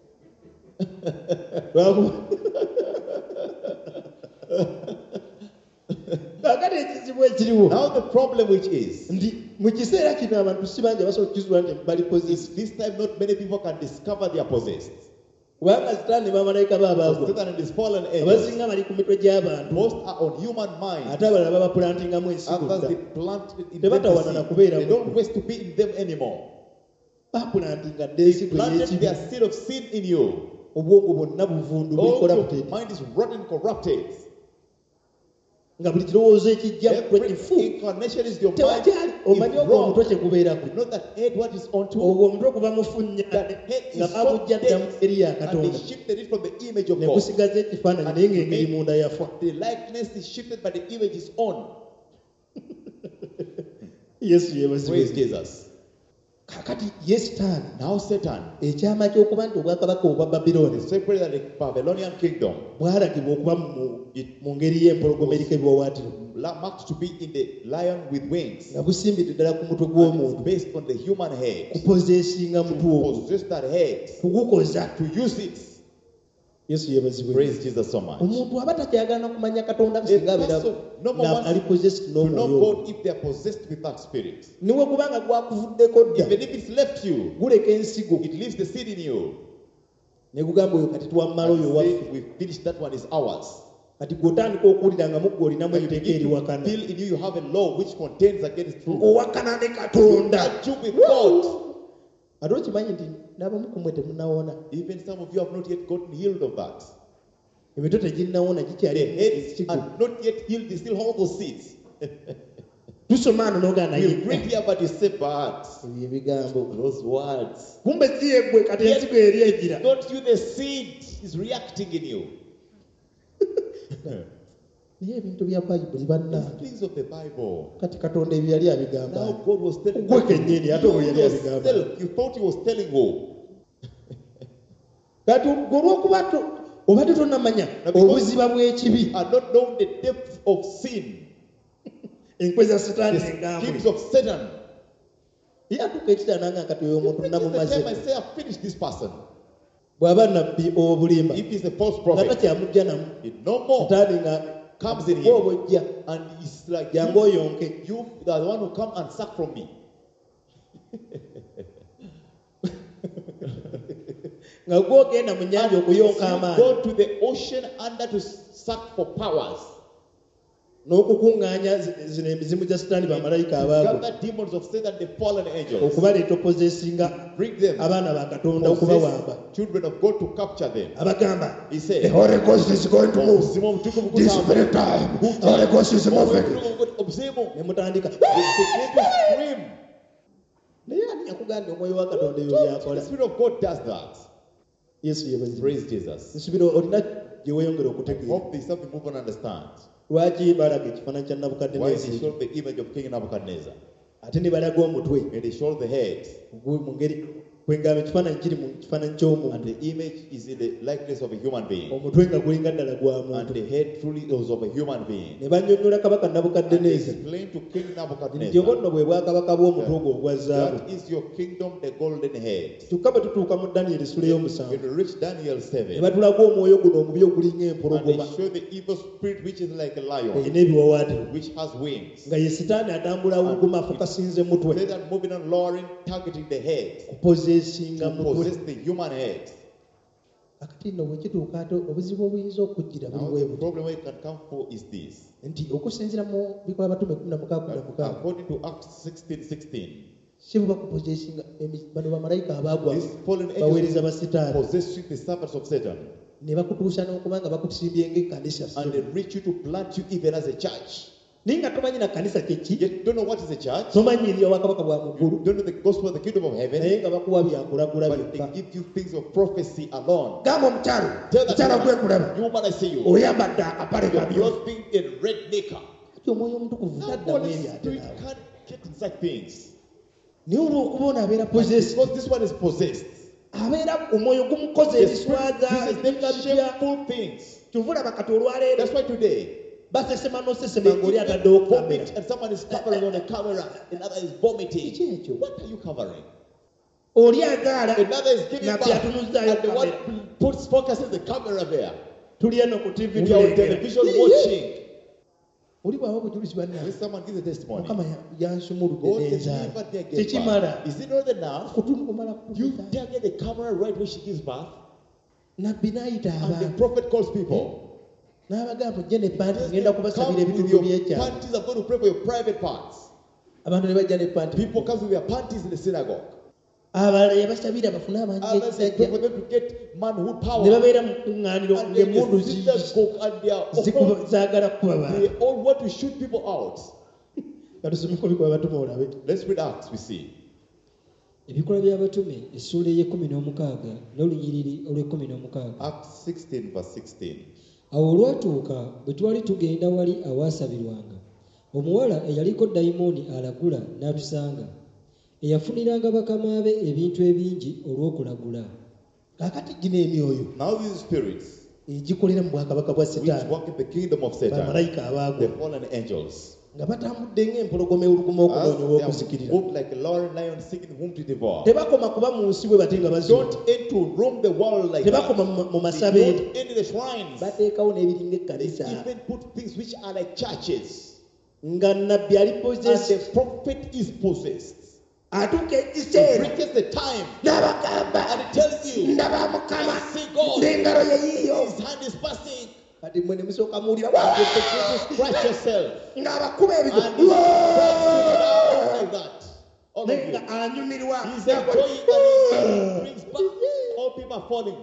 Speaker 1: kakati ekizibu ekiriwo
Speaker 2: Now the problem which is,
Speaker 1: nti mu kiseera kino abantu si bangi abasobola okukizula nti bali
Speaker 2: is
Speaker 1: possessed
Speaker 2: this time not many people can discover they are possessed.
Speaker 1: kubanga sitaani bamalayika
Speaker 2: Because
Speaker 1: baabaagwa
Speaker 2: Satan and his fallen angels,
Speaker 1: abasinga bali ku mitwe gy'abantu
Speaker 2: most are on human minds.
Speaker 1: ate abalala babapulantingamu ensigo
Speaker 2: Others
Speaker 1: dda
Speaker 2: they plant it in
Speaker 1: They
Speaker 2: them
Speaker 1: batawana
Speaker 2: to
Speaker 1: na
Speaker 2: seed.
Speaker 1: kubeera
Speaker 2: They
Speaker 1: mu-
Speaker 2: don't waste to be in them anymore.
Speaker 1: bapulantinga dda
Speaker 2: They
Speaker 1: ensigo
Speaker 2: planted
Speaker 1: ey'ekibi
Speaker 2: their seed of sin in you.
Speaker 1: obwongo bwonna buvundu
Speaker 2: All
Speaker 1: bukola
Speaker 2: your
Speaker 1: buteti
Speaker 2: mind is rotten, corrupted.
Speaker 1: nga buli kirowoozo ekijja mu
Speaker 2: Every
Speaker 1: kifu
Speaker 2: inclination is your mind
Speaker 1: tewakyali omanyi
Speaker 2: is
Speaker 1: ogwo
Speaker 2: wrong.
Speaker 1: omutwe kyekubeerako
Speaker 2: You know that head what is onto,
Speaker 1: ogwo omutwe kuba mufunnya
Speaker 2: that head
Speaker 1: nga
Speaker 2: is so
Speaker 1: babujja dda mu eri ya
Speaker 2: dead, and
Speaker 1: katonda
Speaker 2: they shifted it from the image of
Speaker 1: ne
Speaker 2: God.
Speaker 1: gusigaza ekifaananyi naye ng'engeri munda yafa
Speaker 2: The likeness is shifted, but the image is on.
Speaker 1: yesu
Speaker 2: Praise
Speaker 1: yeebazibwe
Speaker 2: Jesus.
Speaker 1: kakati ye sitaani
Speaker 2: Now Satan,
Speaker 1: ekyama ky'okuba nti obwakabaka obwa babirooni
Speaker 2: the secret that the Babylonian kingdom,
Speaker 1: bwalagibwa okuba mu- mu ngeri y'empologoma eriko ebiwawaatiro
Speaker 2: la- marked to be in the lion with wings,
Speaker 1: nga busimbidde ddala ku mutwe
Speaker 2: and
Speaker 1: gw'omuntu
Speaker 2: it's based on the human head.
Speaker 1: kupozeesinga mutwe ogwo
Speaker 2: Possess that head,
Speaker 1: kugukoza
Speaker 2: to use it.
Speaker 1: yesu yeebazibwe
Speaker 2: Praise Jesus so much.
Speaker 1: omuntu aba takyagala kumanya katonda
Speaker 2: A
Speaker 1: singa abeera
Speaker 2: person, no more
Speaker 1: nga
Speaker 2: wants
Speaker 1: ali possessed
Speaker 2: to know
Speaker 1: n'omwoyo
Speaker 2: God if they are possessed with that spirit.
Speaker 1: niwe kubanga gwakuvuddeko dda
Speaker 2: Even if it's left you,
Speaker 1: guleka ensigo
Speaker 2: it leaves the seed in you.
Speaker 1: ne gugamba oyo kati twammala oyo
Speaker 2: And
Speaker 1: waffe
Speaker 2: say, we finished, that one is ours.
Speaker 1: kati gw'otandika okuwulira nga muggwe olinamu
Speaker 2: When you
Speaker 1: etteeka
Speaker 2: begin to
Speaker 1: eriwakana
Speaker 2: feel in you, you have a law which contends against truth.
Speaker 1: owakana ne katonda
Speaker 2: Argue with God.
Speaker 1: ate okimanyi nti n'abamu ku mmwe temunawona
Speaker 2: Even some of you have not yet gotten healed of that.
Speaker 1: emitwe teginnawona
Speaker 2: The
Speaker 1: gikyali
Speaker 2: heads
Speaker 1: ekisigo
Speaker 2: are not yet healed, they still hold those seeds.
Speaker 1: tusoma ano n'ogana
Speaker 2: You
Speaker 1: ye
Speaker 2: read here, but you say, but
Speaker 1: ebyo ebigambo
Speaker 2: those words.
Speaker 1: kumbe si yeggwe kati
Speaker 2: Yet
Speaker 1: ensigo eri
Speaker 2: it's
Speaker 1: egira
Speaker 2: not you, the seed is reacting in you.
Speaker 1: naye ebintu bya bayibuli banna
Speaker 2: These things of the Bible.
Speaker 1: kati katonda ebyo yali abigamba
Speaker 2: Now God was telling
Speaker 1: gwe kennyini ate obo
Speaker 2: you
Speaker 1: yali abigamba
Speaker 2: yourself. You thought he was telling who?
Speaker 1: kati gwe olwokuba to- obadde tonnamanya
Speaker 2: Now, because-
Speaker 1: obuziba bw'ekibi
Speaker 2: Are not known the depth of sin,
Speaker 1: enkwe za
Speaker 2: the
Speaker 1: sitaani
Speaker 2: schemes
Speaker 1: engambwe
Speaker 2: of Satan.
Speaker 1: ye atuuka ekitaananga kati oyo omuntu
Speaker 2: This is the
Speaker 1: namumaze
Speaker 2: time I say I've finished this person.
Speaker 1: bw'aba nabbi obulimba
Speaker 2: If he's a false
Speaker 1: nga
Speaker 2: prophet,
Speaker 1: takyamujja namu
Speaker 2: it no more
Speaker 1: sitaani nga
Speaker 2: comes in him.
Speaker 1: obojja
Speaker 2: And it's like,
Speaker 1: jangu
Speaker 2: you,
Speaker 1: oyonke
Speaker 2: you are the one who come and suck from me.
Speaker 1: nga gwogenda mu nnyanja okuyonka
Speaker 2: You
Speaker 1: amaanyi
Speaker 2: go to the ocean under to suck for powers.
Speaker 1: n'okukuŋŋaanya zi- zino emizimu gya sitaani bamalayika abaagwe
Speaker 2: Gather demons of Satan, the fallen angels.
Speaker 1: okubaleeta opozesinga
Speaker 2: Bring them.
Speaker 1: abaana ba katonda okubawamba
Speaker 2: Possess children of God to capture them.
Speaker 1: abagamba
Speaker 2: He said,
Speaker 1: the Holy Ghost is going to move
Speaker 2: Obuzimu obutukuvu
Speaker 1: this
Speaker 2: butambula.
Speaker 1: very time the Holy Ghost is moving
Speaker 2: Obutukuvu obuzimu.
Speaker 1: ne mutandika
Speaker 2: They begin to scream.
Speaker 1: naye ani yakugambye omwoyo wa katonda ebyo
Speaker 2: The
Speaker 1: byakola
Speaker 2: Spirit of God does that.
Speaker 1: yesu yebazi
Speaker 2: Praise Jesus.
Speaker 1: nsubira olina gye weeyongera
Speaker 2: I
Speaker 1: okutegeera
Speaker 2: hope there's something move and understand.
Speaker 1: lwaki balaga ekifaananyi kya
Speaker 2: Why
Speaker 1: nabukaddeneza
Speaker 2: they show the image of King Nebuchadnezzar.
Speaker 1: ate ne balaga omutwe
Speaker 2: And they show the head.
Speaker 1: Ogwo mu ngeri kwengamba ekifaananyi kiri mu kifaananyi
Speaker 2: And
Speaker 1: ky'omuntu
Speaker 2: the image is in the likeness of a human being.
Speaker 1: omutwe nga gulinga ddala gwa
Speaker 2: And
Speaker 1: muntu
Speaker 2: the head truly was of a human being.
Speaker 1: ne bannyonnyola kabaka
Speaker 2: And they
Speaker 1: nabukaddeneza
Speaker 2: explained to King
Speaker 1: nti
Speaker 2: Nebuchadnezzar,
Speaker 1: obwo nno bwe bwakabaka bw'omutwe ogwo ogwa zaabu
Speaker 2: that is your kingdom, the golden head.
Speaker 1: kyokka bwe tutuuka mu daniyeri sula ey'omusanvu
Speaker 2: When you reach Daniel
Speaker 1: ne
Speaker 2: seven,
Speaker 1: batulaga omwoyo guno omubi ogulinga
Speaker 2: and they
Speaker 1: empologoma
Speaker 2: show the evil spirit which is like a lion,
Speaker 1: erina ebiwawaatiro
Speaker 2: which has wings.
Speaker 1: nga ye sitaani atambula awuguma afokasinze mutwe
Speaker 2: Satan moving and lowering, targeting the head,
Speaker 1: kupozeesinga
Speaker 2: to
Speaker 1: mutwe
Speaker 2: possess the human head.
Speaker 1: akati nno bwe kituuka ate obuzibu obuyinza okujjira buli
Speaker 2: Now
Speaker 1: bwe
Speaker 2: the
Speaker 1: buti
Speaker 2: problem where it can come for is this.
Speaker 1: nti okusinziira mu bikola batume kumi na mukaaga kumi na mukaaga
Speaker 2: According to Acts sixteen sixteen,
Speaker 1: si bwe bakupozeesinga emi- bano bamalayika abaagwa
Speaker 2: these fallen
Speaker 1: baweereza
Speaker 2: angels
Speaker 1: basitaani
Speaker 2: possessing the servants of Satan,
Speaker 1: ne bakutuusa n'okuba nga bakusimbye ng'ekkanisa
Speaker 2: and they reach you to plant you even as a church.
Speaker 1: naye nga tomanyi na kkanisa kyeki
Speaker 2: Yet you don't know what is a church.
Speaker 1: tomanyi eri obwakabaka bwa
Speaker 2: You
Speaker 1: muggulu
Speaker 2: don't know the gospel of the kingdom of
Speaker 1: naye
Speaker 2: heaven.
Speaker 1: nga bakuwa byakulagula
Speaker 2: But
Speaker 1: byokka
Speaker 2: they give you things of prophecy alone.
Speaker 1: gamba omukyalo
Speaker 2: Tell that
Speaker 1: mukyala gwe
Speaker 2: woman,
Speaker 1: kulaba
Speaker 2: you woman, I see you.
Speaker 1: oyambadde akapale
Speaker 2: You're
Speaker 1: kabyo
Speaker 2: clothing in red knicker.
Speaker 1: ati omwoyo omutukuvu
Speaker 2: Now,
Speaker 1: taddamu
Speaker 2: Holy
Speaker 1: eri ate
Speaker 2: Spirit
Speaker 1: naawe
Speaker 2: can't get in such things.
Speaker 1: naye olw'okuba ono abeera
Speaker 2: But
Speaker 1: posesi
Speaker 2: because this one is possessed.
Speaker 1: abeera omwoyo gumukoza
Speaker 2: The Spirit
Speaker 1: ebiswaza
Speaker 2: uses them
Speaker 1: ebinga bipya
Speaker 2: shameful things.
Speaker 1: kyovula bakati olwaleero
Speaker 2: That's why today,
Speaker 1: basesema n'osesema
Speaker 2: they
Speaker 1: ng'oli
Speaker 2: even
Speaker 1: ataddewo kamera
Speaker 2: vomit and someone is covering on a camera, another is vomiting.
Speaker 1: Kiki ekyo?
Speaker 2: What are you covering?
Speaker 1: oli agaala
Speaker 2: Another is giving
Speaker 1: nabbi
Speaker 2: back,
Speaker 1: atunuzzaayo
Speaker 2: and the one
Speaker 1: kamera
Speaker 2: puts focuses the camera there.
Speaker 1: tuli eno ku tivi
Speaker 2: We are on
Speaker 1: tulengera.
Speaker 2: television watching.
Speaker 1: oli bwaba obujulizi
Speaker 2: When
Speaker 1: banna
Speaker 2: someone gives a testimony,
Speaker 1: mukama ya- yansumuludde
Speaker 2: God has
Speaker 1: n'enzaala
Speaker 2: delivered their gift
Speaker 1: tekimala
Speaker 2: back. Is it not enough?
Speaker 1: kutunu kumala
Speaker 2: You
Speaker 1: kutuuza
Speaker 2: target the camera right when she gives birth,
Speaker 1: nabbi n'ayita
Speaker 2: and the
Speaker 1: abantu
Speaker 2: prophet calls people.
Speaker 1: n'abagamba gye ne panti
Speaker 2: Just
Speaker 1: ngenda
Speaker 2: come
Speaker 1: kubasabira
Speaker 2: with
Speaker 1: ebitundu
Speaker 2: your
Speaker 1: by'ekyalo
Speaker 2: panties. I'm going to pray for your private parts.
Speaker 1: abantu ne bajja ne panti
Speaker 2: People come with their panties in the synagogue.
Speaker 1: abalala yabasabira bafune amaanyi
Speaker 2: Others they pray for
Speaker 1: g'ekisajja
Speaker 2: them to get manhood
Speaker 1: ne
Speaker 2: power.
Speaker 1: babeera mu kuŋŋaaniro
Speaker 2: And they
Speaker 1: ng'emmundu
Speaker 2: just sit there cook and they are
Speaker 1: zikuba-
Speaker 2: all,
Speaker 1: zaagala kukuba
Speaker 2: they
Speaker 1: bantu
Speaker 2: all want to shoot people out.
Speaker 1: katusomeko bikola batuma olabe
Speaker 2: Let's read Acts, we see.
Speaker 3: ebikola by'abatume essuula ey'ekkumi n'omukaaga n'olunyiriri olw'ekkumi n'omukaaga.
Speaker 2: Acts sixteen, verse sixteen.
Speaker 3: Awo olwatuuka bwe twali tugenda wali awaasabirwanga, omuwala eyaliko dayimooni alagula n'atusanga, eyafuniranga bakama be ebintu ebingi olw'okulagula.
Speaker 1: kaakati gino emyoyo
Speaker 2: Now these spirits
Speaker 1: egikolera mu bwakabaka bwa
Speaker 2: which
Speaker 1: setaani
Speaker 2: work in the kingdom of Satan,
Speaker 1: bamalayika
Speaker 2: the
Speaker 1: abaagwa
Speaker 2: fallen angels,
Speaker 1: nga batambudde ng'empologoma ewuluguma
Speaker 2: as
Speaker 1: okunoonya
Speaker 2: they
Speaker 1: ow'okuzikirira
Speaker 2: are moved like a roaring lion seeking whom to devour.
Speaker 1: tebakoma kuba mu nsi bwe bate nga bazina
Speaker 2: Don't end to roam the world like that.
Speaker 1: tebakoma mu- mu
Speaker 2: They
Speaker 1: masabeere
Speaker 2: don't end in the shrines.
Speaker 1: bateekawo n'ebiringa
Speaker 2: They
Speaker 1: ekkanisa
Speaker 2: even put things which are like churches.
Speaker 1: nga nabbi ali
Speaker 2: And
Speaker 1: posesi
Speaker 2: the prophet is possessed.
Speaker 1: atuuka
Speaker 2: It
Speaker 1: ekiseera
Speaker 2: reaches the time
Speaker 1: n'abagamba
Speaker 2: and it tells you,
Speaker 1: ndaba mukama
Speaker 2: I see God.
Speaker 1: n'engalo ye yiiyo
Speaker 2: His hand is passing.
Speaker 1: kati mwe ne musooka muwulira
Speaker 2: And you begin to scratch yourself.
Speaker 1: ng'abakuba ebigo
Speaker 2: And you scratch like that. All of
Speaker 1: naye
Speaker 2: you.
Speaker 1: nga anyumirwa
Speaker 2: He's enjoying and he brings back. All people are falling.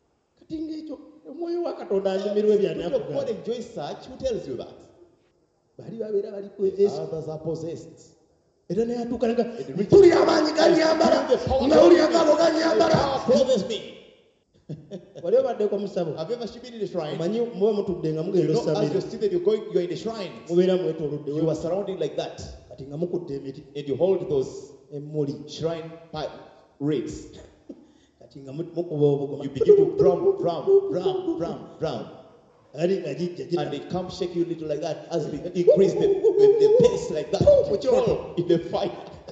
Speaker 1: kati ng'ekyo omwoyo wa katonda anyumirwa
Speaker 2: The Spirit of God
Speaker 1: ebyanakugamba
Speaker 2: enjoys such. Who tells you that?
Speaker 1: bali babeera bali possessed.
Speaker 2: Others are possessed.
Speaker 1: Era naye atuuka nga
Speaker 2: It reaches-
Speaker 1: tuli amaanyi ganyambala
Speaker 2: The power
Speaker 1: nga uli
Speaker 2: clothes me.
Speaker 1: agabo
Speaker 2: The
Speaker 1: ganyambala.
Speaker 2: power clothes me.
Speaker 1: Wali obaddeko mu ssabo
Speaker 2: Have you ever been in the shrine?
Speaker 1: omanyi muba mutudde nga
Speaker 2: You
Speaker 1: mugenda
Speaker 2: know, as
Speaker 1: ossabira
Speaker 2: you're seated, you're going, you're in the shrine.
Speaker 1: mubeera mwetoolodde
Speaker 2: You are surrounded like that,
Speaker 1: kati nga mukutte emiti
Speaker 2: and you hold those
Speaker 1: emmuli
Speaker 2: shrine pipe reeds.
Speaker 1: kati nga mu- mukuba obugoma
Speaker 2: You begin to drum, drum, drum, drum, drum,
Speaker 1: ali nga gijja
Speaker 2: and
Speaker 1: gina
Speaker 2: they come shake you a little like that as they increase the, the, the pace like that.
Speaker 1: Boom, kyoto.
Speaker 2: In the fire,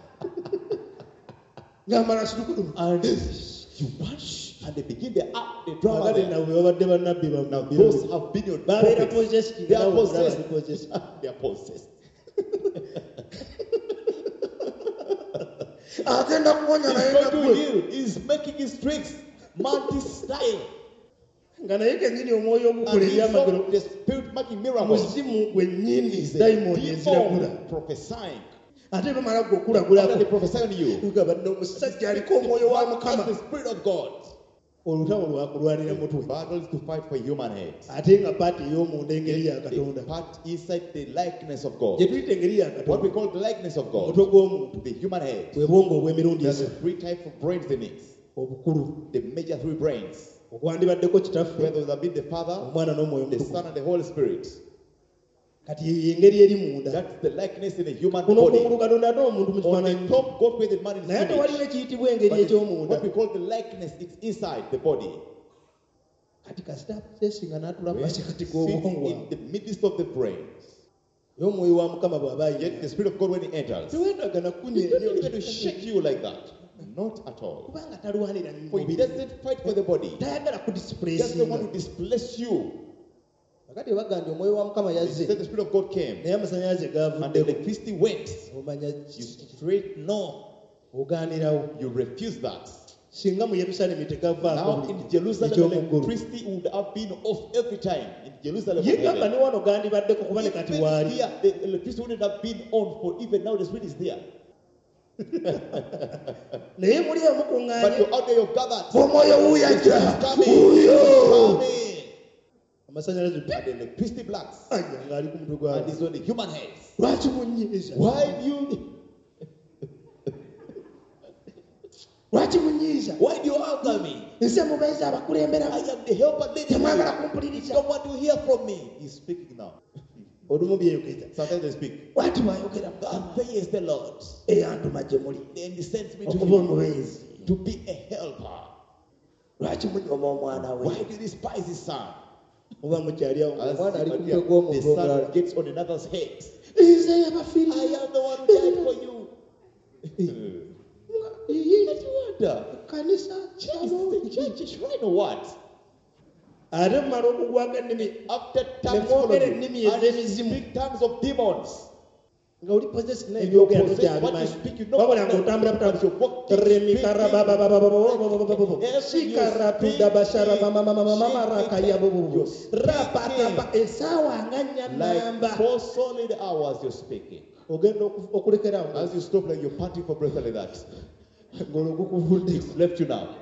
Speaker 1: ng'amala situkutumu
Speaker 2: and you punch, and they begin the up, the drum.
Speaker 1: agate
Speaker 2: and the-
Speaker 1: nabwe babadde bannabbi
Speaker 2: Now
Speaker 1: bamu
Speaker 2: those have been your
Speaker 1: babeera
Speaker 2: prophets.
Speaker 1: possessed
Speaker 2: They are
Speaker 1: nga nawe
Speaker 2: possessed.
Speaker 1: bali possessed.
Speaker 2: They are possessed.
Speaker 1: agenda kuwonya naye
Speaker 2: He's going to
Speaker 1: nabwe
Speaker 2: heal. He's making his tricks, Mantis style.
Speaker 1: nga naye kennyini omwoyo
Speaker 2: And
Speaker 1: ogukola
Speaker 2: he's
Speaker 1: ebyamagero
Speaker 2: not the spirit making miracles.
Speaker 1: muzimu gwennyini
Speaker 2: He's a
Speaker 1: dayimoni eziragula
Speaker 2: demon prophesying.
Speaker 1: ate bamala gwe
Speaker 2: After
Speaker 1: okulagulako
Speaker 2: they prophesy on you,
Speaker 1: tuga badde omusajja aliko omwoyo wa mukama
Speaker 2: that's the spirit of God.
Speaker 1: olutalo lwakulwanira mutwe
Speaker 2: Battle is to fight for human head.
Speaker 1: ate nga paati ey'omunda engeri ya
Speaker 2: The
Speaker 1: katonda
Speaker 2: part inside the likeness of God.
Speaker 1: gye tuyita engeri ya
Speaker 2: What we
Speaker 1: katonda
Speaker 2: call the likeness of God.
Speaker 1: omutwe gw'omuntu
Speaker 2: The human head.
Speaker 1: bwe bwongo obw'emirundi
Speaker 2: There's
Speaker 1: esatu
Speaker 2: three types of brains in it.
Speaker 1: obukulu
Speaker 2: The major three brains.
Speaker 1: okwandibaddeko kitaffe
Speaker 2: Whether that be the Father,
Speaker 1: omwana n'omwoyo
Speaker 2: the
Speaker 1: omutukuvu
Speaker 2: Son, and the Holy Spirit.
Speaker 1: kati ye engeri eri munda
Speaker 2: That's the likeness in a human
Speaker 1: kuno
Speaker 2: body.
Speaker 1: okungulu katonda ate omuntu mu
Speaker 2: On
Speaker 1: kifaananyi
Speaker 2: the top, God created man in
Speaker 1: naye
Speaker 2: his
Speaker 1: ate waliwo
Speaker 2: image.
Speaker 1: ekiyitibwa engeri
Speaker 2: But it's
Speaker 1: eky'omunda
Speaker 2: what we call the likeness, it's inside the body.
Speaker 1: kati kasita aposesinga n'atula
Speaker 2: When
Speaker 1: mwasi kati
Speaker 2: it sits
Speaker 1: g'obwongo
Speaker 2: in the midst of the brains.
Speaker 1: ye omwoyo wa mukama bw'aba
Speaker 2: Yet the
Speaker 1: ayingira
Speaker 2: Spirit of God, when He enters,
Speaker 1: teweetaaga
Speaker 2: He's
Speaker 1: nakunya
Speaker 2: not even going to shake you like that. Not at all.
Speaker 1: kubanga talwanira
Speaker 2: For He
Speaker 1: mubiri
Speaker 2: doesn't fight for the body.
Speaker 1: tayagala
Speaker 2: He doesn't want
Speaker 1: kudisipulesinga
Speaker 2: to displace you.
Speaker 1: kakati ebaga nti omwoyo wa mukama
Speaker 2: He
Speaker 1: yazze
Speaker 2: said the Spirit of God came
Speaker 1: naye amasanyalaze
Speaker 2: and the
Speaker 1: gaavuddeko
Speaker 2: electricity went.
Speaker 1: omanya
Speaker 2: You straight no.
Speaker 1: ogaanirawo
Speaker 2: You refuse that.
Speaker 1: singa mu yerusaalemi tegavaako
Speaker 2: Now in Jerusalem,
Speaker 1: ekyomuggulu
Speaker 2: electricity would have been off every time. In Jerusalem,
Speaker 1: ye
Speaker 2: of
Speaker 1: gamba
Speaker 2: heaven.
Speaker 1: ne wano gandibaddeko kuba ne kati
Speaker 2: Even
Speaker 1: waali
Speaker 2: here, the electricity wouldn't have been on for even now. The Spirit is there.
Speaker 1: naye muli
Speaker 2: But
Speaker 1: emukuŋŋaanye
Speaker 2: you're out there, you're gathered.
Speaker 1: omwoyo
Speaker 2: The
Speaker 1: wuuyajja
Speaker 2: Spirit is coming.
Speaker 1: wuuyo
Speaker 2: It's coming.
Speaker 1: amasanyalaze
Speaker 2: And the electricity blacks.
Speaker 1: aya ng'ali ku mutwe
Speaker 2: And
Speaker 1: gwawo
Speaker 2: it's on the human heads.
Speaker 1: lwaki munyiiza
Speaker 2: Why do you
Speaker 1: lwaki munyiiza
Speaker 2: why do you anger me?
Speaker 1: nze mubeezi abakulembera
Speaker 2: I am the helper leading
Speaker 1: temwagala
Speaker 2: you. You
Speaker 1: kumpuliriza
Speaker 2: don't want to hear from me. He's speaking now.
Speaker 1: olumu byeyogeza
Speaker 2: Sometimes they speak.
Speaker 1: bwati bwayogera
Speaker 2: And there is the Lord.
Speaker 1: eyantuma gye muli
Speaker 2: And He sends me to
Speaker 1: okuba
Speaker 2: you
Speaker 1: omubeezi
Speaker 2: to be a helper.
Speaker 1: lwaki munyoma omwana we
Speaker 2: Why do you despise His son?
Speaker 1: muba mukyali awo
Speaker 2: As
Speaker 1: omwana ali ku
Speaker 2: the
Speaker 1: mutwe gw'omuntu
Speaker 2: son
Speaker 1: omulala
Speaker 2: gets on another's head.
Speaker 1: nze
Speaker 2: I
Speaker 1: yabafiirira
Speaker 2: am the one who died for you. What you wonder?
Speaker 1: kanisa
Speaker 2: Is the church is trying to what?
Speaker 1: ate mumala okugwaga ennimi
Speaker 2: After tongues
Speaker 1: mwogera
Speaker 2: follow you,
Speaker 1: ennimi
Speaker 2: and you
Speaker 1: ez'emizimu
Speaker 2: speak tongues of demons.
Speaker 1: nga oli possess naye
Speaker 2: If you're
Speaker 1: byogera
Speaker 2: possessed, what you
Speaker 1: tokyabimanyi
Speaker 2: speak, you know
Speaker 1: wabula
Speaker 2: what
Speaker 1: ng'otambula
Speaker 2: but you
Speaker 1: butabu
Speaker 2: walk, keep
Speaker 1: sikaratudabasaramamamamamarakayabbubu rapatapa esaawa nga nnya
Speaker 2: like
Speaker 1: namba
Speaker 2: four solid hours you're speaking.
Speaker 1: ogenda oku- okulekerawo
Speaker 2: As you stop, like you're panting for breath like that.
Speaker 1: ng'olwo gukuvudde
Speaker 2: It's left you now.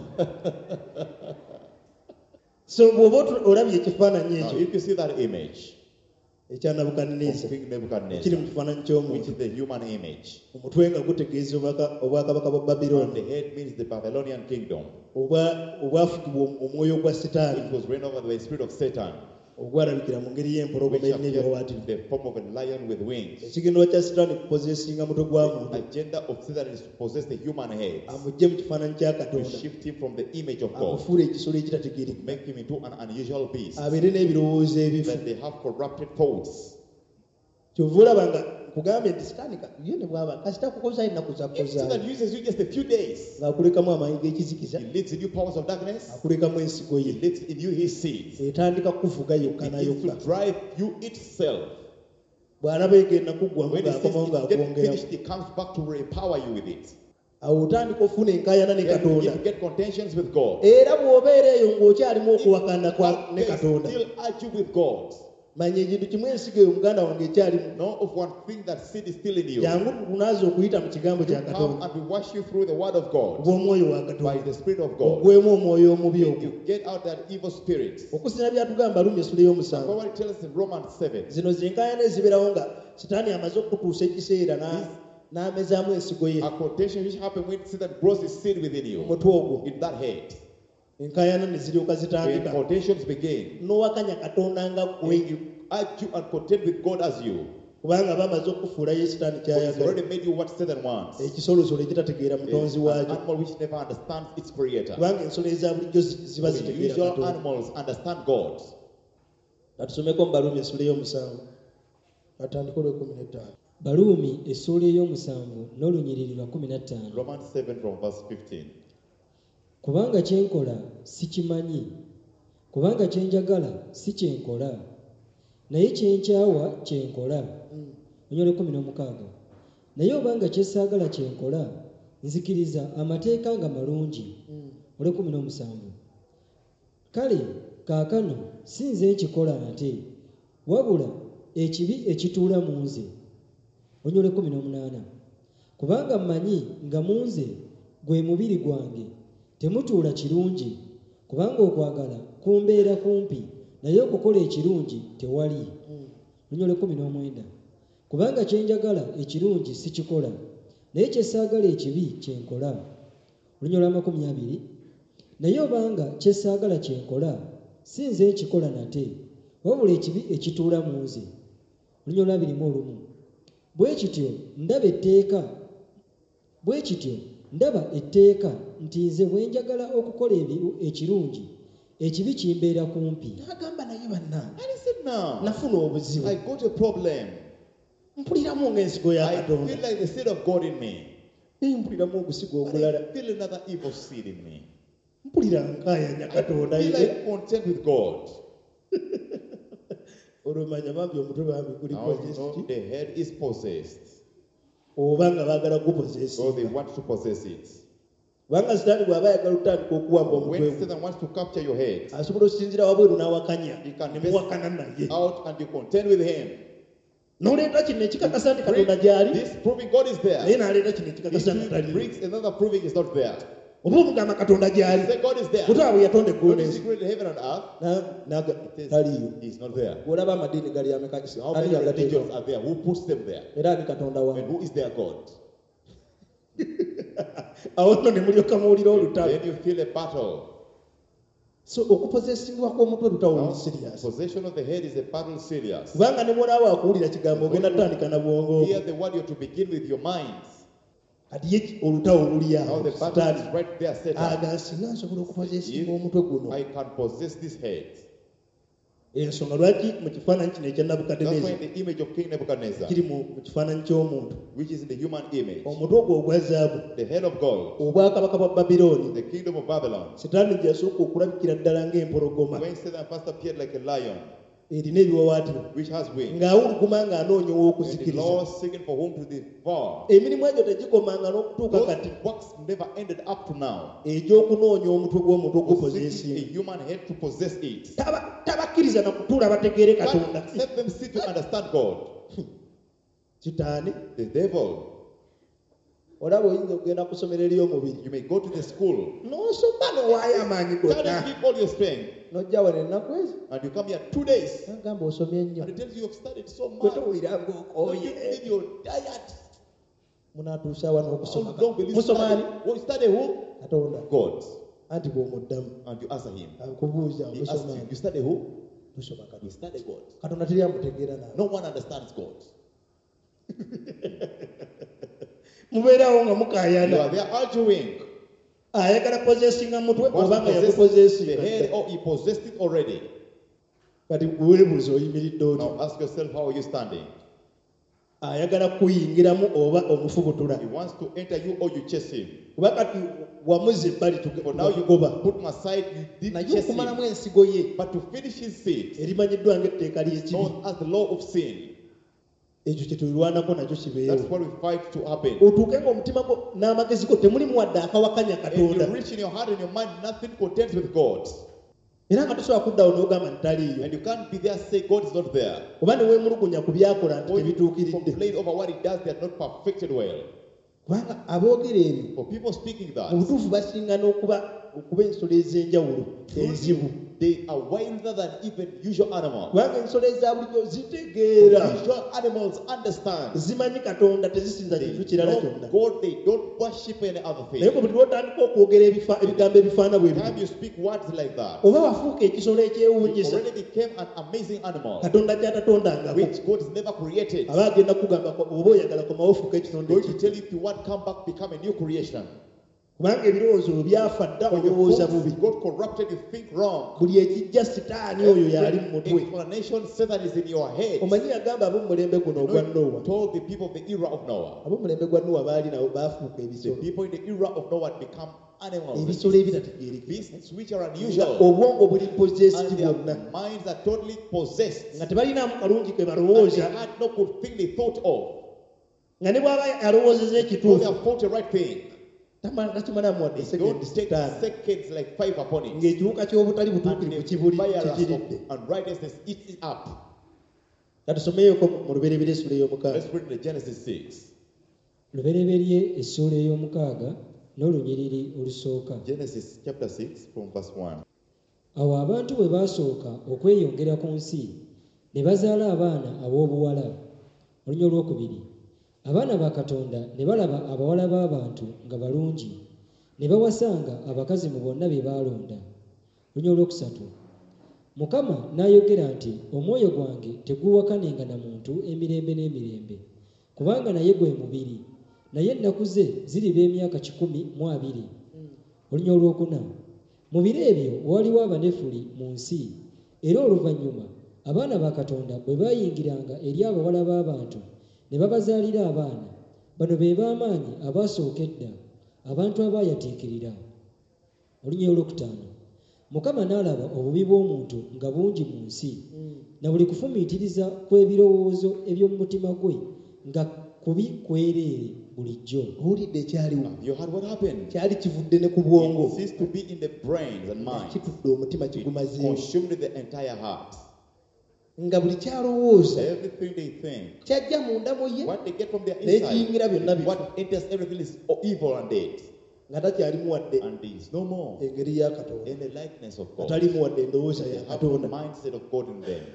Speaker 1: so bw'oba otu- olabye ekifaananyi
Speaker 2: Now,
Speaker 1: ekyo
Speaker 2: if you see that image
Speaker 1: ekya
Speaker 2: of
Speaker 1: nabukadineza
Speaker 2: King
Speaker 1: kiri
Speaker 2: Nebuchadnezzar,
Speaker 1: mu kifaananyi
Speaker 2: which
Speaker 1: ky'omuntu
Speaker 2: is the human image,
Speaker 1: omutwe nga gutegeeza obwaka- obwakabaka bwa
Speaker 2: and the
Speaker 1: babirooni
Speaker 2: head means the Babylonian kingdom.
Speaker 1: obwa- obwafugibwa omwoyo gwa
Speaker 2: It
Speaker 1: sitaani
Speaker 2: was reigned over by the spirit of Satan,
Speaker 1: ogwalabikira mu ngeri
Speaker 2: which
Speaker 1: y'empologoma erina
Speaker 2: appeared
Speaker 1: ebiwawaatiro
Speaker 2: in the form of a lion with wings.
Speaker 1: ekigendwa kya sitaani kupozesinga mutwe gwa
Speaker 2: The
Speaker 1: muntu
Speaker 2: agenda of Satan is to possess the human head,
Speaker 1: amugye mu kifaananyi kya
Speaker 2: to
Speaker 1: katonda
Speaker 2: shift him from the image of God,
Speaker 1: amufuula ekisolo ekitategeereka
Speaker 2: make him into an unusual beast,
Speaker 1: abeere n'ebirowoozo ebifu
Speaker 2: that they have corrupted thoughts.
Speaker 1: kyova olaba nga nkugambye nti sitaani ka- ye ne bwaba kasita kukoza ennaku
Speaker 2: If
Speaker 1: zakoza
Speaker 2: Satan uses you just a few days,
Speaker 1: ng'akulekamu amaanyi g'ekizikiza
Speaker 2: he leads in you powers of darkness,
Speaker 1: akulekamu ensigo
Speaker 2: he
Speaker 1: ye
Speaker 2: leads in you his seeds.
Speaker 1: etandika kuvuga yokka na
Speaker 2: It is to
Speaker 1: yokka
Speaker 2: drive you itself.
Speaker 1: bw'alaba egenda kuggwamu
Speaker 2: When it
Speaker 1: ng'akomawo
Speaker 2: says it get
Speaker 1: ng'akwongeramu
Speaker 2: finished, he comes back to empower you with it.
Speaker 1: awo otandika ofuna enkaayana ne
Speaker 2: Then
Speaker 1: katonda
Speaker 2: you get contentions with God.
Speaker 1: era bw'obeera eyo ng'okyalimu okuwakana kwa
Speaker 2: But
Speaker 1: ne
Speaker 2: they
Speaker 1: katonda
Speaker 2: still argue with God.
Speaker 1: manya ekintu kimu ensigo eyo muganda wange ekyalimu
Speaker 2: Know of one thing that seed is still in you.
Speaker 1: jangu tunaaza okuyita mu kigambo kya
Speaker 2: Come
Speaker 1: katonda
Speaker 2: and we wash you through the word of God
Speaker 1: bw'omwoyo wa
Speaker 2: by
Speaker 1: katonda
Speaker 2: the Spirit of God.
Speaker 1: ogwemu omwoyo omubi ogwo
Speaker 2: You get out that evil spirit.
Speaker 1: okusinga byatugamba Rumi esula ey'omusanvu
Speaker 2: What it tells us in Romans seven.
Speaker 1: zino zenkayana ezibeerawo nga sitaani amaze okutuusa ekiseera na- n'amezaamu ensigo ye
Speaker 2: A quotation which happened when Satan grows his seed within
Speaker 1: mu
Speaker 2: you.
Speaker 1: mutwe ogwo
Speaker 2: In that head.
Speaker 1: enkayana ne ziryoka
Speaker 2: When
Speaker 1: zitandika
Speaker 2: quotations begin.
Speaker 1: n'owakanya katonda nga
Speaker 2: When
Speaker 1: gwe
Speaker 2: you argue and contend with God as you.
Speaker 1: kubanga bamaze okufuula ye sitaani
Speaker 2: For he's
Speaker 1: kyayagala
Speaker 2: already made you what Satan wants.
Speaker 1: ekisolosolo ekitategeera
Speaker 2: It's
Speaker 1: mutonzi
Speaker 2: an
Speaker 1: waakyo
Speaker 2: animal which never understands its creator.
Speaker 1: kubanga ensolo eza bulijjo zi- ziba
Speaker 2: The
Speaker 1: zitegeera
Speaker 2: usual
Speaker 1: katonda
Speaker 2: animals understand God.
Speaker 1: katusomeko mu Balumi esula ey'omusanvu atandika olw'ekumi n'ettaano
Speaker 3: Baluumi essuula ey'omusanvu n'olunyiriri lwa kumi na ttaano.
Speaker 2: Romans seven from verse fifteen.
Speaker 3: Kubanga kye nkola sikimanyi, kubanga kye njagala si kye nkola, naye kye nkyawa kye nkola. Onyole kumi n'omukaaga. Naye obanga kye saagala kye nkola, nzikiriza amateeka nga malungi. Ole kumi n'omusanvu. Kale kaakano si nze nkikola nate, wabula ekibi ekituula mu nze. Onyole kumi n'omunaana. Kubanga mmanyi nga mu nze gwe mubiri gwange temutuula kirungi, kubanga okwagala kumbeera kumpi, naye okukola ekirungi tewali. Onyole kumi n'omwenda. Kubanga kye njagala ekirungi sikikola, naye kye saagala ekibi kye nkola. Olunyolo amakumi abiri. Naye obanga kye saagala kye nkola, si nze nkikola nate, wabula ekibi ekituula mu nze. Olunyolo abiri mu olumu. Bwe kityo ndaba etteeka, bwe kityo ndaba etteeka nti nze bwe njagala okukola ebiru ekirungi, ekibi kimbeera kumpi.
Speaker 1: n'agamba naye bannange
Speaker 2: And he said, now,
Speaker 1: nafuna obuzibu
Speaker 2: I got a problem.
Speaker 1: mpuliramu ng'ensigo ya
Speaker 2: I feel
Speaker 1: katonda
Speaker 2: like the seed of God in me.
Speaker 1: naye mpuliramu ogusigo
Speaker 2: But
Speaker 1: omulala
Speaker 2: I feel another evil seed in me.
Speaker 1: mpulira nkayanya
Speaker 2: I
Speaker 1: katonda
Speaker 2: feel
Speaker 1: ye
Speaker 2: like content with God.
Speaker 1: olwomanya bambi omutwe bambi guli
Speaker 2: Now you
Speaker 1: possessed
Speaker 2: know the head is possessed.
Speaker 1: oba nga baagala gupozesi
Speaker 2: So they want to possess it.
Speaker 1: kubanga sitaani bw'aba ayagala okutandika okuwamba omutwe
Speaker 2: When
Speaker 1: gwe
Speaker 2: Satan wants to capture your head,
Speaker 1: asobola okusinzira wabweru n'awakanya
Speaker 2: he can
Speaker 1: nemuwakana naye
Speaker 2: mess out and you contend with him.
Speaker 1: n'oleeta kino ekikakasa nti
Speaker 2: Bring
Speaker 1: katonda gy'ali
Speaker 2: this proving God is
Speaker 1: naye
Speaker 2: there.
Speaker 1: n'aleeta kino ekikakasa nti
Speaker 2: It
Speaker 1: taliiwo
Speaker 2: brings another proving is not there.
Speaker 1: oba omugamba katonda
Speaker 2: He
Speaker 1: gy'ali
Speaker 2: say God is there.
Speaker 1: kutaba bwe yatonda eggulu
Speaker 2: God is
Speaker 1: n'ensi
Speaker 2: created heaven and earth.
Speaker 1: Na- naga
Speaker 2: It is-
Speaker 1: taliiyo
Speaker 2: He is not there.
Speaker 1: bw'olaba amadiini gali ameka
Speaker 2: How
Speaker 1: ani
Speaker 2: many religions
Speaker 1: yagateekawo
Speaker 2: are there? Who puts them there?
Speaker 1: era ani katonda
Speaker 2: And
Speaker 1: wange
Speaker 2: who is their God?
Speaker 1: awo nno ne mulyoka muwulira olutalo
Speaker 2: Then you feel a battle.
Speaker 1: so okupozesingibwa kw'omutwe lutawo
Speaker 2: Now,
Speaker 1: mu serious
Speaker 2: possession of the head is a battle serious.
Speaker 1: kubanga ne bw'onaaba akuwulira kigambo ogenda tutandika na bwongo
Speaker 2: Hear the word, you have to begin with your minds.
Speaker 1: kati ye olutawo luli
Speaker 2: Now
Speaker 1: awo
Speaker 2: the battle
Speaker 1: sitaani
Speaker 2: is right there set up.
Speaker 1: aga singa nsobola okupozesinga omutwe guno
Speaker 2: I can possess this head.
Speaker 1: ensonga lwaki mu kifaananyi kino ekya
Speaker 2: That's why
Speaker 1: nabukadineza
Speaker 2: in the image of King Nebuchadnezzar,
Speaker 1: kiri mu mu kifaananyi ky'omuntu
Speaker 2: which is in the human image,
Speaker 1: omutwe ogwo ogwa zaabu
Speaker 2: the head of gold,
Speaker 1: obwakabaka bwa babirooni
Speaker 2: the kingdom of Babylon,
Speaker 1: sitaani gyasooka okulabikira ddala ng'empologoma
Speaker 2: when Satan first appeared like a lion,
Speaker 1: erina ebiwawaatiro
Speaker 2: which has wings,
Speaker 1: ng'awuluguma ng'anoonya
Speaker 2: and the
Speaker 1: ow'okuzikiriza
Speaker 2: Lord seeking for whom to devour.
Speaker 1: emirimu egyo tegikomanga n'okutuuka
Speaker 2: Those
Speaker 1: kati
Speaker 2: works never ended up to now.
Speaker 1: egy'okunoonya omutwe gw'omuntu
Speaker 2: For seeking a
Speaker 1: ogupozesinga
Speaker 2: human head to possess it.
Speaker 1: Taba- tabakkiriza na kutuula bategeere katonda
Speaker 2: But let them sit to understand God.
Speaker 1: kitaani
Speaker 2: The devil.
Speaker 1: olaba oyinza okugenda kusomera eri omubiri
Speaker 2: You may go to the school,
Speaker 1: n'osoma nowaayo amaanyi
Speaker 2: try
Speaker 1: gonna
Speaker 2: to keep all your strength,
Speaker 1: n'ojja wano ennaku ezo
Speaker 2: and you come here two days,
Speaker 1: nagamba osomye ennyo
Speaker 2: and it tells you you've studied so
Speaker 1: gwe
Speaker 2: much.
Speaker 1: towulira
Speaker 2: Oh, you
Speaker 1: ng'okooye
Speaker 2: believe you're tired.
Speaker 1: munaatuusa wano
Speaker 2: Oh,
Speaker 1: okusoma
Speaker 2: you don't believe
Speaker 1: musoma
Speaker 2: study.
Speaker 1: ani
Speaker 2: Well, you study who?
Speaker 1: katonda
Speaker 2: God.
Speaker 1: anti bw'omuddamu
Speaker 2: And you answer him.
Speaker 1: akubuuza
Speaker 2: He asks
Speaker 1: musoma
Speaker 2: you,
Speaker 1: ani
Speaker 2: you study who?
Speaker 1: tusoma
Speaker 2: You
Speaker 1: katonda
Speaker 2: study God.
Speaker 1: katonda teri amutegeera nawe
Speaker 2: No one understands God.
Speaker 1: mubeerawo nga
Speaker 2: You
Speaker 1: mukaayana
Speaker 2: are there arguing.
Speaker 1: ayagala pozesinga mutwe
Speaker 2: Wants
Speaker 1: oba
Speaker 2: to
Speaker 1: nga
Speaker 2: possess the
Speaker 1: yagupozesinga
Speaker 2: head, or he possessed it already.
Speaker 1: kati weebuuza oyimiridde oti
Speaker 2: Now ask yourself, how are you standing?
Speaker 1: ayagala kuyingiramu oba omufubutula
Speaker 2: He wants to enter you or you chase him.
Speaker 1: kuba kati wamuze ebbali
Speaker 2: For now you
Speaker 1: tugoba
Speaker 2: put him aside, you did
Speaker 1: naye
Speaker 2: chase
Speaker 1: okumalamu
Speaker 2: him.
Speaker 1: ensigo ye
Speaker 2: But to finish his seed,
Speaker 1: erimanyiddwa ng'etteeka ly'ekibi
Speaker 2: known as the law of sin,
Speaker 1: ekyo kye tulwanako nakyo
Speaker 2: that's
Speaker 1: kibeewo
Speaker 2: what we fight to happen.
Speaker 1: otuuke ng'omutima gwo n'amagezi go temulimu wadde akawakanya
Speaker 2: And
Speaker 1: katonda
Speaker 2: you reach in your heart and your mind, nothing contends with God.
Speaker 1: era nga tosobola kuddawo n'ogamba nti taliiyo
Speaker 2: And you can't be there say God is not there.
Speaker 1: oba ne weemulugunya ku byakola nti
Speaker 2: Or you
Speaker 1: tebituukiridde
Speaker 2: complain over what he does, they are not perfected well.
Speaker 1: kubanga aboogera ebyo
Speaker 2: For people speaking that,
Speaker 1: mu butuufu basinga n'okuba okuba ensolo ez'enjawulo enzibu
Speaker 2: they are wilder than even usual animals.
Speaker 1: kubanga ensolo eza bulijjo
Speaker 2: For
Speaker 1: zitegeera
Speaker 2: usual animals understand.
Speaker 1: zimanyi katonda tezisinza
Speaker 2: They
Speaker 1: kintu kirala
Speaker 2: know
Speaker 1: kyonna
Speaker 2: God, they don't worship any other
Speaker 1: naye
Speaker 2: thing.
Speaker 1: bwe lwotandika okwogera ebifa- ebigambo ebifaana bwe
Speaker 2: Time
Speaker 1: bityo
Speaker 2: you speak words like that,
Speaker 1: oba wafuuka ekisolo
Speaker 2: you
Speaker 1: ekyewuunyisa
Speaker 2: already became an amazing animal,
Speaker 1: katonda kyatatondangako
Speaker 2: which God has never created.
Speaker 1: aba agenda kugamba ko- oba oyagala komawo ofuuka ekisonde
Speaker 2: Going to
Speaker 1: ekyo
Speaker 2: tell you if you want come back, become a new creation.
Speaker 1: kubanga ebirowoozo byo byafa dda
Speaker 2: When your
Speaker 1: olowooza bubi
Speaker 2: thoughts got corrupted, you think wrong.
Speaker 1: buli ekijja sitaani oyo yali mu mutwe
Speaker 2: Explanation Satan is in your head.
Speaker 1: omanyi yagamba ab'omulembe guno ogwa nowa
Speaker 2: Told the people of the era of Noah.
Speaker 1: ab'omulembe gwa nowa baali nabo baafuuka
Speaker 2: The
Speaker 1: ebisolo
Speaker 2: people in the era of Noah had become animals.
Speaker 1: ebisolo ebitategeereka
Speaker 2: Beasts which are
Speaker 1: nga
Speaker 2: unusual.
Speaker 1: obwongo buli possessed
Speaker 2: And their
Speaker 1: bwonna
Speaker 2: minds are totally possessed.
Speaker 1: nga tebalinaamu kalungi ke
Speaker 2: And they
Speaker 1: balowooza
Speaker 2: had no good thing they thought of.
Speaker 1: nga ne bw'aba alowoozeza
Speaker 2: So they
Speaker 1: ekituufu
Speaker 2: have thought the right thing.
Speaker 1: tamala- takimalamu wadde
Speaker 2: They
Speaker 1: sekendi
Speaker 2: don't take
Speaker 1: sitaani
Speaker 2: seconds like five upon it.
Speaker 1: ng'ekiwuka ky'obutali
Speaker 2: And
Speaker 1: butuukirivu
Speaker 2: the
Speaker 1: kibuli
Speaker 2: virus
Speaker 1: kikiridde
Speaker 2: of unrighteousness eats it up.
Speaker 1: katusomeyooko mu lubereberye essula ey'omukaaga
Speaker 2: Let's read the Genesis six.
Speaker 3: lubereberye essuula ey'omukaaga n'olunyiriri olusooka.
Speaker 2: Genesis chapter six from verse one.
Speaker 3: Awo abantu bwe baasooka okweyongera ku nsi ne bazaala abaana ab'obuwala. Olunya olwokubiri, abaana ba Katonda ne balaba abawala b'abantu nga balungi ne bawasanga abakazi mu bonna bye baalonda. Olunya olwokusatu, Mukama n'ayogera nti omwoyo gwange teguwakanenga na muntu emirembe n'emirembe kubanga naye gwe mubiri naye ennaku ze ziriba emyaka kikumi mu abiri. Olunya olwokuna, mu biro ebyo waliwo abanefuli mu nsi era oluvannyuma abaana ba Katonda bwe baayingiranga eri abawala b'abantu ne babazaalira abaana. Bano be b'amaanyi abaasooka edda, abantu abaayatiikirira. Olunya olwokutaano, Mukama n'alaba obubi bw'omuntu nga bungi mu nsi na buli kufumiitiriza kw'ebirowoozo eby'omu mutima gwe nga kubi kwereere bulijjo.
Speaker 1: owulidde ekyaliwo
Speaker 2: You heard what happened?
Speaker 1: kyali kivudde ne ku bwongo
Speaker 2: It ceased to be in the brains and minds.
Speaker 1: kitudde omutima
Speaker 2: It
Speaker 1: kigumazeewo
Speaker 2: consumed the entire heart.
Speaker 1: nga buli kyalowooza
Speaker 2: Everything they think,
Speaker 1: kyajja munda mu ye
Speaker 2: what they get from their
Speaker 1: naye kiyingira
Speaker 2: inside,
Speaker 1: byonna bifa
Speaker 2: what enters everything is evil and dead.
Speaker 1: nga takyalimu wadde
Speaker 2: And there is no more
Speaker 1: engeri ya katonda
Speaker 2: any likeness of God.
Speaker 1: atalimu wadde endowooza
Speaker 2: They
Speaker 1: ya
Speaker 2: have no
Speaker 1: katonda
Speaker 2: mindset of God in them.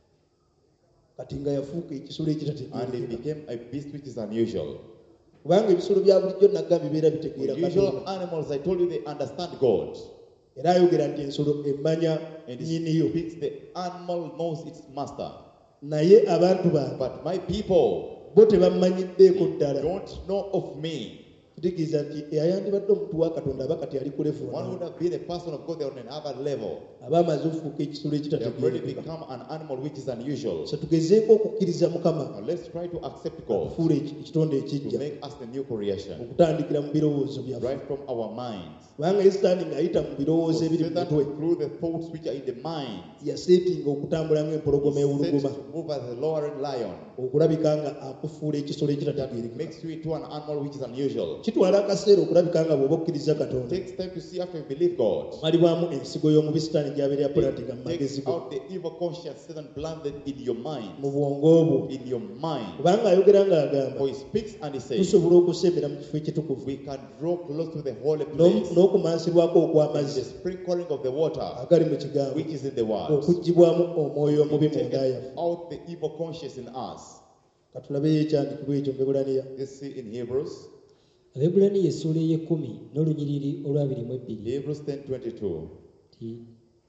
Speaker 1: kati nga yafuuka ekisolo
Speaker 2: And they
Speaker 1: ekitategeereka
Speaker 2: became a beast which is unusual.
Speaker 1: kubanga ebisolo bya bulijjo nagga bibeera bitegeera
Speaker 2: Unusual
Speaker 1: katonda
Speaker 2: animals, I told you, they understand God.
Speaker 1: era ayogera nti ensolo emmanya
Speaker 2: And
Speaker 1: nnyiniyo
Speaker 2: it speaks, the animal knows its master.
Speaker 1: naye abantu bange
Speaker 2: But my people
Speaker 1: bo tebamanyiddeeko ddala
Speaker 2: don't know of me.
Speaker 1: kitegeeza nti eyayandibadde omuntu wa katonda aba kati ali kulefu
Speaker 2: One would have been a person of God, they're on another level.
Speaker 1: aba amaze okufuuka ekisolo
Speaker 2: They have already
Speaker 1: ekitategeereka
Speaker 2: become an animal which is unusual.
Speaker 1: so tugezeeko okukkiriza mukama
Speaker 2: Now let's try to accept God
Speaker 1: okufuula eki- ekitonde
Speaker 2: to
Speaker 1: ekijja
Speaker 2: make us the new creation.
Speaker 1: okutandikira mu birowoozo byaffe
Speaker 2: Right from our minds.
Speaker 1: kubanga yesitaani ng'ayita mu birowoozo ebiri mu
Speaker 2: Satan,
Speaker 1: mutwe
Speaker 2: through the thoughts which are in the mind,
Speaker 1: yaseetinga okutambula ng'empologoma
Speaker 2: is
Speaker 1: ewuluguma
Speaker 2: set to move as a lowering lion.
Speaker 1: okulabika nga akufuula ekisolo
Speaker 2: That
Speaker 1: ekitategeereka
Speaker 2: makes you into an animal which is unusual.
Speaker 1: kitwala akaseera okulabika nga bw'oba okkiriza
Speaker 2: It
Speaker 1: katonda
Speaker 2: takes time to see after you believe God.
Speaker 1: malibwamu ensigo y'omubi sitaani gy'abeera pulatika mu magezi
Speaker 2: Takes
Speaker 1: go
Speaker 2: out the evil conscience Satan planted in your mind.
Speaker 1: mu bwongo bwo
Speaker 2: In your mind.
Speaker 1: kubanga ayogera ng'agamba
Speaker 2: For he speaks and he says,
Speaker 1: tusobola okusembera mu kifo ekitukuvu
Speaker 2: we can draw close to the holy
Speaker 1: N'omu-
Speaker 2: place.
Speaker 1: n'okumansirwako
Speaker 2: The
Speaker 1: okw'amazzi
Speaker 2: sprinkling of the water
Speaker 1: agali mu kigambo
Speaker 2: which is in the word.
Speaker 1: okuggibwamu omwoyo omubi mu
Speaker 2: Take
Speaker 1: nda yaffe
Speaker 2: out the evil conscience in us.
Speaker 1: katulabeyo ekyandikibwa ekyo mbebulaniya
Speaker 2: Let's see in Hebrews.
Speaker 3: Abaebbulaniya essuula ey'ekkumi n'olunyiriri olwabiri mu ebbiri.
Speaker 2: Hebrews ten twenty-two.
Speaker 3: Ti-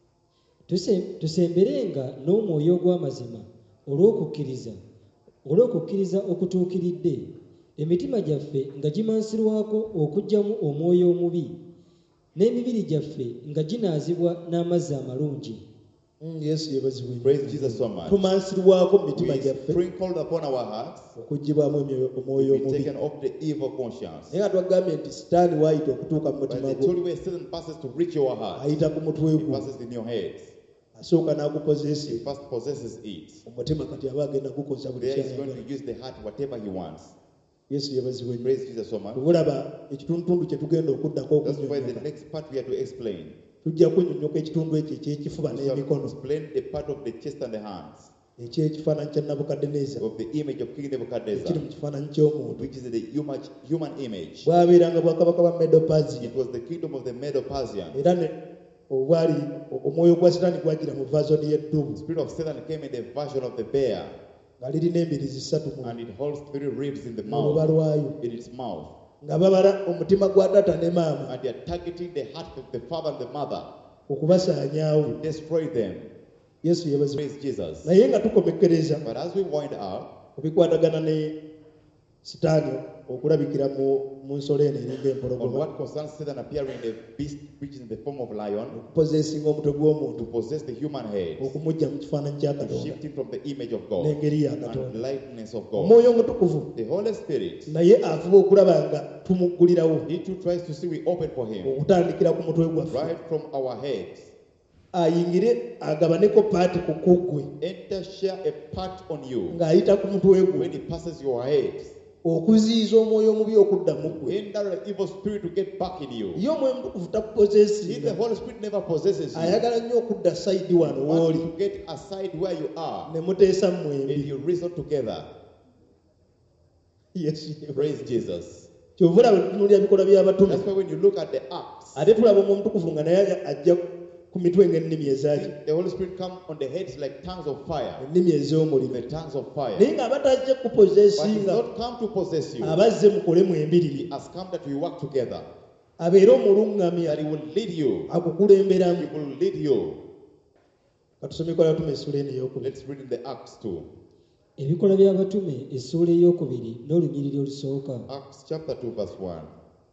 Speaker 3: Tuse- tusemberenga n'omwoyo ogw'amazima olw'okukkiriza olw'okukkiriza okutuukiridde emitima gyaffe nga gimansirwako okuggyamu omwoyo omubi n'emibiri gyaffe nga ginaazibwa n'amazzi amalungi.
Speaker 1: Mm, yesu yebazibwe
Speaker 2: Praise Jesus so much.
Speaker 1: tumansirwako mu mitima
Speaker 2: We
Speaker 1: gyaffe
Speaker 2: sprinkled upon our hearts.
Speaker 1: okuggibwamu emyoyo- omwoyo
Speaker 2: We
Speaker 1: omubi
Speaker 2: taken off the evil conscience.
Speaker 1: naye nga twagambye nti sitaani waayita okutuuka mu
Speaker 2: But
Speaker 1: mutima
Speaker 2: they
Speaker 1: gwo
Speaker 2: told you where Satan passes to reach your heart.
Speaker 1: ayita ku mutwe
Speaker 2: He
Speaker 1: gwo
Speaker 2: passes in your head.
Speaker 1: asooka
Speaker 2: He
Speaker 1: n'agukozesa
Speaker 2: first possesses it.
Speaker 1: omutima kati aba agenda kukoza buli
Speaker 2: There he's going
Speaker 1: kyayagala
Speaker 2: to use the heart whatever he wants.
Speaker 1: yesu yebazibwe nnyo
Speaker 2: Praise Jesus so much.
Speaker 1: obulaba ekitundutundu kye tugenda okuddako
Speaker 2: That's why the
Speaker 1: okunyonyoka
Speaker 2: next part we have to explain.
Speaker 1: tujja kunnyonnyoka ekitundu ekyo ekyekifuba
Speaker 2: We shall
Speaker 1: n'emikono
Speaker 2: explain the part of the chest and the hands
Speaker 1: ekyekifaananyi kya nabukaddeneza
Speaker 2: of the image of King
Speaker 1: ekiri
Speaker 2: Nebuchadnezzar,
Speaker 1: mu kifaananyi ky'omuntu
Speaker 2: which is the human, human image.
Speaker 1: bwabeeranga bwakabaka bwa medopazi
Speaker 2: It was the kingdom of the Medo-Persians.
Speaker 1: era ne obwali omwoyo gwa sitaani gwajira mu vaazoni y'eddubu
Speaker 2: The spirit of Satan came in the version of the bear,
Speaker 1: nga lirina embirizi ssatu mu
Speaker 2: and it holds three ribs in the
Speaker 1: mu luba
Speaker 2: mouth,
Speaker 1: lwayo
Speaker 2: in its mouth.
Speaker 1: nga babala omutima gwa taata ne maama
Speaker 2: And they are targeting the heart of the father and the mother
Speaker 1: okubasaanyaawo
Speaker 2: to destroy them.
Speaker 1: yesu yebazi
Speaker 2: Praise Jesus.
Speaker 1: naye nga tukomekkereza
Speaker 2: But as we wind up,
Speaker 1: ku bikwatagana ne sitaani okulabikira mu mu nsolo eno eringa
Speaker 2: on
Speaker 1: empologoma
Speaker 2: what concerns Satan appearing in the beast which is in the form of lion,
Speaker 1: okupozeesinga omutwe gw'omuntu
Speaker 2: to possess the human head,
Speaker 1: okumujja mu kifaananyi kya
Speaker 2: to
Speaker 1: katonda
Speaker 2: shift him from the image of God
Speaker 1: n'engeri ya
Speaker 2: and the
Speaker 1: katonda
Speaker 2: likeness of God.
Speaker 1: omwoyo omutukuvu
Speaker 2: The Holy Spirit,
Speaker 1: naye afuba okulaba nga tumuggulirawo
Speaker 2: he too tries to see we open for him,
Speaker 1: okutandikira ku mutwe gwaffe
Speaker 2: right from our heads.
Speaker 1: ayingire agabaneko paati ku kuggwe
Speaker 2: Enter, share a part on you
Speaker 1: ng'ayita ku mutwe gwe
Speaker 2: when he passes your head.
Speaker 1: okuziyiza omwoyo omubi okudda mu ggwe
Speaker 2: Hinder the evil spirit to get back in you.
Speaker 1: ye omwoyo omutukuvu
Speaker 2: If the
Speaker 1: takupozeesinga
Speaker 2: Holy Spirit never possesses you,
Speaker 1: ayagala nnyo okudda sayidi wano
Speaker 2: wants
Speaker 1: w'oli
Speaker 2: to get aside where you are,
Speaker 1: ne muteesa
Speaker 2: and
Speaker 1: mwembi
Speaker 2: you reason together.
Speaker 1: yesu
Speaker 2: Praise Jesus.
Speaker 1: kyova olaba tutunuulira bikolwa by'abatume
Speaker 2: That's why when you look at the Acts,
Speaker 1: ate tulaba omwoyo omutukuvu nga naye ajja ku mitwe ng'ennimi ezaki
Speaker 2: the Holy Spirit come on the heads like tongues of fire,
Speaker 1: ennimi ez'omuliro
Speaker 2: the tongues of
Speaker 1: naye
Speaker 2: fire.
Speaker 1: nga abatazze
Speaker 2: But he's
Speaker 1: kupozeesinga
Speaker 2: not come to possess you.
Speaker 1: abazze mukole mu
Speaker 2: He
Speaker 1: embiriri
Speaker 2: has come that we work together,
Speaker 1: abeere omuluŋŋamya
Speaker 2: that he will lead you.
Speaker 1: akukulemberamu
Speaker 2: He will lead you.
Speaker 1: katusome kola tuma essula eno ey'okubiri
Speaker 2: Let's read in the Acts two.
Speaker 3: ebikola by'abatume essuula ey'okubiri n'olunyiriri olusooka.
Speaker 2: Acts chapter two, verse one.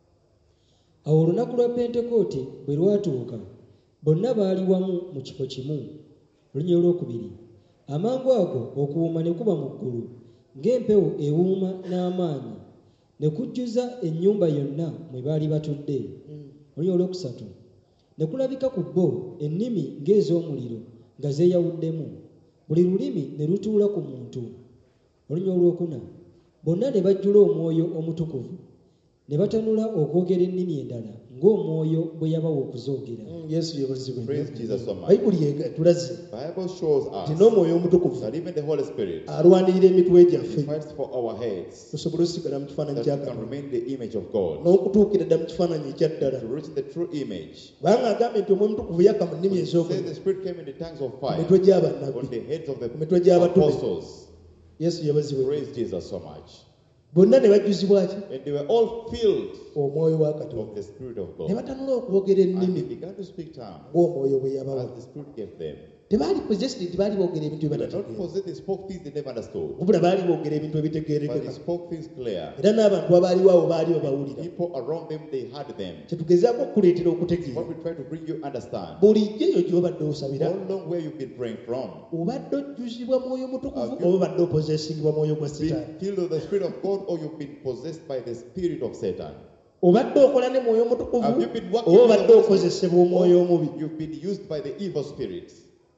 Speaker 3: Awo olunaku lwa pentekooti bwe lwatuuka bonna baali wamu mu kifo kimu. Olunyiriri olwokubiri. Amangu ago okuwuuma ne kuba mu ggulu ng'empewo ewuuma n'amaanyi ne kujjuza ennyumba yonna mwe baali batudde. Olunyiriri olwokusatu. Ne kulabika ku bo ennimi ng'ez'omuliro nga zeeyawuddemu, buli lulimi ne lutuula ku muntu. Olunyiriri olwokuna. Bonna ne bajjula omwoyo omutukuvu ne batanula okwogera ennimi endala ng'omwoyo bwe yabawa okuzoogera.
Speaker 1: yesu yebazibwe
Speaker 2: Praise Jesus so much.
Speaker 1: bayibuli yega- tulaze
Speaker 2: Bible shows
Speaker 1: nti
Speaker 2: us
Speaker 1: n'omwoyo omutukuvu
Speaker 2: that even the Holy Spirit,
Speaker 1: alwanirira emitwe
Speaker 2: he
Speaker 1: gyaffe
Speaker 2: fights for our heads,
Speaker 1: tusobole okusigala mu kifaananyi
Speaker 2: that
Speaker 1: kya
Speaker 2: we can
Speaker 1: katonda
Speaker 2: remain the image of God,
Speaker 1: n'okutuukira dda mu kifaananyi ekya ddala
Speaker 2: to reach the true image.
Speaker 1: kubanga agambye nti omwoyo omutukuvu yakka mu nnimi
Speaker 2: Say
Speaker 1: ez'omuliro
Speaker 2: the Spirit came in the tongues of
Speaker 1: ku
Speaker 2: fire
Speaker 1: mitwe
Speaker 2: on
Speaker 1: gy'abannabbi
Speaker 2: the heads of the
Speaker 1: ku mitwe gy'abatume
Speaker 2: apostles.
Speaker 1: yesu yebazibwe
Speaker 2: Praise Jesus so much.
Speaker 1: bonna ne bajjuzibwa ki
Speaker 2: And they were all filled
Speaker 1: omwoyo wa katonda
Speaker 2: of the Spirit of
Speaker 1: ne
Speaker 2: God.
Speaker 1: batanula okwogera
Speaker 2: And
Speaker 1: ennimi
Speaker 2: they began to speak tongues
Speaker 1: ng'omwoyo bwe yabawa
Speaker 2: as the Spirit gave them.
Speaker 1: tebaali possessed baali boogera ebintu
Speaker 2: They were not
Speaker 1: ebibatategeera
Speaker 2: possessed, they spoke things they never understood.
Speaker 1: wabula baali boogera ebintu
Speaker 2: But
Speaker 1: ebitegeerekeka
Speaker 2: they spoke things clear.
Speaker 1: era n'abantu abaaliwo awo baali babawulira
Speaker 2: People around them, they heard them.
Speaker 1: kyetugezaako okukuleetera okutegeera
Speaker 2: What we try to bring you understand.
Speaker 1: bulijjo eyo gy'obadde osabira
Speaker 2: How long where you've been praying from?
Speaker 1: obadde ojjuzibwa mwoyo mutukuvu
Speaker 2: Have you-
Speaker 1: oba obadde opozesingibwa mwoyo gwa
Speaker 2: Been
Speaker 1: sitaani
Speaker 2: filled with the Spirit of God, or you've been possessed by the Spirit of Satan?
Speaker 1: obadde okola ne mwoyo mutukuvu
Speaker 2: Have you been working
Speaker 1: oba
Speaker 2: with the
Speaker 1: obadde
Speaker 2: Holy Spirit?
Speaker 1: okozesebwa omwoyo omubi
Speaker 2: You've been used by the evil spirits.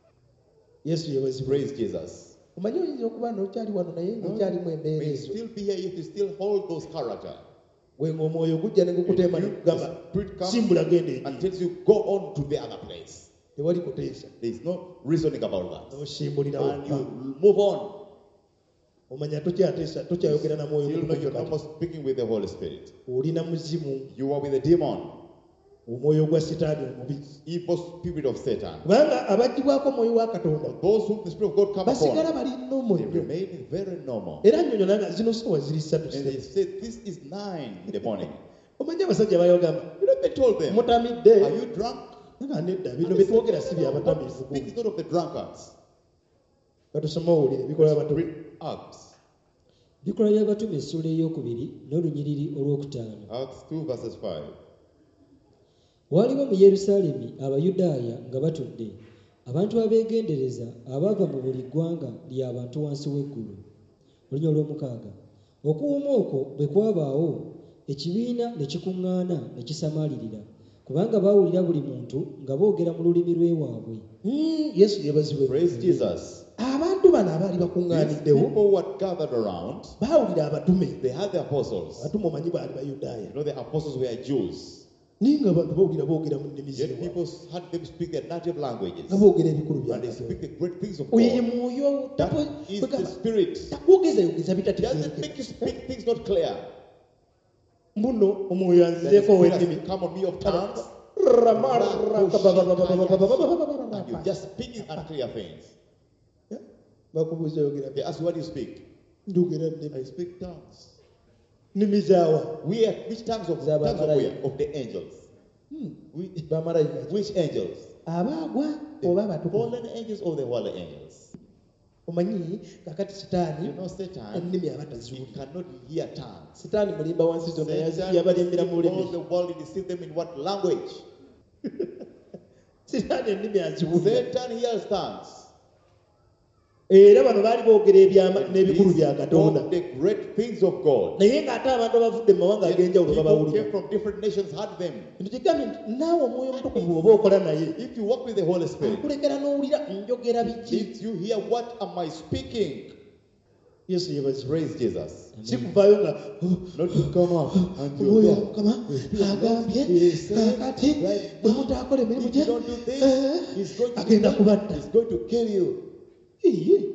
Speaker 1: yesu yebazibwe
Speaker 2: Praise Jesus.
Speaker 1: omanyi oyinza okuba nokyali wano naye ngaokyalimu embeera
Speaker 2: May you
Speaker 1: ezo
Speaker 2: still be here if you still hold those character.
Speaker 1: wenga omwoyo gujja ne gukuteema ne
Speaker 2: You-
Speaker 1: kugamba
Speaker 2: the Spirit comes
Speaker 1: simbula genda eri
Speaker 2: and tells you go on to the other place.
Speaker 1: tewali kuteesa
Speaker 2: There is no reasoning about that.
Speaker 1: nosimbulira
Speaker 2: And
Speaker 1: wokka
Speaker 2: you move on.
Speaker 1: omanya tokyateesa tokyayogera na mwoyo
Speaker 2: Still know
Speaker 1: mutukuvu
Speaker 2: you're
Speaker 1: kati
Speaker 2: almost speaking with the Holy Spirit.
Speaker 1: olina muzimu
Speaker 2: You are with the demon,
Speaker 1: omwoyo gwa sitaani omubi
Speaker 2: evil spirit of Satan.
Speaker 1: kubanga abagibwako omwoyo wa katonda
Speaker 2: Those whom the Spirit of God come
Speaker 1: basigala
Speaker 2: upon,
Speaker 1: bali nnomo
Speaker 2: they
Speaker 1: nnyo
Speaker 2: remain very normal.
Speaker 1: era nnyonnyola nga zino sawa ziri ssatu
Speaker 2: And they
Speaker 1: ssatu
Speaker 2: say, this is nine in the morning.
Speaker 1: omanye abasajja bayogamba
Speaker 2: You know, they told them,
Speaker 1: mutamidde
Speaker 2: are you drunk?
Speaker 1: nga nedda
Speaker 2: And
Speaker 1: bino
Speaker 2: they
Speaker 1: byetwogera
Speaker 2: said,
Speaker 1: si
Speaker 2: "No, what we
Speaker 1: byabatamiivu
Speaker 2: speak is not of the drunkards."
Speaker 1: katusome owulire bikola batume
Speaker 2: Read Acts.
Speaker 3: Bikola by'abatume essuula ey'okubiri n'olunyiriri olwokutaano.
Speaker 2: Acts two verses five.
Speaker 3: Waaliwo mu Yerusaalemi Abayudaaya nga batudde, abantu abeegendereza abaava mu buli ggwanga ly'abantu wansi w'eggulu. Olunyiriri olw'omukaaga. Okuwuuma okwo bwe kwabaawo, ekibiina ne kikuŋŋaana ne kisamaalirira, kubanga baawulira buli muntu nga boogera mu lulimi lw'ewaabwe.
Speaker 1: Mm, yesu yebazibwe
Speaker 2: Praise Jesus.
Speaker 1: abantu bano abaali
Speaker 2: These
Speaker 1: bakuŋŋaaniddewo
Speaker 2: people who had gathered around,
Speaker 1: baawulira abatume
Speaker 2: they had the apostles.
Speaker 1: abatume omanyi baali bayudaaya
Speaker 2: You know, the apostles were Jews.
Speaker 1: naye ng'abantu bawulira boogera mu nnimi
Speaker 2: Yet
Speaker 1: zeewa
Speaker 2: people had them speak their native languages.
Speaker 1: nga boogera ebikulu bya
Speaker 2: And they
Speaker 1: Katonda.
Speaker 2: speak the great things of
Speaker 1: oyo ye
Speaker 2: God.
Speaker 1: mwoyo
Speaker 2: That
Speaker 1: tapo-
Speaker 2: is
Speaker 1: kwegamba,
Speaker 2: the Spirit.
Speaker 1: takwogeza yogeza
Speaker 2: It doesn't
Speaker 1: bitategeerekeka.
Speaker 2: make you speak things not clear.
Speaker 1: mbuno omwoyo
Speaker 2: That the
Speaker 1: anzizeeko
Speaker 2: Spirit
Speaker 1: ow'ennimi
Speaker 2: has come on me of tongues. And you just speaking unclear things.
Speaker 1: bakubuuza yogera
Speaker 2: They ask you, what do you speak?
Speaker 1: njogera
Speaker 2: I
Speaker 1: nnimi
Speaker 2: speak tongues.
Speaker 1: nnimi zaawa
Speaker 2: Where? Which tongues of,
Speaker 1: Zaba
Speaker 2: tongues of
Speaker 1: malayika.
Speaker 2: where? Of the angels. Which,
Speaker 1: bamalayika
Speaker 2: which angels?
Speaker 1: abaagwa oba
Speaker 2: The
Speaker 1: abatukuvu.
Speaker 2: fallen angels or the holy angels?
Speaker 1: omanyi kakati sitaani
Speaker 2: You know, Satan,
Speaker 1: ennimi aba
Speaker 2: you
Speaker 1: taziwulira.
Speaker 2: cannot hear tongues.
Speaker 1: sitaani mulimba wansi zonna
Speaker 2: Satan
Speaker 1: yabalimbira mu
Speaker 2: deceives all
Speaker 1: lulimi.
Speaker 2: the world, he deceives them in what language?
Speaker 1: sitaani ennimi aziwulira.
Speaker 2: Satan hears tongues.
Speaker 1: era bano baali boogera ebyama
Speaker 2: And
Speaker 1: n'ebikulu
Speaker 2: these
Speaker 1: bya katonda
Speaker 2: spoke the great things of God.
Speaker 1: naye ng'ate abantu abavudde mu mawanga
Speaker 2: Yet
Speaker 1: ag'enjawulo
Speaker 2: people
Speaker 1: babawulira.
Speaker 2: came from different nations heard them.
Speaker 1: Kintu kigambye nti naawe omwoyo omutukuvu oba okola naye
Speaker 2: If you walk with the Holy Spirit,
Speaker 1: akulekera n'owulira njogera biki.
Speaker 2: if you hear what am I speaking,
Speaker 1: yesu yebazibwa
Speaker 2: praise Jesus.
Speaker 1: si kuvaayo nga
Speaker 2: Not to come out and
Speaker 1: omwoyo
Speaker 2: you
Speaker 1: wa mukama agambye kakati bwe mutaakola emirimu
Speaker 2: if
Speaker 1: gye
Speaker 2: you don't do this,
Speaker 1: eh,
Speaker 2: he's going to
Speaker 1: agenda kubatta.
Speaker 2: he's going to kill you.
Speaker 1: Iye.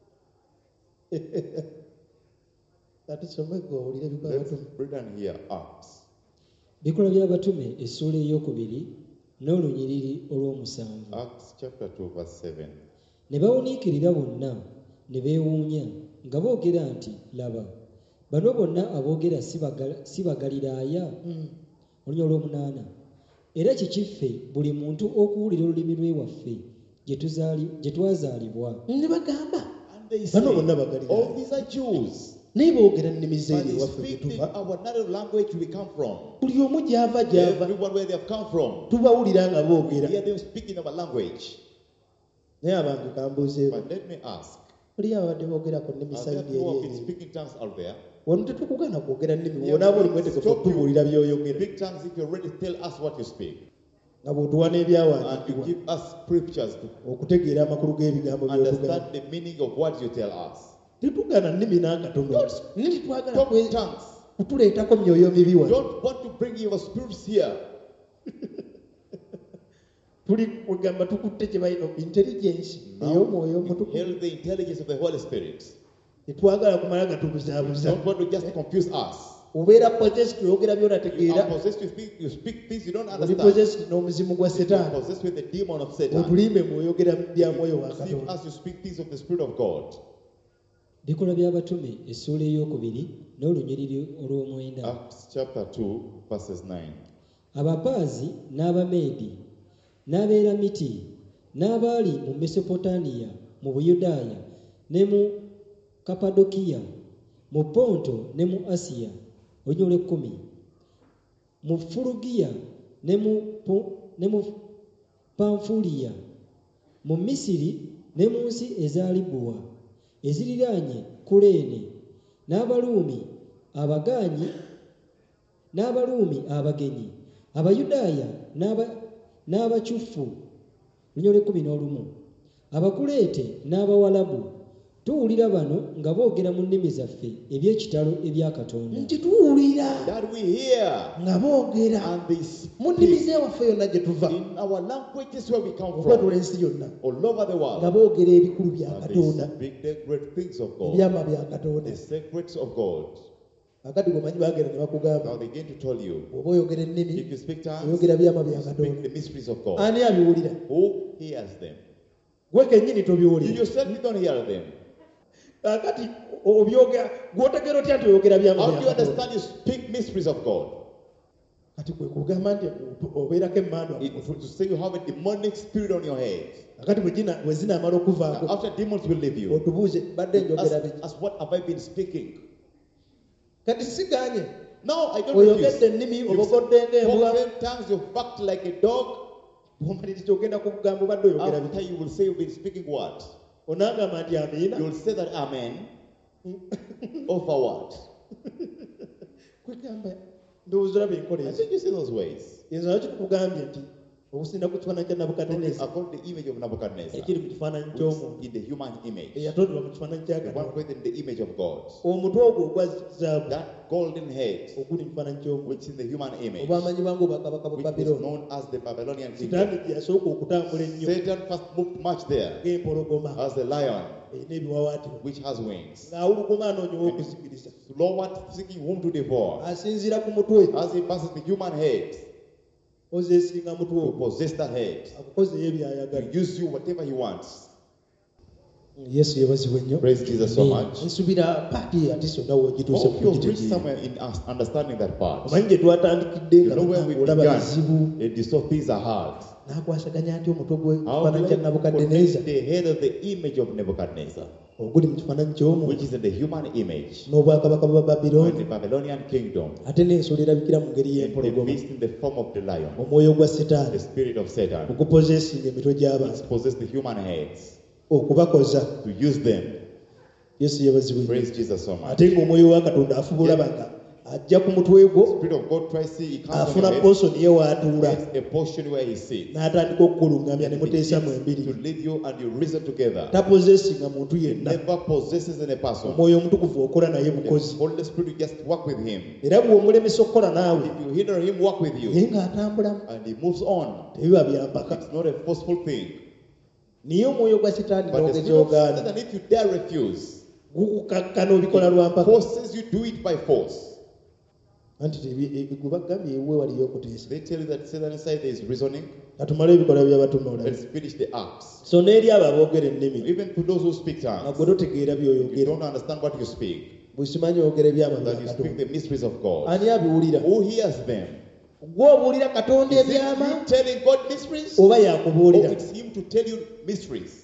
Speaker 1: katusomeko owulire ebikulu
Speaker 2: Let's
Speaker 1: abatume.
Speaker 2: read and hear Acts.
Speaker 3: Bikola by'abatume essuula ey'okubiri n'olunyiriri olw'omusanvu.
Speaker 2: Acts chapter two, verse seven.
Speaker 3: Ne bawuniikirira bonna ne beewuunya nga boogera nti, laba, bano bonna aboogera si Bagal- si Bagaliraaya? Olunya olw'omunaana. Era kikiffe buli muntu okuwulira olulimi lw'ewaffe gye tuzaali- gye twazaalibwa.
Speaker 1: ne bagamba
Speaker 2: And they
Speaker 1: bano
Speaker 2: say,
Speaker 1: bonna bagaliraaya
Speaker 2: all these are Jews.
Speaker 1: naye boogera ennimi
Speaker 2: But
Speaker 1: zeeri
Speaker 2: they
Speaker 1: ewaffe gye
Speaker 2: speak the,
Speaker 1: tuva.
Speaker 2: our native language we come from.
Speaker 1: buli omu gy'ava gy'ava
Speaker 2: Everyone where they have come from.
Speaker 1: tubawulira nga boogera.
Speaker 2: Hear them speaking our language.
Speaker 1: naye abantu kambuuzeeko
Speaker 2: But let me ask,
Speaker 1: oliyo abadde boogera ku nnimi
Speaker 2: are there
Speaker 1: sayidi
Speaker 2: people who have
Speaker 1: eri
Speaker 2: been
Speaker 1: eri.
Speaker 2: speaking tongues out there?
Speaker 1: wano tetukugaana kwogera nnimi
Speaker 2: Yeah,
Speaker 1: wonaaba
Speaker 2: we
Speaker 1: oli
Speaker 2: don't
Speaker 1: mwetegefu
Speaker 2: stop you.
Speaker 1: okutubuulira by'oyogera
Speaker 2: Speak tongues if you're ready. Tell us what you speak.
Speaker 1: nga bw'otuwa
Speaker 2: And you
Speaker 1: n'ebyawandiikibwa
Speaker 2: give us scriptures to
Speaker 1: okutegeera amakulu g'ebigambo by'otugamba.
Speaker 2: understand the meaning of what you tell us.
Speaker 1: tetugaana nnimi n'akatono nnimi twagala
Speaker 2: Talk
Speaker 1: kwe-
Speaker 2: tongues.
Speaker 1: kutuleetako myoyo mibi wano.
Speaker 2: Don't want to bring your spirits here.
Speaker 1: tuli kugamba tukutte kye bayita intelligence
Speaker 2: Now,
Speaker 1: ey'omwoyo omutukuvu.
Speaker 2: inhale the intelligence of the Holy Spirit.
Speaker 1: tetwagala kumala gatubuzaabuza.
Speaker 2: Don't want to just confuse us.
Speaker 1: obeera possessed oyogera
Speaker 2: You
Speaker 1: by'onategeera.
Speaker 2: are possessed with things, you speak things you don't
Speaker 1: oli
Speaker 2: understand.
Speaker 1: possessed n'omuzimu gwa
Speaker 2: You are
Speaker 1: setaani.
Speaker 2: possessed with the demon of Satan.
Speaker 1: otulimbe mw'oyogera bya mwoyo wa
Speaker 2: Deceive
Speaker 1: katonda.
Speaker 2: us, you speak things of the Spirit of God.
Speaker 3: Bikola by'abatume essuula ey'okubiri n'olunyiriri olw'omwenda.
Speaker 2: Acts chapter two, verses nine.
Speaker 3: Abapaazi n'Abameedi n'Abeeramiti n'abaali mu Mesopotamiya, mu Buyudaaya ne mu Kapadokiya, mu Ponto ne mu Asiya, olunya olw'ekkumi, mu Fulugiya ne mu Po- ne mu Panfuliya, mu Misiri ne mu nsi eza Libuwa eziriraanye Kuleene, n'Abaluumi abagaanyi n'Abaluumi abagenyi, Abayudaaya n'aba- n'Abakyufu, lunya olw'ekkumi n'olumu, Abakuleete n'Abawalabu. Tuwulira bano nga boogera mu nnimi zaffe eby'ekitalo ebya Katonda.
Speaker 1: nti tuwulira
Speaker 2: That we hear
Speaker 1: nga boogera
Speaker 2: and they
Speaker 1: mu nnimi
Speaker 2: speak
Speaker 1: z'ewaffe yonna gye tuva
Speaker 2: in our languages where we come
Speaker 1: okwatula
Speaker 2: from,
Speaker 1: ensi yonna
Speaker 2: all over the
Speaker 1: nga
Speaker 2: world.
Speaker 1: boogera ebikulu bya
Speaker 2: And
Speaker 1: katonda,
Speaker 2: they speak the great things of God,
Speaker 1: ebyama bya katonda.
Speaker 2: the secrets of God.
Speaker 1: akati gomanyi bagenda ne
Speaker 2: Now
Speaker 1: bakugamba
Speaker 2: they begin to tell you,
Speaker 1: oba oyogera
Speaker 2: if
Speaker 1: ennimi
Speaker 2: you speak tongues,
Speaker 1: oyogera byama bya
Speaker 2: you speak
Speaker 1: katonda.
Speaker 2: the mysteries of God.
Speaker 1: ani abiwulira?
Speaker 2: Who hears them?
Speaker 1: gwe kennyini
Speaker 2: You
Speaker 1: tobiwulira.
Speaker 2: yourself you don't hear them.
Speaker 1: akati obyogera gw'otegera otya nti oyogera byama
Speaker 2: How
Speaker 1: bya
Speaker 2: do you
Speaker 1: katonda?
Speaker 2: understand you speak mysteries of God?
Speaker 1: kati kwe kugamba nti obeerako emmandwa mu
Speaker 2: It's
Speaker 1: mutwe.
Speaker 2: to say you have a demonic spirit on your head.
Speaker 1: akati bwe gina- bwe zinaamala okuvaako
Speaker 2: Now, after demons will leave you,
Speaker 1: otubuuze badde njogera
Speaker 2: ask,
Speaker 1: biki.
Speaker 2: ask what have I been speaking?
Speaker 1: kati siganye
Speaker 2: No, I don't
Speaker 1: oyogedde
Speaker 2: refuse.
Speaker 1: ennimi
Speaker 2: You've
Speaker 1: obogodde ng'embwa
Speaker 2: spoken tongues, you've barked like a dog.
Speaker 1: bw'omaliriza ogenda kugamba obadde oyogera
Speaker 2: After
Speaker 1: biki.
Speaker 2: you will say you've been speaking what?
Speaker 1: onagamba nti amiina.
Speaker 2: You will say that amen. Over what?
Speaker 1: kwegamba ndowooza olaba enkola
Speaker 2: I
Speaker 1: ezo.
Speaker 2: think you see those ways.
Speaker 1: ezo nakyo tukugambye nti okusinda ku kifaananyi kya Nabukadineza
Speaker 2: according to the image of Nebuchadnezzar,
Speaker 1: ekiri mu kifaananyi
Speaker 2: which
Speaker 1: ky'omuntu
Speaker 2: is in the human image,
Speaker 1: eyatondebwa mu kifaananyi kya
Speaker 2: the one
Speaker 1: Katonda.
Speaker 2: created in the image of God.
Speaker 1: Omutwe ogwo ogwa zaabu
Speaker 2: That golden head,
Speaker 1: oguli mu kifaananyi ky'omuntu
Speaker 2: which is in the human image,
Speaker 1: oba amanyibwa ng'obwakabaka bwa
Speaker 2: which was
Speaker 1: Babilooni.
Speaker 2: known as the Babylonian kingdom.
Speaker 1: Sitaani gye yasooka okutambula ennyo
Speaker 2: Satan first moved much there
Speaker 1: ng'empologoma
Speaker 2: as a lion,
Speaker 1: erina ebiwawaatiro
Speaker 2: which has wings,
Speaker 1: ng'awuluguma anoonya ow'okuzikiriza
Speaker 2: lowered, seeking whom to devour,
Speaker 1: asinziira ku mutwe
Speaker 2: as he passes the human head,
Speaker 1: ozeesinga mutwe
Speaker 2: to
Speaker 1: ogwo
Speaker 2: possess the head,
Speaker 1: akukozeyo
Speaker 2: to
Speaker 1: by'ayagala.
Speaker 2: use you whatever he wants.
Speaker 1: Yesu yeebazibwe nnyo.
Speaker 2: Praise Jesus so much.
Speaker 1: Nsuubira paati ate sonna woogituuse
Speaker 2: Hope you've reached
Speaker 1: kugitegeera.
Speaker 2: somewhere in us understanding that part.
Speaker 1: Omanyi gye twatandikidde
Speaker 2: You
Speaker 1: nga
Speaker 2: know where we
Speaker 1: olaba bizibu
Speaker 2: began. It is so things are hard.
Speaker 1: n'akwasaganya ati omutwe gwe
Speaker 2: How
Speaker 1: kifaananyi
Speaker 2: do
Speaker 1: kya
Speaker 2: I
Speaker 1: Nabukadineza
Speaker 2: connect the head of the image of Nebuchadnezzar,
Speaker 1: oguli mu kifaananyi
Speaker 2: which
Speaker 1: ky'omuntu
Speaker 2: is in the human image,
Speaker 1: n'obwakabaka bwa
Speaker 2: or in the
Speaker 1: Babilooni
Speaker 2: Babylonian kingdom,
Speaker 1: ate n'ensolo erabikira mu ngeri
Speaker 2: and the
Speaker 1: y'empologoma.
Speaker 2: beast in the form of the lion,
Speaker 1: Omwoyo gwa
Speaker 2: the
Speaker 1: Setaani
Speaker 2: spirit of Satan,
Speaker 1: ogupozeesinga emitwe
Speaker 2: which
Speaker 1: gy'abantu
Speaker 2: possess the human heads,
Speaker 1: okubakoza.
Speaker 2: to use them.
Speaker 1: Yesu yeebazibwe nnyo.
Speaker 2: Praise Jesus so much.
Speaker 1: ate ng'omwoyo wa Katonda afubula banga ajja ku mutwe gwo
Speaker 2: Spirit of God tries to see, he comes on
Speaker 1: afuna
Speaker 2: your head,
Speaker 1: posoni ye w'atuula
Speaker 2: gets a portion where he sits,
Speaker 1: n'atandika okukuluŋŋamya ne
Speaker 2: and
Speaker 1: muteesa mu
Speaker 2: begins
Speaker 1: embiri.
Speaker 2: to lead you and you reason together.
Speaker 1: tapozeesinga muntu
Speaker 2: He
Speaker 1: yenna.
Speaker 2: never possesses any person.
Speaker 1: omwoyo omutukuvu okola naye
Speaker 2: The
Speaker 1: mukozi
Speaker 2: Holy Spirit will just work with him.
Speaker 1: era bw'omulemesa okukola naawe
Speaker 2: If you hinder him, work with
Speaker 1: naye
Speaker 2: you,
Speaker 1: ng'atambulamu
Speaker 2: and he moves on.
Speaker 1: tebiba byampaka.
Speaker 2: It's not a forceful thing.
Speaker 1: niye omwoyo gwa Setaani
Speaker 2: But the
Speaker 1: n'ogeza
Speaker 2: spirit of
Speaker 1: ogaana
Speaker 2: Satan, if you dare refuse,
Speaker 1: gukukakkana obikola lwa mpaka.
Speaker 2: forces you do it by force.
Speaker 1: anti tebi- gwe bagambye ewuwe waliyo okuteesa.
Speaker 2: They tell you that Satan inside there is reasoning.
Speaker 1: katumale ebikolwa by'abatuma olabe.
Speaker 2: Let's finish the acts.
Speaker 1: so n'eri abo aboogera ennimi
Speaker 2: Even to those who speak
Speaker 1: nga
Speaker 2: tongues,
Speaker 1: gwe totegeera
Speaker 2: you
Speaker 1: by'oyogera
Speaker 2: don't understand what you speak,
Speaker 1: bwe simanyi oyogera ebyama bya
Speaker 2: that you speak
Speaker 1: Katonda.
Speaker 2: the mysteries of God.
Speaker 1: ani abiwulira?
Speaker 2: Who hears them?
Speaker 1: gwe obuulira Katonda
Speaker 2: Is it
Speaker 1: ebyama
Speaker 2: you telling God mysteries,
Speaker 1: oba
Speaker 2: or
Speaker 1: yakubuulira?
Speaker 2: it's him to tell you mysteries?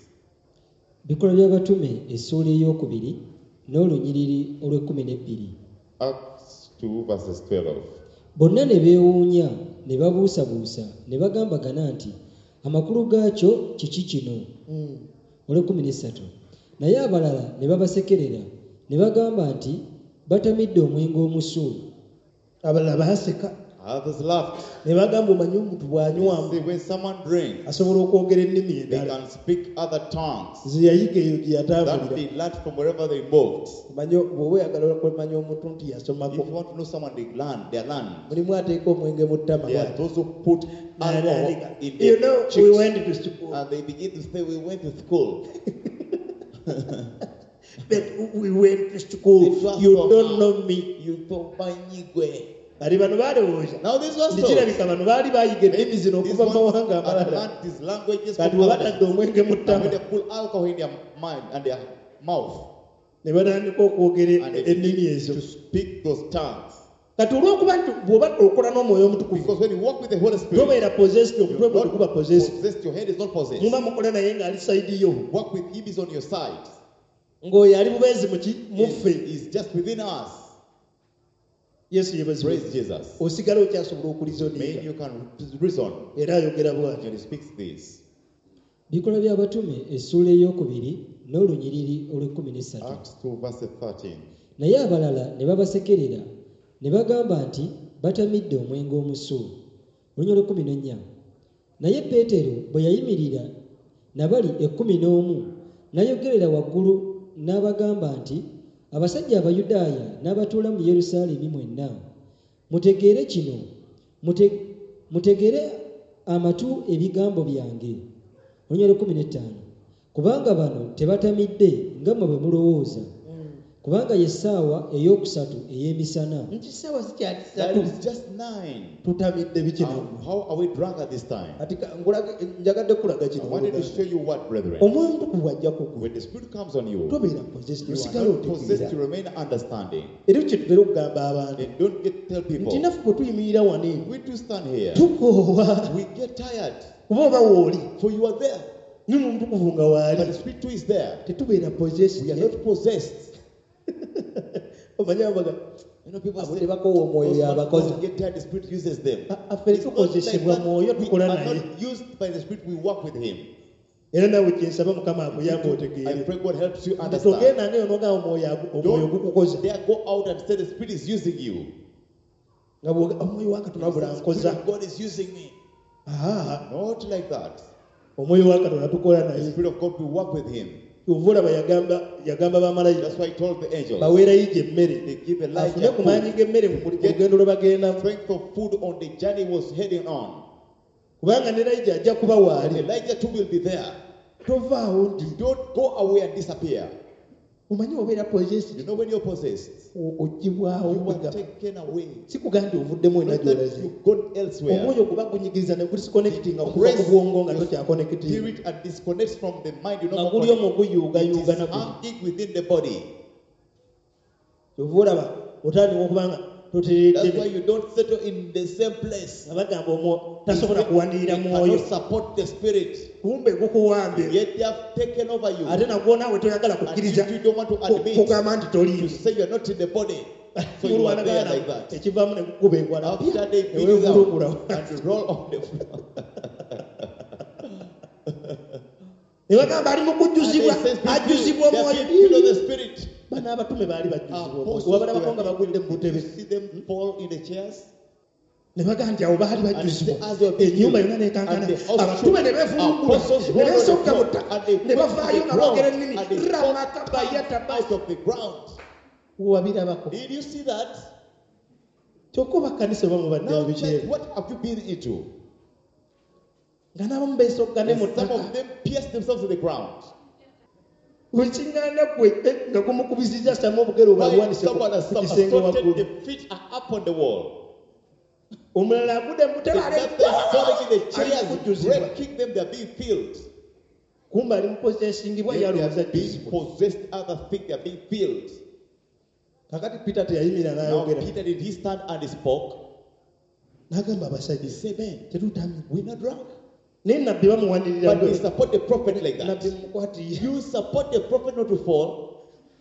Speaker 3: Bikola by'abatume essuula ey'okubiri n'olunyiriri olw'ekkumi n'ebbiri.
Speaker 2: Acts two verses twelve.
Speaker 3: Bonna ne beewuunya ne babuusabuusa ne bagambagana nti amakulu gaakyo kiki kino?
Speaker 1: Mm.
Speaker 3: olw'ekkumi n'essatu. Naye abalala ne babasekerera ne bagamba nti batamidde omwenge omusu.
Speaker 1: abalala baaseka
Speaker 2: Others laughed.
Speaker 1: ne bagamba omanyi omuntu bw'anywamu
Speaker 2: See, when someone drinks,
Speaker 1: asobola okwogera ennimi
Speaker 2: they
Speaker 1: endala
Speaker 2: can speak other tongues
Speaker 1: ze yayiga eyo gye
Speaker 2: that
Speaker 1: yatambulira.
Speaker 2: they learned from wherever they moved.
Speaker 1: Omanyi bw'oba oyagala kumanya omuntu nti
Speaker 2: If
Speaker 1: yasomako
Speaker 2: you want to know someone, they learn. They learn.
Speaker 1: mulimu ateeka omwenge mu ttama
Speaker 2: They are
Speaker 1: bw'ati.
Speaker 2: those who put alcohol in
Speaker 1: You
Speaker 2: their
Speaker 1: know, we
Speaker 2: cheeks,
Speaker 1: went to school.
Speaker 2: and they begin to say, "We went to school."
Speaker 1: But we went to school.
Speaker 2: It was
Speaker 1: You
Speaker 2: so
Speaker 1: don't
Speaker 2: hard.
Speaker 1: know me.
Speaker 2: You don't buy Nigwe.
Speaker 1: Bali bano balowooza
Speaker 2: Now this was
Speaker 1: nti
Speaker 2: so.
Speaker 1: kirabika bano baali bayiga ennimi zino
Speaker 2: These
Speaker 1: okuva mu
Speaker 2: ones
Speaker 1: mawanga
Speaker 2: had
Speaker 1: amalala
Speaker 2: learned these languages
Speaker 1: kati
Speaker 2: from
Speaker 1: bwe
Speaker 2: others.
Speaker 1: batadde omwenge mu
Speaker 2: And
Speaker 1: ttama
Speaker 2: when they put alcohol in their mind and their mouth,
Speaker 1: ne batandika okwogera
Speaker 2: and they
Speaker 1: ennimi
Speaker 2: begin
Speaker 1: ezo.
Speaker 2: to speak those tongues.
Speaker 1: kati olw'okuba nti bw'oba okola n'omwoyo omutukuvu
Speaker 2: Because when you walk with the Holy Spirit,
Speaker 1: tobeera possessed
Speaker 2: you're
Speaker 1: omutwe gwe teguba
Speaker 2: not
Speaker 1: possessed.
Speaker 2: possessed. Your head is not possessed.
Speaker 1: muba mukola naye ng'ali sayidi yo
Speaker 2: Walk with Him is on your side.
Speaker 1: ng'oyo ali bubeezi muki muffe.
Speaker 2: He's just within us.
Speaker 1: yesu yeebazibwe.
Speaker 2: Praise Jesus.
Speaker 1: osigala okyasobola okulizoninga
Speaker 2: Maybe you can reason
Speaker 1: era ayogera bw'ati.
Speaker 2: when He speaks this.
Speaker 3: Bikola by'abatume essuula ey'okubiri n'olunyiriri olw'ekkumi n'essatu.
Speaker 2: Acts two verse thirteen.
Speaker 3: Naye abalala ne babasekerera ne bagamba nti batamidde omwenge omusu. Olunyiriri olw'ekkumi n'ennya. Naye Peetero bwe yayimirira nabali ekkumi n'omu n'ayogerera waggulu n'abagamba nti abasajja Abayudaaya n'abatuula mu Yerusaalemi mwenna mutegeere kino, mute- mutegeere amatu ebigambo byange. Olunyiriri olw'ekkumi n'ettaano. Kubanga bano tebatamidde nga mmwe bwe mulowooza, kubanga ye ssaawa ey'okusatu ey'emisana.
Speaker 1: nti ssaawa zikyali
Speaker 2: That
Speaker 1: ssatu
Speaker 2: is just nine.
Speaker 1: tutamidde bikino.
Speaker 2: How, how are we drunk at this time?
Speaker 1: Kati ka- ngulage- njagadde kulaga
Speaker 2: I
Speaker 1: kino.
Speaker 2: wanted to show you what, brethren.
Speaker 1: omwoyo omutukuvu ajja kugwa
Speaker 2: When the Spirit comes on you,
Speaker 1: tobeera possessed
Speaker 2: you
Speaker 1: osigala
Speaker 2: are not possessed to
Speaker 1: otegeera.
Speaker 2: remain understanding.
Speaker 1: era kye tubeera okugamba abantu
Speaker 2: And don't get tell people.
Speaker 1: nti naffe bwe tuyimirira wano eno
Speaker 2: We to stand here.
Speaker 1: tukoowa
Speaker 2: We get tired.
Speaker 1: kuba oba wooli
Speaker 2: For you are there.
Speaker 1: nyuma omutukuvu nga
Speaker 2: But
Speaker 1: waali
Speaker 2: the Spirit too is there.
Speaker 1: tetubeera possessed.
Speaker 2: We are not possessed.
Speaker 1: omanyi abaga
Speaker 2: You know, people
Speaker 1: abo
Speaker 2: say,
Speaker 1: tebakoowa omwoyo
Speaker 2: "Those ones
Speaker 1: yabakozi.
Speaker 2: who get tired, the Spirit uses them."
Speaker 1: affe
Speaker 2: It's not
Speaker 1: tukozesebwa
Speaker 2: like
Speaker 1: mwoyo
Speaker 2: that. We
Speaker 1: tukola
Speaker 2: are
Speaker 1: naye.
Speaker 2: not used by the Spirit, we walk with Him.
Speaker 1: era nawe kyensaba mukama akuyamba
Speaker 2: I
Speaker 1: otegeere.
Speaker 2: pray God helps you
Speaker 1: Nti
Speaker 2: understand.
Speaker 1: togenda ngaeyo nogamba omwoyo agu- omwoyo gukukoza
Speaker 2: Don't there go out and say the Spirit is using you.
Speaker 1: nga bw'oga- omwoyo wa Katonda
Speaker 2: The
Speaker 1: bw'ola
Speaker 2: Spirit
Speaker 1: nkoza
Speaker 2: of God is using me.
Speaker 1: aha
Speaker 2: Not like that.
Speaker 1: omwoyo wa katonda tukola
Speaker 2: The
Speaker 1: naye
Speaker 2: Spirit of God will work with him.
Speaker 1: kyova olaba yagamba yagamba bamalayika
Speaker 2: That's why he told the angels,
Speaker 1: baweerayo gye emmere
Speaker 2: they give
Speaker 1: afune
Speaker 2: Elijah
Speaker 1: ku maanyi
Speaker 2: food.
Speaker 1: g'emmere mu lugendo lwe bagendamu
Speaker 2: Strength of food on the journey was heading on.
Speaker 1: kubanga ne layija ajja kuba waali
Speaker 2: Elijah too will be there.
Speaker 1: tovaawo nti
Speaker 2: You don't go away and disappear.
Speaker 1: omanyi obeera possessed
Speaker 2: You know when you're possessed,
Speaker 1: oggyibwawo
Speaker 2: you are
Speaker 1: kwegamba.
Speaker 2: taken away.
Speaker 1: si kugamba nti ovuddemu ena
Speaker 2: Not that
Speaker 1: gyolaze
Speaker 2: you've gone elsewhere.
Speaker 1: omwoyo guba gunyigiriza ne gudisconnectinga okuva ku bwongo nga tokyakonectinga
Speaker 2: Spirit and disconnects from the mind. You
Speaker 1: nga
Speaker 2: know
Speaker 1: guli omwo guyuugayuuga na guli
Speaker 2: hanging within the body.
Speaker 1: kyova olaba otandika okubanga
Speaker 2: That's why
Speaker 1: toteredde
Speaker 2: you don't settle in the same place.
Speaker 1: nga bagamba omwo tasobola kuwanirira
Speaker 2: You
Speaker 1: mwoyo
Speaker 2: cannot support the spirit.
Speaker 1: kumbe gukuwambye
Speaker 2: Yet they have taken over you.
Speaker 1: ate nagwo naawe toyagala
Speaker 2: And
Speaker 1: kukkiriza
Speaker 2: if you don't want to
Speaker 1: ku-
Speaker 2: admit,
Speaker 1: kugamba nti
Speaker 2: you
Speaker 1: toliiyo
Speaker 2: say you are not in the body. So you are there like that.
Speaker 1: ekivaamu ne kukuba enkwala
Speaker 2: After they beat you
Speaker 1: ewevulugula
Speaker 2: down and roll on the floor.
Speaker 1: ne bagamba ali mu
Speaker 2: And they
Speaker 1: kujjuzibwa
Speaker 2: say,
Speaker 1: ajjuzibwa
Speaker 2: they are
Speaker 1: omwoyo
Speaker 2: filled of the spirit.
Speaker 1: bano abatume baali bajjuzibwa
Speaker 2: Apostles
Speaker 1: wabalabako nga
Speaker 2: were-
Speaker 1: bagudde mu
Speaker 2: Did
Speaker 1: butebe
Speaker 2: you see them fall in the chairs?
Speaker 1: ne bagamba nti awo baali
Speaker 2: And
Speaker 1: bajjuzibwa
Speaker 2: as they were being
Speaker 1: ennyumba
Speaker 2: filled,
Speaker 1: yonna nekankana
Speaker 2: and the house
Speaker 1: abatume ne
Speaker 2: shook,
Speaker 1: beevulugula
Speaker 2: apostles
Speaker 1: ne
Speaker 2: rolled on the
Speaker 1: besokka mu
Speaker 2: floor,
Speaker 1: ttaka
Speaker 2: and they
Speaker 1: ne
Speaker 2: went to
Speaker 1: bavaayo
Speaker 2: the
Speaker 1: nga boogera
Speaker 2: ground,
Speaker 1: ennimi
Speaker 2: and they spoke
Speaker 1: ramakabayataba
Speaker 2: out of the ground.
Speaker 1: wabirabako
Speaker 2: Did you see that?
Speaker 1: kyokka oba kkanisa oba mubadde
Speaker 2: Now
Speaker 1: mu biki
Speaker 2: check,
Speaker 1: ebyo
Speaker 2: what have you been into?
Speaker 1: nga n'abamu beesoggane mu
Speaker 2: And some
Speaker 1: ttaka
Speaker 2: of them pierced themselves to the ground.
Speaker 1: buli kiŋŋanda gwe eh, nga gumukubisiza samu obugere
Speaker 2: While
Speaker 1: obwawanise
Speaker 2: someone has
Speaker 1: ku kisenge
Speaker 2: assaulted,
Speaker 1: waggulu
Speaker 2: the feet are up on the wall.
Speaker 1: omulala agudde mu
Speaker 2: The
Speaker 1: ttebe
Speaker 2: other
Speaker 1: ale-
Speaker 2: is falling in the
Speaker 1: ali
Speaker 2: chairs,
Speaker 1: kujjuzibwa
Speaker 2: breaking them, they are being filled.
Speaker 1: kumbe ali muposesingibwa
Speaker 2: They they
Speaker 1: yalowooza
Speaker 2: are being
Speaker 1: jjuzibwa
Speaker 2: possessed, other think they are being filled.
Speaker 1: kakati peter teyayimira
Speaker 2: Now
Speaker 1: n'ayogera
Speaker 2: Peter did he stand and he spoke?
Speaker 1: n'agamba
Speaker 2: He
Speaker 1: abasajja
Speaker 2: said, man,
Speaker 1: tetutamye
Speaker 2: we're not drunk.
Speaker 1: naye nabbi bamuwanirira
Speaker 2: But we support the prophet like that.
Speaker 1: nabbi mukwatirira
Speaker 2: You support the prophet not to fall.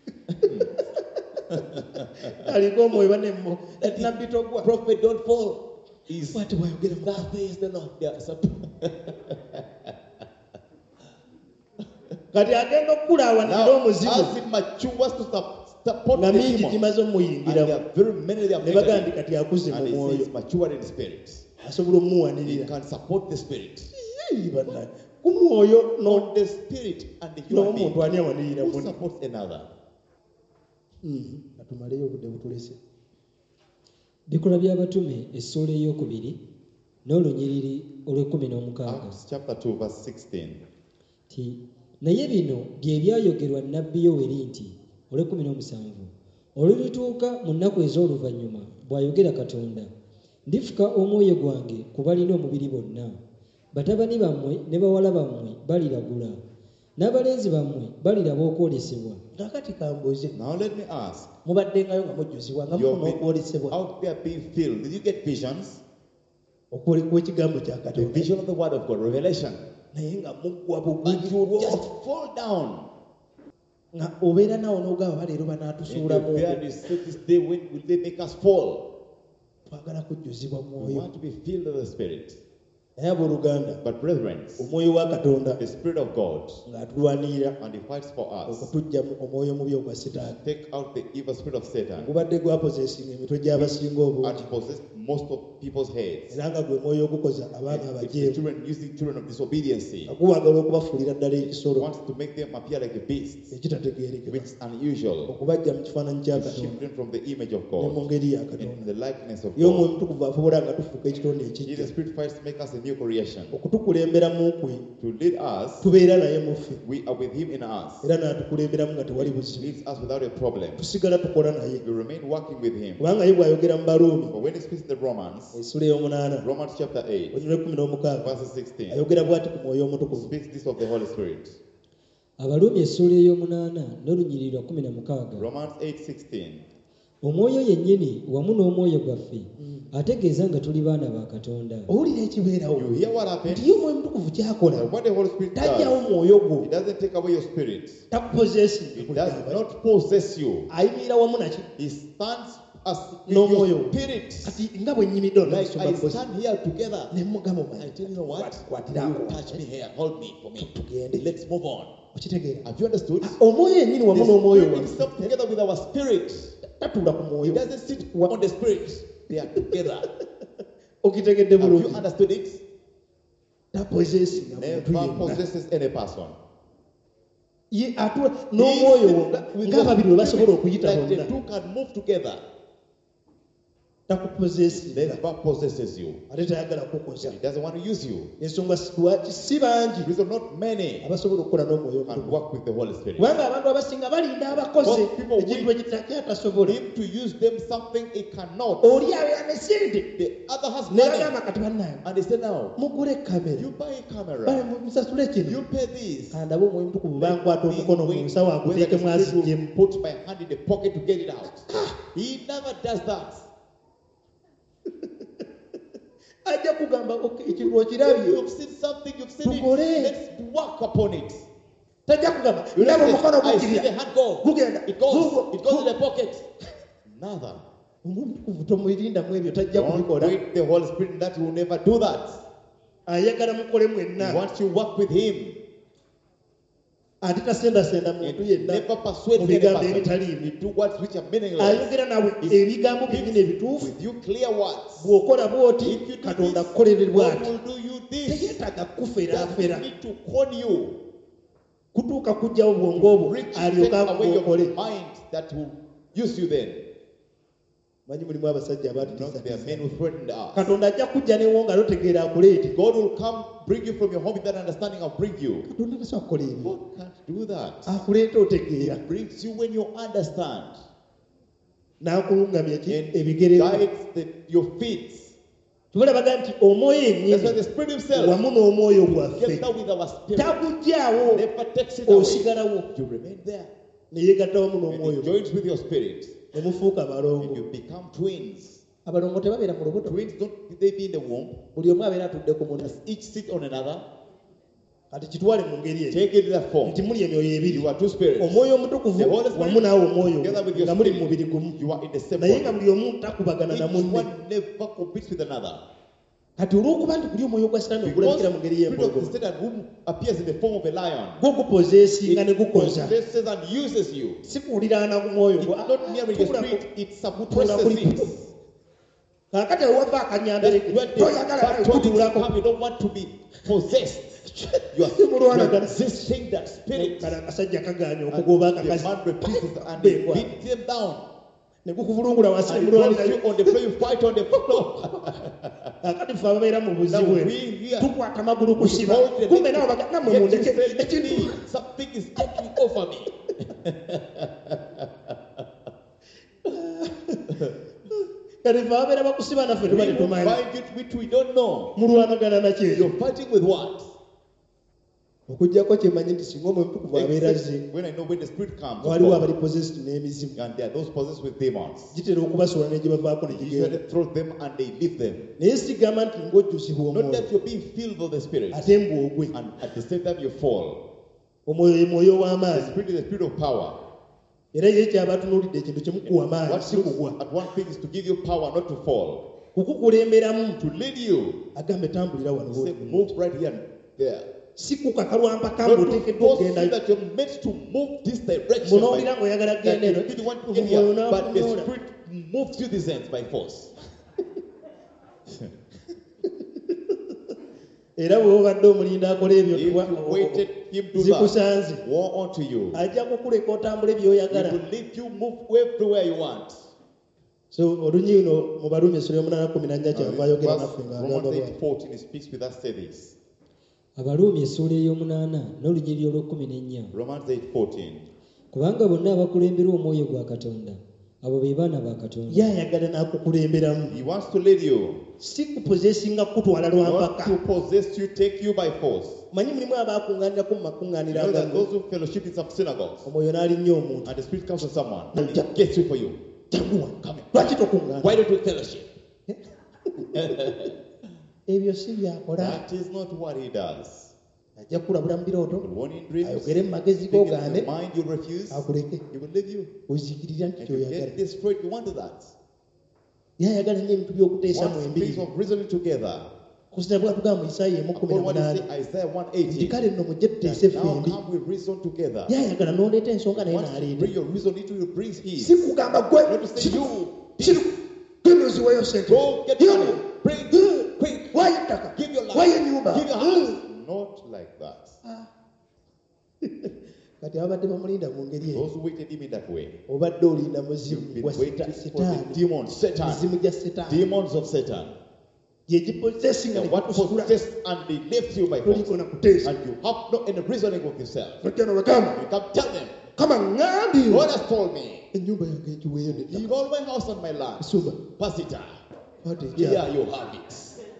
Speaker 1: aliko omwoyo banemmo nabbi togwa
Speaker 2: Prophet don't fall. Is
Speaker 1: bwati bwayogera mu
Speaker 2: that is the Lord. They are support.
Speaker 1: kati agenda okukulaawanirira
Speaker 2: Now,
Speaker 1: omuzimu
Speaker 2: as it matures to sup- support
Speaker 1: nga
Speaker 2: the
Speaker 1: mingi
Speaker 2: demon,
Speaker 1: gimaze
Speaker 2: and
Speaker 1: omuyingiramu
Speaker 2: there are very many they have
Speaker 1: ne bagamba
Speaker 2: taken
Speaker 1: nti
Speaker 2: it.
Speaker 1: kati akuze mu
Speaker 2: And he
Speaker 1: mwoyo
Speaker 2: says matured in spirit.
Speaker 1: asobola
Speaker 2: He
Speaker 1: omumuwanirira
Speaker 2: can support the spirit.
Speaker 1: Yee, bannange. ku mwoyo no-
Speaker 2: On the spirit and the human being.
Speaker 1: n'omuntu ani awanirira
Speaker 2: Who
Speaker 1: munne
Speaker 2: supports another?
Speaker 1: Mhm. katumaleyo obudde butulese
Speaker 3: bikola by'abatume essuula ey'okubiri n'olunyiriri olw'ekkumi n'omukaaga
Speaker 2: Acts chapter two, verse sixteen.
Speaker 3: nti naye bino bye byayogerwa nnabbi yoweri nti olw'ekkumi n'omusanvu olulituuka mu nnaku ez'oluvannyuma bw'ayogera katonda ndifuka omwoyo gwange ku balina omubiri bonna batabani bammwe ne bawala bammwe baliragula n'abalenzi bammwe baliraba okwolesebwa
Speaker 1: kakati kambuze
Speaker 2: Now let me ask.
Speaker 1: mubaddengayo nga mujjuzibwa nga
Speaker 2: You've
Speaker 1: mufuna
Speaker 2: been
Speaker 1: okwolesebwa
Speaker 2: out there being filled. Did you get visions?
Speaker 1: okwolekwa ekigambo kya
Speaker 2: The
Speaker 1: katonda
Speaker 2: vision of the word of God, revelation.
Speaker 1: naye nga muggwa
Speaker 2: And you
Speaker 1: bugwo
Speaker 2: just fall down.
Speaker 1: nga obeera nawo n'ogamba leero
Speaker 2: And
Speaker 1: banaatusuulamu
Speaker 2: you're there and you say, this day, when will they make us fall?
Speaker 1: twagala kujjuzibwa
Speaker 2: We
Speaker 1: mwoyo
Speaker 2: want to be filled with the Spirit.
Speaker 1: naye abooluganda
Speaker 2: But brethren,
Speaker 1: omwoyo wa katonda
Speaker 2: the Spirit of God,
Speaker 1: ng'atulwanirira
Speaker 2: and He fights for us,
Speaker 1: okutujja mu omwoyo mubi ogwa sitaani
Speaker 2: take out the evil spirit of Satan
Speaker 1: gubadde gwapozesinga emitwe gy'abasinga obungi
Speaker 2: and possess most of people's heads.
Speaker 1: era nga gwe mwoyo ogukoza abaana
Speaker 2: It's the
Speaker 1: abajeemu
Speaker 2: children using children of disobedience.
Speaker 1: nga guwagala okubafuulira ddala ekisolo
Speaker 2: Wants to make them appear like a beast,
Speaker 1: ekitategeerekeka
Speaker 2: which is unusual.
Speaker 1: okubajja mu kifaananyi kya
Speaker 2: To shift
Speaker 1: katonda
Speaker 2: them from the image of
Speaker 1: ne mu
Speaker 2: God
Speaker 1: ngeri ya
Speaker 2: in
Speaker 1: katonda
Speaker 2: the likeness of
Speaker 1: ye omwoyo
Speaker 2: God.
Speaker 1: mutukuvu afuula nga tufuuka ekitonde
Speaker 2: He,
Speaker 1: ekijja
Speaker 2: the Spirit fights to make us a new creation.
Speaker 1: okutukulemberamu kwe
Speaker 2: To lead us,
Speaker 1: tubeera naye muffe
Speaker 2: we are with Him in us.
Speaker 1: era n'atukulemberamu nga tewali
Speaker 2: He
Speaker 1: buzibu
Speaker 2: leads us without a problem.
Speaker 1: tusigala tukola naye
Speaker 2: We remain working with Him.
Speaker 1: kubanga ye bw'ayogera mu baruumi
Speaker 2: But when He speaks in the Romans,
Speaker 1: essula ey'omunaana
Speaker 2: Romans chapter eight,
Speaker 1: onyuma ekumi n'omukaaga
Speaker 2: verse sixteen,
Speaker 1: ayogera bw'ati ku mwoyo omutukuvu
Speaker 2: speaks this of the Holy Spirit.
Speaker 3: abaluumi essuula ey'omunaana n'olunyiriri lwa kkumi na mukaaga
Speaker 2: Romans eight sixteen.
Speaker 3: omwoyo yennyini wamu n'omwoyo gwaffe ategeeza nga tuli baana ba katonda
Speaker 1: owulira ekibeerawo
Speaker 2: You hear what happened?
Speaker 1: nti ye omwoyo omutukuvu kyakola
Speaker 2: Now, what the Holy Spirit
Speaker 1: tajjawo
Speaker 2: does,
Speaker 1: mwoyo gwo
Speaker 2: He doesn't take away your spirit.
Speaker 1: takupozesinga
Speaker 2: It does not possess you.
Speaker 1: ayimirira wamu naki
Speaker 2: He stands as in
Speaker 1: No
Speaker 2: your
Speaker 1: more.
Speaker 2: spirit.
Speaker 1: kati nga bwe nnyimidde
Speaker 2: Like I
Speaker 1: onaisomba
Speaker 2: stand here together.
Speaker 1: ne mugamba
Speaker 2: I tell you what,
Speaker 1: kwatira
Speaker 2: you touch me here, hold me for me.
Speaker 1: tugende
Speaker 2: Let's move on.
Speaker 1: okitegeera
Speaker 2: Have you understood?
Speaker 1: omwoyo yennyini wamu
Speaker 2: The
Speaker 1: n'omwoyo
Speaker 2: spirit
Speaker 1: waffe
Speaker 2: himself together with our spirit.
Speaker 1: tatuula ku
Speaker 2: He
Speaker 1: mwoyo
Speaker 2: doesn't sit on the spirit. They are together.
Speaker 1: okitegedde
Speaker 2: Have you
Speaker 1: bulungi
Speaker 2: understood it?
Speaker 1: tapossessinga muntu
Speaker 2: Never
Speaker 1: yenna
Speaker 2: possesses any person.
Speaker 1: ye atula n'omwoyo wo ng'ababiri bwe basobola okuyita
Speaker 2: That the
Speaker 1: bonna
Speaker 2: two can move together.
Speaker 1: takupossessinga
Speaker 2: Never possesses you.
Speaker 1: ate tayagala kukoza
Speaker 2: He doesn't want to use you.
Speaker 1: ensonga si- lwaki si bangi
Speaker 2: Reason not many
Speaker 1: abasobola okukola n'omwoyo
Speaker 2: can
Speaker 1: omutukuvu
Speaker 2: work with the Holy Spirit.
Speaker 1: kubanga abantu abasinga balinda abakozi
Speaker 2: Most people
Speaker 1: ekintu
Speaker 2: wait
Speaker 1: ekitakyatasobola
Speaker 2: Him to use them something he cannot.
Speaker 1: oli abeera ne sente
Speaker 2: The other has
Speaker 1: ne
Speaker 2: money.
Speaker 1: bagamba kati bannayo
Speaker 2: And they say now,
Speaker 1: mugule kamera
Speaker 2: you buy a
Speaker 1: bale
Speaker 2: camera.
Speaker 1: musasule kino
Speaker 2: You pay this.
Speaker 1: kandabe omwoyo omutukuvu bankwata
Speaker 2: Let me
Speaker 1: omukono mu
Speaker 2: wait
Speaker 1: nsawo
Speaker 2: whether the
Speaker 1: aguteekemu
Speaker 2: Spirit will
Speaker 1: aziggyemu
Speaker 2: put my hand in the pocket to get it out. He never does that.
Speaker 1: ajja kugamba "Okay, ekintu okirabye
Speaker 2: You've seen something, you've seen
Speaker 1: Tukole.
Speaker 2: it. Let's work upon it.
Speaker 1: tajja kugamba
Speaker 2: You
Speaker 1: ndaba
Speaker 2: don't
Speaker 1: omukono
Speaker 2: say, I see the
Speaker 1: gukirya
Speaker 2: hand go.
Speaker 1: gugenda
Speaker 2: It goes. It goes in the pocket. Neither.
Speaker 1: omwoyo omutukuvu tomuyirindamu ebyo tajja
Speaker 2: Don't
Speaker 1: kubikola
Speaker 2: wait the Holy Spirit that He will never do that.
Speaker 1: ayagala mukole
Speaker 2: He
Speaker 1: mwenna
Speaker 2: wants you to work with Him.
Speaker 1: ate tasendasenda muntu
Speaker 2: He
Speaker 1: yenna
Speaker 2: never persuades
Speaker 1: mu
Speaker 2: any
Speaker 1: bigambo
Speaker 2: person.
Speaker 1: ebitaliimu
Speaker 2: He do words which are meaningless.
Speaker 1: ayogera nawe ebigambo byennyini ebituufu
Speaker 2: With you clear words.
Speaker 1: bw'okola bw'oti
Speaker 2: If you do
Speaker 1: katonda
Speaker 2: this,
Speaker 1: kukolere
Speaker 2: God
Speaker 1: bw'ati
Speaker 2: will do you this.
Speaker 1: teyeetaaga
Speaker 2: He
Speaker 1: kuferaafera
Speaker 2: doesn't need to con you.
Speaker 1: kutuuka kujjawo bwongo obwo
Speaker 2: Rich
Speaker 1: alyoka
Speaker 2: take away your
Speaker 1: akukole
Speaker 2: mind that will use you then.
Speaker 1: manyi mulimu abasajja
Speaker 2: You know, there are men
Speaker 1: abaatutiisa
Speaker 2: who threatened us.
Speaker 1: katonda ajja kujja newonga lotegeera akuleeti
Speaker 2: God will come, bring you from your home with that understanding. I'll bring you.
Speaker 1: katonda tasobola kukola ebyo
Speaker 2: God can't do that.
Speaker 1: akuleeta otegeera
Speaker 2: He brings you when you understand.
Speaker 1: n'akulungamya ki
Speaker 2: And
Speaker 1: ebigere byo.
Speaker 2: guides the, your feet.
Speaker 1: tubula baga nti omwoyo
Speaker 2: That's why
Speaker 1: ennyini
Speaker 2: the Spirit Himself,
Speaker 1: wamu n'omwoyo gwaffe
Speaker 2: together with our spirit,
Speaker 1: taguggyaawo
Speaker 2: never takes it away.
Speaker 1: osigalawo
Speaker 2: You remain there.
Speaker 1: ne yeegatta wamu
Speaker 2: And
Speaker 1: n'omwoyo
Speaker 2: it joins with your spirit.
Speaker 1: ne mufuuka
Speaker 2: And
Speaker 1: balongo
Speaker 2: you become twins.
Speaker 1: abalongo tebabeera mu lubuto
Speaker 2: Twins, don't they be in the womb?
Speaker 1: buli omu abeera atudde ku muti
Speaker 2: Each sit on another.
Speaker 1: kati kitwale mu ngeri eyo
Speaker 2: Take it in that form.
Speaker 1: nti muli emyoyo ebiri
Speaker 2: You are two spirits.
Speaker 1: omwoyo omutukuvu
Speaker 2: The Holy Spirit,
Speaker 1: wamu naawe omwoyo
Speaker 2: together with your
Speaker 1: nga muli
Speaker 2: spirit,
Speaker 1: mu mubiri gumu
Speaker 2: you are in the same
Speaker 1: naye nga
Speaker 2: body.
Speaker 1: buli omu takubagana na
Speaker 2: Each
Speaker 1: munne
Speaker 2: one never competes with another.
Speaker 1: kati olw'okuba nti guli omwoyo gwa sitaani
Speaker 2: Because
Speaker 1: ogulabikira mu ngeri
Speaker 2: the spirit of the
Speaker 1: y'empologoma
Speaker 2: Satan who appears in the form of a lion,
Speaker 1: gwo gupozeesinga ne
Speaker 2: it
Speaker 1: gukoza
Speaker 2: possesses and uses you.
Speaker 1: si kuwuliraana ku mwoyo
Speaker 2: It's
Speaker 1: gwo
Speaker 2: not nearing your
Speaker 1: tuula ku-
Speaker 2: spirit, it
Speaker 1: tuula
Speaker 2: suppresses
Speaker 1: kuli
Speaker 2: it.
Speaker 1: kaakati ewava akanyambereke
Speaker 2: When the
Speaker 1: toyagala
Speaker 2: bad topics
Speaker 1: kutuulako
Speaker 2: come, you don't want to be possessed. You are,
Speaker 1: Si
Speaker 2: you
Speaker 1: mulwanagana.
Speaker 2: are resisting that spirit.
Speaker 1: kale akasajja kagaanye
Speaker 2: And
Speaker 1: okugoba
Speaker 2: the
Speaker 1: akakazi
Speaker 2: man refuses and he
Speaker 1: Beekwa.
Speaker 2: beats them down.
Speaker 1: ne gukuvulungula wansi ne
Speaker 2: And he throws
Speaker 1: mulwanira
Speaker 2: you on the floor, you fight on the floor.
Speaker 1: akati fe ababeera mu buzibu
Speaker 2: Now
Speaker 1: eno
Speaker 2: we here,
Speaker 1: tukwata amagulu
Speaker 2: we
Speaker 1: kusiba
Speaker 2: hold the
Speaker 1: kumbe
Speaker 2: leg
Speaker 1: nawe
Speaker 2: to
Speaker 1: baga nammwe
Speaker 2: get you
Speaker 1: mundeke
Speaker 2: say, "Let
Speaker 1: ekintu
Speaker 2: me, something is taking over me."
Speaker 1: kati fe ababeera bakusiba naffe
Speaker 2: We
Speaker 1: tuba
Speaker 2: will
Speaker 1: tetumanyi
Speaker 2: find it which we don't know.
Speaker 1: mulwanagana nakyeyo
Speaker 2: You're fighting with what?
Speaker 1: okugjako kyemanyi nti singa omwoyo mutukuvu abeera ze
Speaker 2: Except when I know when the spirit comes, of
Speaker 1: waliwo
Speaker 2: God,
Speaker 1: abali possessed n'emizimu
Speaker 2: and there are those possessed with demons.
Speaker 1: gitera okubasobola ne gye bavaako ne
Speaker 2: You
Speaker 1: kigenda
Speaker 2: usually throw them and they leave them.
Speaker 1: naye sigamba nti ng'ojjusibwa
Speaker 2: Not
Speaker 1: omwoyo
Speaker 2: that you're being filled with the spirit,
Speaker 1: ate mbwogwe
Speaker 2: and at the same time you fall.
Speaker 1: omwoyo ye mwoyo
Speaker 2: The
Speaker 1: w'amaanyi
Speaker 2: spirit is the spirit of power.
Speaker 1: era ye kyaba tunuulidde ekintu kimukuwa maanyi
Speaker 2: What
Speaker 1: si
Speaker 2: looks
Speaker 1: kugwa
Speaker 2: at one thing is to give you power, not to fall.
Speaker 1: kukukulemberamu
Speaker 2: To lead you.
Speaker 1: agambe tambulira wano
Speaker 2: Say,
Speaker 1: bw'oli.
Speaker 2: move right here and there.
Speaker 1: si kukakalwamba
Speaker 2: Not
Speaker 1: kambe
Speaker 2: to
Speaker 1: oteekeddwa
Speaker 2: force you
Speaker 1: okugenda
Speaker 2: that you're meant to move this direction.
Speaker 1: munoolira
Speaker 2: by-
Speaker 1: ng'oyagala
Speaker 2: That
Speaker 1: kgenda eno
Speaker 2: you really want to get
Speaker 1: omwoyo
Speaker 2: here, but the
Speaker 1: n'akunoola
Speaker 2: spirit moves you this end by force.
Speaker 1: era bw'obadde omulinda akola ebyo
Speaker 2: If
Speaker 1: tuwa-
Speaker 2: you waited him to
Speaker 1: zikusanze
Speaker 2: that, war onto you.
Speaker 1: ajja kukuleka otambule
Speaker 2: He
Speaker 1: by'oyagala
Speaker 2: will lead you move everywhere you want.
Speaker 1: so olunyi luno mu baluumi essula y'omunaana kumi na nnya kyanva ayogera
Speaker 2: Verse
Speaker 1: naffe
Speaker 2: Romans
Speaker 1: ng'agamba
Speaker 2: eight
Speaker 1: bw'ati.
Speaker 2: fourteen, he speaks with us, say this.
Speaker 3: abaluumi essuula ey'omunaana n'olunyiri olw'ekkumi n'ennya
Speaker 2: Romans eight fourteen.
Speaker 3: kubanga bonna abakulemberwa omwoyo gwa katonda abo be baana ba katonda
Speaker 1: ye ayagala n'akukulemberamu
Speaker 2: He wants to lead you,
Speaker 1: si kupozesinga kutwala
Speaker 2: not
Speaker 1: lwampaka
Speaker 2: to possess you, take you by force.
Speaker 1: manyi mulimu abaakuŋŋaanirako mu
Speaker 2: You
Speaker 1: makuŋŋaaniro
Speaker 2: know that
Speaker 1: agamu
Speaker 2: those who fellowship in some synagogues,
Speaker 1: omwoyo n'alinnya omuntu
Speaker 2: and the spirit comes to someone, and he gets you for you.
Speaker 1: janguwa
Speaker 2: Come in.
Speaker 1: lwaki tokuŋŋaana
Speaker 2: Why don't we fellowship?
Speaker 1: ebyo si byakola
Speaker 2: That is not what he does.
Speaker 1: ajja kukulabula mu birooto
Speaker 2: He will warn you in dreams.
Speaker 1: ayogere mu magezi
Speaker 2: Speak in
Speaker 1: g'ogaane
Speaker 2: your mind, you refuse.
Speaker 1: akuleke
Speaker 2: He will leave you.
Speaker 1: ozikirira nti
Speaker 2: And you
Speaker 1: kyoyagala
Speaker 2: get destroyed. You want that.
Speaker 1: ye ayagala nnyo ebintu by'okuteesa mu
Speaker 2: Wants
Speaker 1: embiri
Speaker 2: things of reasoning together.
Speaker 1: kusina bwatugamba mu isaaya emu kumi na
Speaker 2: Upon what he
Speaker 1: munaana
Speaker 2: say, Isaiah one
Speaker 1: nti
Speaker 2: eighteen.
Speaker 1: kale nno mujje tuteese
Speaker 2: That
Speaker 1: ffe
Speaker 2: now
Speaker 1: embi
Speaker 2: come we reason together.
Speaker 1: ye ayagala n'oleeta ensonga naye
Speaker 2: Once you
Speaker 1: n'aleeta
Speaker 2: bring your reason into you, brings his.
Speaker 1: si kugamba gwe
Speaker 2: Not to say you.
Speaker 1: genda oziweeyo sente
Speaker 2: Go get money. Bring quick.
Speaker 1: wayo ettaka
Speaker 2: Give your life.
Speaker 1: wayo ennyumba remember.
Speaker 2: Give your heart. Not like that.
Speaker 1: Kati abadde bamulinda mu ngeri eyo.
Speaker 2: Those who waited him in that way.
Speaker 1: Obadde olinda muzimu
Speaker 2: You've been
Speaker 1: gwa
Speaker 2: waiting
Speaker 1: Seta-
Speaker 2: for the
Speaker 1: Setaani.
Speaker 2: demons, Satan.
Speaker 1: Mizimu gya Setaani.
Speaker 2: Demons of Satan.
Speaker 1: Gye gipossessi nga
Speaker 2: And
Speaker 1: ne
Speaker 2: what
Speaker 1: gikusitula.
Speaker 2: possessed and they left you by force.
Speaker 1: Toliko na kuteesa.
Speaker 2: And you have no any reasoning of yourself.
Speaker 1: Nojja n'obagamba,
Speaker 2: You can tell them,
Speaker 1: Kama ŋŋambye
Speaker 2: God has told me,
Speaker 1: ennyumba yange ngiweeyo n'ettaka.
Speaker 2: leave all my house and my land.
Speaker 1: Nsumba,
Speaker 2: Pastor,
Speaker 1: kwata
Speaker 2: here
Speaker 1: ekyalo.
Speaker 2: you have it.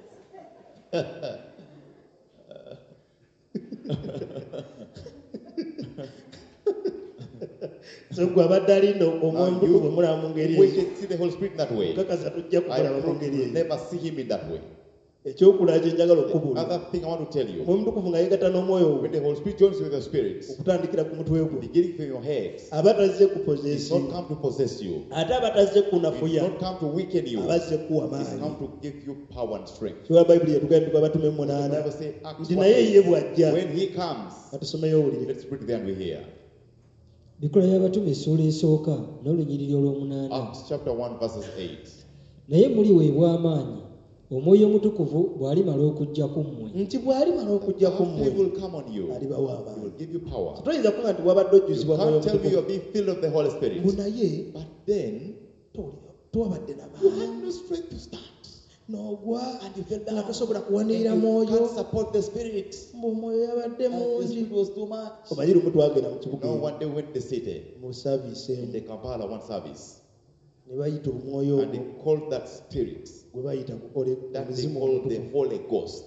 Speaker 1: So gwe abadde alinda omwoyo
Speaker 2: Now
Speaker 1: omutukuvu bwe mulaba mu ngeri
Speaker 2: you
Speaker 1: eyo.
Speaker 2: waited, see the Holy Spirit in that way.
Speaker 1: Nkakasa tujja
Speaker 2: I
Speaker 1: kumulaba mu
Speaker 2: prove
Speaker 1: ngeri
Speaker 2: you will
Speaker 1: eyo.
Speaker 2: never see him in that way.
Speaker 1: Ekyokulala kye njagala okubuulira.
Speaker 2: Other thing I want to tell you,
Speaker 1: Omwoyo omutukuvu nga yeegatta n'omwoyo ogwo,
Speaker 2: when the Holy Spirit joins you with the Spirit,
Speaker 1: okutandikira ku mutwe gwo,
Speaker 2: beginning from your head,
Speaker 1: aba tazze
Speaker 2: it's
Speaker 1: kupozeesi,
Speaker 2: not come to possess you.
Speaker 1: ate aba tazze
Speaker 2: It's
Speaker 1: kunafuya,
Speaker 2: not come to weaken you.
Speaker 1: aba azze kuwa
Speaker 2: It's
Speaker 1: maanyi.
Speaker 2: come to give you power and strength.
Speaker 1: Kiwa Bayibuli yatugambye abatume
Speaker 2: The
Speaker 1: munaana
Speaker 2: Bible says, Acts
Speaker 1: nti
Speaker 2: one
Speaker 1: naye ye
Speaker 2: eight,
Speaker 1: bw'ajja.
Speaker 2: when he comes,
Speaker 1: Katusomeyo owulire.
Speaker 2: let's read there and we hear.
Speaker 3: Bikola y'Abatume essuula esooka n'olunyiriri olw'omunaana.
Speaker 2: Acts chapter one verses eight.
Speaker 3: Naye muliweebwa amaanyi Omwoyo Omutukuvu bw'alimala okujja ku mmwe.
Speaker 1: Nti bw'alimala okujja ku
Speaker 2: After he
Speaker 1: mmwe
Speaker 2: will come on you,
Speaker 1: alibawa
Speaker 2: he
Speaker 1: amaanyi.
Speaker 2: will give you power.
Speaker 1: Toyinza kuŋŋa nti wabadde
Speaker 2: You
Speaker 1: ojjuzibwa mwoyo
Speaker 2: can't tell me you're
Speaker 1: omutukuvu.
Speaker 2: being filled of the Holy Spirit.
Speaker 1: Mbu naye
Speaker 2: But then,
Speaker 1: toli- towabadde na
Speaker 2: you
Speaker 1: maanyi.
Speaker 2: have no strength to stand.
Speaker 1: N'ogwa
Speaker 2: And you fell
Speaker 1: nga
Speaker 2: down.
Speaker 1: tosobola
Speaker 2: And
Speaker 1: kuwanirira
Speaker 2: you
Speaker 1: mwoyo.
Speaker 2: can't support the Spirit.
Speaker 1: Mbu omwoyo yabadde
Speaker 2: And the
Speaker 1: mungi.
Speaker 2: Spirit was too much.
Speaker 1: Omanyi lumu twagenda mu kibuga
Speaker 2: No,
Speaker 1: eyo,
Speaker 2: one day we went to the city,
Speaker 1: mu saaviisi
Speaker 2: in
Speaker 1: emu,
Speaker 2: the Kampala one service,
Speaker 1: ne bayita omwoyo
Speaker 2: and
Speaker 1: ogwo
Speaker 2: they called that Spirit,
Speaker 1: gwe bayita gukole
Speaker 2: that they
Speaker 1: omuzimu
Speaker 2: called the
Speaker 1: omutukuvu.
Speaker 2: Holy Ghost.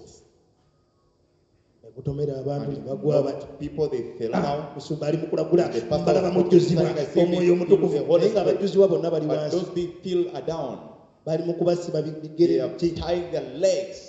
Speaker 1: Ne gutomera abantu ne
Speaker 2: And
Speaker 1: bagwa bati.
Speaker 2: knocked people, they fell
Speaker 1: Ah,
Speaker 2: down.
Speaker 1: musumba ali mu kulagula
Speaker 2: The pastor
Speaker 1: mbala
Speaker 2: was
Speaker 1: bamujjuzibwa
Speaker 2: prophesying, I see
Speaker 1: omwoyo
Speaker 2: me
Speaker 1: omutukuvu
Speaker 2: in the Holy
Speaker 1: naye nga
Speaker 2: Spirit.
Speaker 1: abajjuzibwa bonna bali
Speaker 2: But
Speaker 1: wansi,
Speaker 2: those being filled are down.
Speaker 1: bali mu kubasiba
Speaker 2: They
Speaker 1: bigere
Speaker 2: are
Speaker 1: biti.
Speaker 2: tying their legs.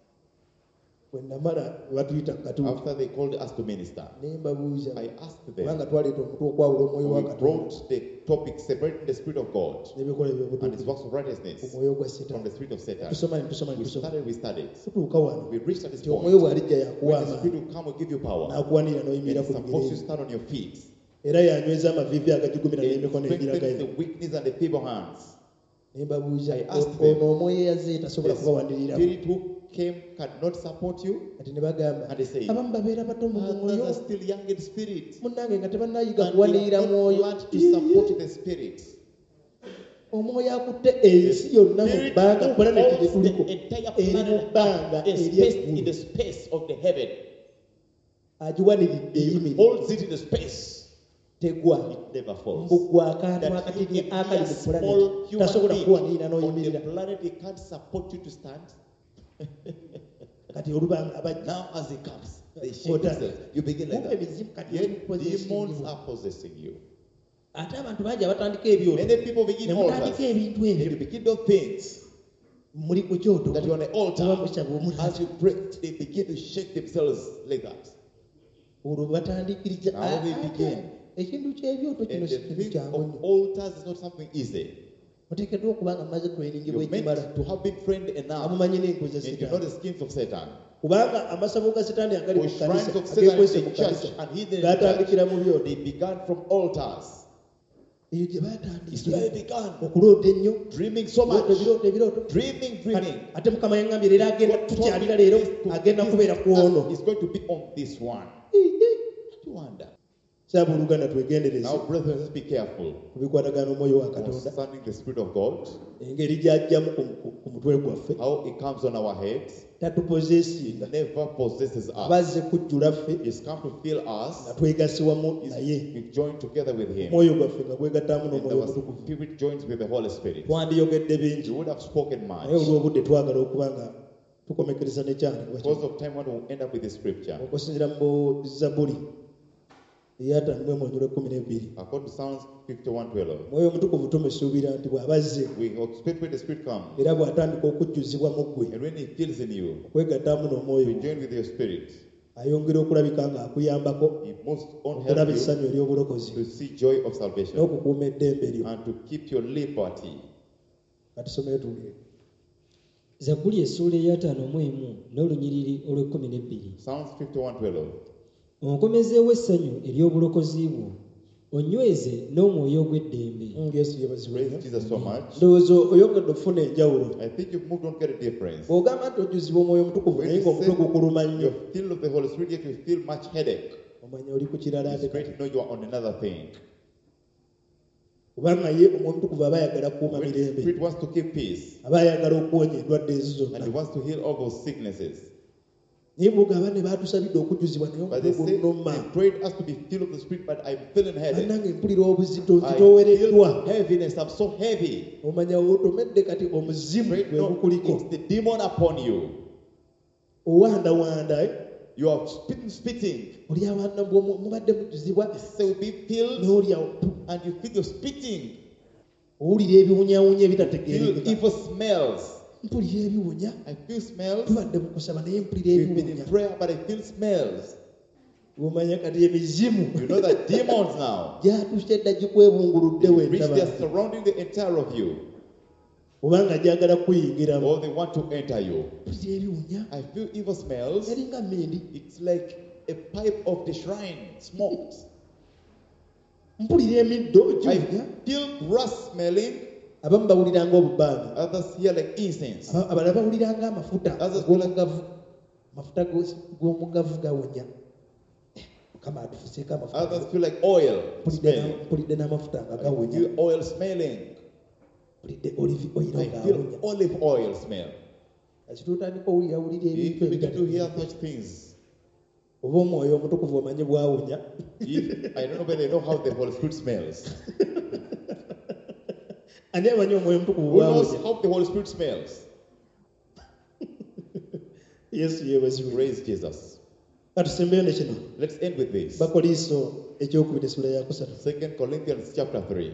Speaker 1: Bwe namala ne batuyita mu katuufu
Speaker 2: After they called us to minister,
Speaker 1: ne mbabuuza
Speaker 2: I asked
Speaker 1: kubanga
Speaker 2: them,
Speaker 1: twaleeta omutwe okwawula omwoyo wa
Speaker 2: we
Speaker 1: Katonda
Speaker 2: brought the topic separating the Spirit of God
Speaker 1: n'ebikola
Speaker 2: and His
Speaker 1: eby'obutukuvu
Speaker 2: works of righteousness
Speaker 1: omwoyo gwa
Speaker 2: from
Speaker 1: Setaani.
Speaker 2: the Spirit of Satan.
Speaker 1: Tusoma ne tusoma ne
Speaker 2: We
Speaker 1: tusoma
Speaker 2: started, we started.
Speaker 1: tutuuka wano
Speaker 2: We reached at this
Speaker 1: nti omwoyo
Speaker 2: point.
Speaker 1: bw'alijja yakuwa
Speaker 2: When the Spirit
Speaker 1: amaanyi
Speaker 2: will come, will give you power.
Speaker 1: n'akuwanirira
Speaker 2: And
Speaker 1: n'oyimirira
Speaker 2: it's
Speaker 1: ku
Speaker 2: supposed to
Speaker 1: bigere
Speaker 2: stand on your feet.
Speaker 1: era yanyweza amavivi agajugumira
Speaker 2: It
Speaker 1: n'emikono
Speaker 2: strengthens the
Speaker 1: egiragayo.
Speaker 2: weakness and the feeble hands.
Speaker 1: Ne mbabuuza
Speaker 2: I asked them,
Speaker 1: ono omwoyo eyaze tasobola
Speaker 2: The
Speaker 1: kubawanirira.
Speaker 2: Spirit who came cannot support you.
Speaker 1: Kati ne bagamba
Speaker 2: And they say,
Speaker 1: abamu babeera bato mu
Speaker 2: others
Speaker 1: mwoyo
Speaker 2: are still young in spirit.
Speaker 1: munnange nga tebannayiga
Speaker 2: And
Speaker 1: kuwanirira
Speaker 2: they have not
Speaker 1: mwoyo.
Speaker 2: learned to support the Spirit.
Speaker 1: Omwoyo akutte ensi yonna mu
Speaker 2: Spirit
Speaker 1: bbanga
Speaker 2: who
Speaker 1: planeti
Speaker 2: holds
Speaker 1: gye tuliko
Speaker 2: the entire
Speaker 1: eri mu
Speaker 2: planet
Speaker 1: bbanga
Speaker 2: up is
Speaker 1: eri
Speaker 2: spaced in
Speaker 1: eggulu
Speaker 2: the space of the heaven.
Speaker 1: agiwaniridde
Speaker 2: He
Speaker 1: eyimiridde
Speaker 2: holds it in the space.
Speaker 1: tegwa
Speaker 2: It never falls.
Speaker 1: mbu gwe akantu
Speaker 2: That you
Speaker 1: akatini
Speaker 2: can be
Speaker 1: akali
Speaker 2: a
Speaker 1: mu
Speaker 2: small
Speaker 1: planeti
Speaker 2: human
Speaker 1: tasobola
Speaker 2: being
Speaker 1: kuwanirira
Speaker 2: on the
Speaker 1: n'oyimirira.
Speaker 2: planet, he can't support you to stand.
Speaker 1: Kati olubanga abajja
Speaker 2: Now as he comes, they shake
Speaker 1: Ota.
Speaker 2: themselves. You begin like
Speaker 1: kumbe
Speaker 2: that.
Speaker 1: mizimu kati
Speaker 2: Yet
Speaker 1: ebipossessing
Speaker 2: demons
Speaker 1: you.
Speaker 2: are possessing you.
Speaker 1: ate abantu bangi abatandika ebyoto
Speaker 2: Many people begin
Speaker 1: ne
Speaker 2: altars.
Speaker 1: mutandika ebintu
Speaker 2: And
Speaker 1: ebyo
Speaker 2: you begin those things
Speaker 1: muli ku kyoto
Speaker 2: that you're on the
Speaker 1: oba
Speaker 2: altar.
Speaker 1: musaba omulala.
Speaker 2: As you pray, they begin to shake themselves like that.
Speaker 1: olwo batandikiriza
Speaker 2: Now they
Speaker 1: ate
Speaker 2: begin.
Speaker 1: ekintu ky'ebyoto kino
Speaker 2: And
Speaker 1: si
Speaker 2: the
Speaker 1: kintu
Speaker 2: thing
Speaker 1: kyangu
Speaker 2: of
Speaker 1: nnyo.
Speaker 2: altars is not something easy.
Speaker 1: muteekeddwa okuba nga mumaze training
Speaker 2: You're
Speaker 1: bwekimala
Speaker 2: meant to have been trained
Speaker 1: nga
Speaker 2: enough.
Speaker 1: mumanyi n'engo za
Speaker 2: And you know
Speaker 1: setaani
Speaker 2: the schemes of Satan.
Speaker 1: kubanga amasabo ga setaani agali
Speaker 2: For
Speaker 1: mu
Speaker 2: shrines
Speaker 1: kkanisa
Speaker 2: of Satan in
Speaker 1: agekwese mu
Speaker 2: the church
Speaker 1: kkanisa
Speaker 2: and hidden in the
Speaker 1: gaatandikira mu
Speaker 2: church,
Speaker 1: byoto
Speaker 2: they began from altars.
Speaker 1: eyo gye
Speaker 2: It's where
Speaker 1: baatandikira
Speaker 2: they began.
Speaker 1: okuloota ennyo
Speaker 2: Dreaming so
Speaker 1: ebirooto
Speaker 2: much.
Speaker 1: ebirooto ebirooto
Speaker 2: Dreaming, dreaming.
Speaker 1: ate mukama yaŋŋambye leero agenda
Speaker 2: God
Speaker 1: tukyalira
Speaker 2: told me
Speaker 1: leero
Speaker 2: this to-
Speaker 1: agenda
Speaker 2: this
Speaker 1: kubeera ku ono
Speaker 2: task is going to be on this one. You wonder.
Speaker 1: saaba oluganda twegendereze
Speaker 2: Now, brethren, let's be careful.
Speaker 1: ku bikwatagana omwoyo wa katonda
Speaker 2: Concerning the Spirit of God,
Speaker 1: engeri gy'ajjamu ku- ku- ku mutwe gwaffe
Speaker 2: how it comes on our heads,
Speaker 1: tatupozeesinga
Speaker 2: it never possesses us.
Speaker 1: abazze kujjula ffe
Speaker 2: It's come to fill
Speaker 1: nga
Speaker 2: us.
Speaker 1: twegase wamu
Speaker 2: It's
Speaker 1: naye
Speaker 2: we join together with Him.
Speaker 1: omwoyo gwaffe nga gwegattaamu
Speaker 2: And
Speaker 1: n'omwoyo
Speaker 2: our
Speaker 1: omutukuvu
Speaker 2: spirit joins with the Holy Spirit.
Speaker 1: twandiyogedde bingi
Speaker 2: You would have spoken
Speaker 1: naye
Speaker 2: much.
Speaker 1: olw'obudde twagala okuba nga tukomekereza nekyandikwa
Speaker 2: Because of time, when we'll end up with the scripture.
Speaker 1: okusinzira mu zabuli eyataano mu omwonyo lw'ekkumi n'ebbiri
Speaker 2: According to Psalms fifty-one twelve,
Speaker 1: omwoyo omutukuvu tumusuubira nti bw'abazze
Speaker 2: we expect when the Spirit comes,
Speaker 1: era bw'atandika okujjuzibwa mu ggwe
Speaker 2: and when He fills in you,
Speaker 1: okwegattaamu n'omwoyo
Speaker 2: we join with your spirit.
Speaker 1: ayongera okulabika ng'akuyambako
Speaker 2: He must on
Speaker 1: okulaba
Speaker 2: help you
Speaker 1: essanyu ery'obulokozi
Speaker 2: to see joy of salvation
Speaker 1: n'okukuuma eddembe lyo
Speaker 2: and to keep your liberty.
Speaker 1: katusomere tuwulire
Speaker 3: Zabbuli essuula ey'ataano mu emu n'olunyiriri olw'ekkumi n'ebbiri.
Speaker 2: Psalms fifty-one twelve.
Speaker 3: Onkomezeewo essanyu ery'obulokozi bwo, onyweze n'omwoyo ogw'eddembe.
Speaker 1: Yesu yebazibwe.
Speaker 2: Praise Jesus so much.
Speaker 1: Ndowooza oyongedde okufuna enjawulo.
Speaker 2: I think you've moved on to get a difference.
Speaker 1: Bw'ogamba nti ojjuzibwa omwoyo omutukuvu
Speaker 2: When
Speaker 1: naye
Speaker 2: you
Speaker 1: ng'omutwe gukuluma
Speaker 2: say
Speaker 1: nnyo,
Speaker 2: you're filled with the Holy Spirit, yet you feel much headache.
Speaker 1: omanya oli ku kirala
Speaker 2: It's
Speaker 1: ate
Speaker 2: great to know you are on another thing.
Speaker 1: kubanga ye omwoyo omutukuvu aba ayagala kukuuma
Speaker 2: When the
Speaker 1: mirembe,
Speaker 2: Spirit wants to keep peace
Speaker 1: aba ayagala okuwonya endwadde ezo
Speaker 2: and He
Speaker 1: zonna.
Speaker 2: wants to heal all those sicknesses.
Speaker 1: Naye bw'ogamba ne baatusabidde okujjuzibwa naye
Speaker 2: But they
Speaker 1: omutwe
Speaker 2: say
Speaker 1: gunnuma.
Speaker 2: they prayed us to be filled with the Spirit, but I'm feeling headache.
Speaker 1: Bannange mpulira obuzito
Speaker 2: I
Speaker 1: nzitoowereddwa.
Speaker 2: feel heaviness. I'm so heavy.
Speaker 1: Omanya otomedde kati omuzimu
Speaker 2: Pray,
Speaker 1: gwe
Speaker 2: no,
Speaker 1: gukuliko.
Speaker 2: it's the demon upon you.
Speaker 1: Owandawanda, eh?
Speaker 2: You are spitting, spitting.
Speaker 1: oli abaana bw'omu- mubadde mujjuzibwa
Speaker 2: So be filled
Speaker 1: n'olyawo
Speaker 2: and you feel you're spitting.
Speaker 1: owulira ebiwunyawunya
Speaker 2: Feel
Speaker 1: ebitategeerekeka.
Speaker 2: evil smells.
Speaker 1: Mpulira ebiwunya,
Speaker 2: I feel smells.
Speaker 1: tubadde mu kusaba naye mpulira
Speaker 2: We've been in
Speaker 1: ebiwunya.
Speaker 2: prayer, but I feel smells.
Speaker 1: Omanya kati emizimu
Speaker 2: You know that demons now.
Speaker 1: gyatuuse dda gikwebunguludde
Speaker 2: Reach
Speaker 1: wendaba
Speaker 2: there surrounding the entire of you.
Speaker 1: obanga gyagala kuyingiramu.
Speaker 2: Or they want to enter you.
Speaker 1: Mpulira ebiwunya,
Speaker 2: I feel evil smells.
Speaker 1: yalinga mmindi.
Speaker 2: It's like a pipe of the shrine smoked.
Speaker 1: Mpulira emiddo
Speaker 2: I
Speaker 1: giwunya.
Speaker 2: feel grass smelling.
Speaker 1: Abamu bawulira ng'obubaani,
Speaker 2: Others hear like incense.
Speaker 1: Aba- abalala bawulira ng'amafuta
Speaker 2: Others
Speaker 1: g'omugavu. Amafuta g'o- g'omugavu gawunya. Mukama atufuseeko amafuta.
Speaker 2: Others feel like oil
Speaker 1: Mpulidde
Speaker 2: smelling.
Speaker 1: na- mpulidde n'amafuta nga
Speaker 2: I
Speaker 1: gawunya.
Speaker 2: feel oil smelling.
Speaker 1: Mpulidde olive oil
Speaker 2: I
Speaker 1: nga
Speaker 2: feel
Speaker 1: awunya.
Speaker 2: olive oil smell.
Speaker 1: Kati tutandika owulira wulira
Speaker 2: If
Speaker 1: ebintu
Speaker 2: you begin to hear
Speaker 1: ebitali.
Speaker 2: such things,
Speaker 1: Oba omwoyo omutukuvu omanyi bwawunya.
Speaker 2: if, I don't know whether they know how the Holy Spirit smells.
Speaker 1: Ani amanyi omwoyo omutukuvu
Speaker 2: Who knows
Speaker 1: bwawunya?
Speaker 2: how the Holy Spirit smells?
Speaker 1: Yesu yeebazibwe.
Speaker 2: Praise Jesus.
Speaker 1: Katusembeyo ne kino.
Speaker 2: Let's end with this.
Speaker 1: Bakoliiso ekyokubiri essula ya kusatu.
Speaker 2: Second Corinthians chapter three.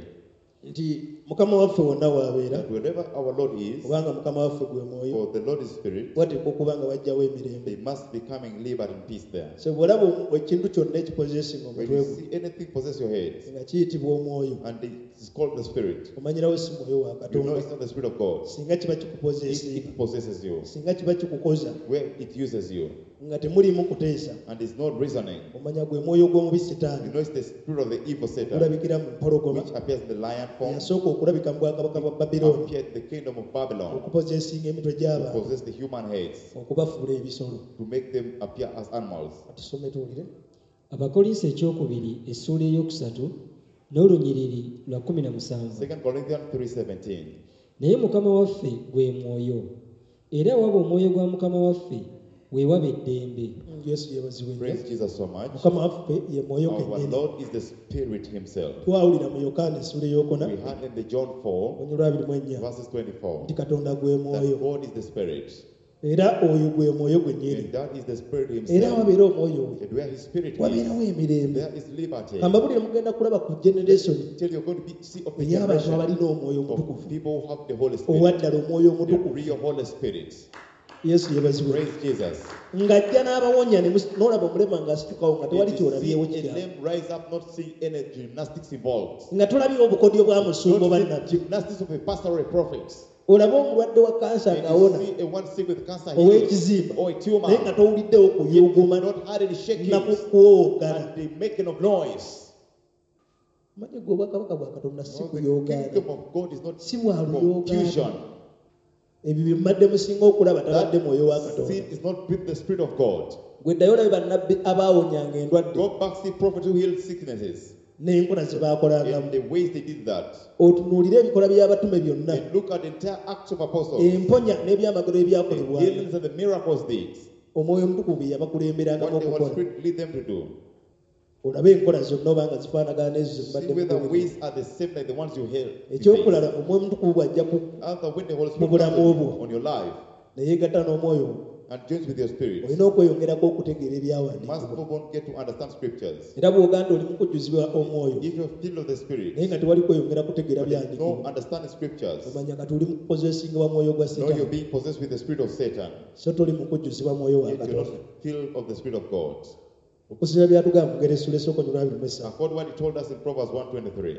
Speaker 1: Nti Mukama waffe wonna w'abeera,
Speaker 2: That wherever our Lord is,
Speaker 1: kubanga Mukama waffe gwe mwoyo,
Speaker 2: for the Lord is Spirit,
Speaker 1: wateekwa okuba nga wajjawo emirembe.
Speaker 2: they must be coming liberty and peace there.
Speaker 1: So bw'olaba ekintu kyonna ekipozesinga
Speaker 2: When
Speaker 1: omutwe
Speaker 2: you
Speaker 1: gwo
Speaker 2: see anything possess your head,
Speaker 1: nga kiyitibwa omwoyo,
Speaker 2: and it's called the Spirit,
Speaker 1: omanyirawo si mwoyo wa
Speaker 2: you know
Speaker 1: Katonda.
Speaker 2: it's not the Spirit of God.
Speaker 1: Singa kiba
Speaker 2: If
Speaker 1: kikupozesinga,
Speaker 2: it possesses you,
Speaker 1: singa kiba kikukoza
Speaker 2: where it uses you,
Speaker 1: nga temulimu kuteesa,
Speaker 2: and is not reasoning,
Speaker 1: omanya gwe mwoyo gw'omubi
Speaker 2: you
Speaker 1: Setaani
Speaker 2: know it's the spirit of the evil Satan,
Speaker 1: ogulabikira mu mpologoma,
Speaker 2: which appears in the lion form,
Speaker 1: yasooka okulabika mu bwakabaka bwa Babirooni,
Speaker 2: appeared in the kingdom of Babylon,
Speaker 1: okupozesinga emitwe
Speaker 2: to
Speaker 1: gy'abantu,
Speaker 2: possess the human heads,
Speaker 1: okubafuula ebisolo.
Speaker 2: to make them appear as animals.
Speaker 1: Tusome tuwulire.
Speaker 3: Abakolinso ekyokubiri essuula eyokusatu n'olunyiriri lwa kumi na musanvu.
Speaker 2: Second Corinthians three seventeen.
Speaker 3: Naye Mukama waffe gwe mwoyo, era waba omwoyo gwa Mukama waffe we waba eddembe.
Speaker 1: Yesu yeebazibwe nnyo.
Speaker 2: Praise Jesus so much.
Speaker 1: Mukama waffe ye mwoyo
Speaker 2: Our
Speaker 1: kennyini.
Speaker 2: Lord is the Spirit Himself.
Speaker 1: Twawulira mu Yokaana essula eyokuna
Speaker 2: We had in the John four,
Speaker 1: onyolwa abiri mu ennya
Speaker 2: verses twenty-four,
Speaker 1: nti Katonda gwe mwoyo,
Speaker 2: that God is the Spirit,
Speaker 1: era oyo gwe mwoyo gwennyini,
Speaker 2: and that is the Spirit
Speaker 1: era
Speaker 2: Himself.
Speaker 1: wabeera omwoyo we
Speaker 2: And where His Spirit
Speaker 1: wabeerawo
Speaker 2: is,
Speaker 1: emirembe.
Speaker 2: there is liberty.
Speaker 1: Kambabulire mugenda kulaba ku generation
Speaker 2: Till you're going to be, see of the
Speaker 1: ey'abantu
Speaker 2: generation
Speaker 1: abalina omwoyo
Speaker 2: of
Speaker 1: omutukuvu,
Speaker 2: people who have the Holy
Speaker 1: owa
Speaker 2: Spirit,
Speaker 1: ddala omwoyo
Speaker 2: the
Speaker 1: omutukuvu.
Speaker 2: real Holy Spirit.
Speaker 1: Yesu yeebazibwe.
Speaker 2: Praise Jesus.
Speaker 1: ng'ajja n'abawonya ne mus- n'olaba omulema ng'asitukawo nga tewali
Speaker 2: If you see
Speaker 1: kyolabyewo
Speaker 2: a
Speaker 1: kirala,
Speaker 2: limb rise up, not seeing any gymnastics involved.
Speaker 1: nga tolabyewo obukodyo bwa musumba oba
Speaker 2: Not
Speaker 1: nnabbi.
Speaker 2: see gymnastics of a pastor or a prophet.
Speaker 1: Olabe omulwadde wa kansa
Speaker 2: And
Speaker 1: ng'awona
Speaker 2: you see a one sick with cancer healed,
Speaker 1: ow'ekizimba
Speaker 2: or a tumor,
Speaker 1: naye nga towuliddewo kuyuguma
Speaker 2: not had any shaking
Speaker 1: nakukwogana.
Speaker 2: and the making of noise.
Speaker 1: Manyi gwe obwakabaka bwa Katonda si
Speaker 2: No, the
Speaker 1: kuyoogaana,
Speaker 2: kingdom of God is not
Speaker 1: si bwa luyoogaana.
Speaker 2: confusion.
Speaker 1: Ebyo bye mbadde musinga okulaba tabadde
Speaker 2: That
Speaker 1: mwoyo wa Katonda.
Speaker 2: sin is not with the Spirit of God.
Speaker 1: Gwe ddayo olabe bannabbi abaawonyanga endwadde
Speaker 2: Go back, see prophets who healed sicknesses
Speaker 1: n'enkola ze baakolangamu.
Speaker 2: and the ways they did that.
Speaker 1: Otunuulire ebikola by'abatume byonna,
Speaker 2: And look at the entire Acts of Apostles,
Speaker 1: emponya n'ebyamagero
Speaker 2: the
Speaker 1: ebyakolebwa,
Speaker 2: healings and the miracles did.
Speaker 1: omwoyo omutukuvu bye yabakulemberangamu
Speaker 2: What the Holy
Speaker 1: okukola.
Speaker 2: Spirit lead them to do.
Speaker 1: Olabe enkola zonna oba nga zifaanagana n'ezo ze
Speaker 2: See
Speaker 1: mbadde
Speaker 2: whether
Speaker 1: mukolera.
Speaker 2: ways are the same like the ones you heard.
Speaker 1: Ekyokulala, omwoyo omutukuvu bw'ajja ku
Speaker 2: Other when the Holy
Speaker 1: Mu
Speaker 2: Spirit
Speaker 1: bulamu
Speaker 2: comes
Speaker 1: obwo.
Speaker 2: on your life
Speaker 1: ne yeegatta n'omwoyo,
Speaker 2: and joins with your spirit,
Speaker 1: olina okweyongerako okutegeera
Speaker 2: you must
Speaker 1: ebyawandiikibwa.
Speaker 2: move on, get to understand scriptures.
Speaker 1: Era bw'oganda oli mu kujjuzibwa omwoyo
Speaker 2: If you're filled of the Spirit,
Speaker 1: naye nga tewali kweyongera kutegeera
Speaker 2: but there's no
Speaker 1: byandikibwa,
Speaker 2: understanding scriptures,
Speaker 1: omanya kati oli mu kupozeesingibwa mwoyo gwa
Speaker 2: no, you're
Speaker 1: Setaani,
Speaker 2: being possessed with the spirit of Satan,
Speaker 1: so toli mu kujjuzibwa mwoyo wa
Speaker 2: yet you're not
Speaker 1: Katonda.
Speaker 2: filled of the Spirit of God.
Speaker 1: Okusinziira byatugamba mu Ngero essula esooka onyolwa abiri mu esatu.
Speaker 2: According to what He told us in Proverbs one twenty-three.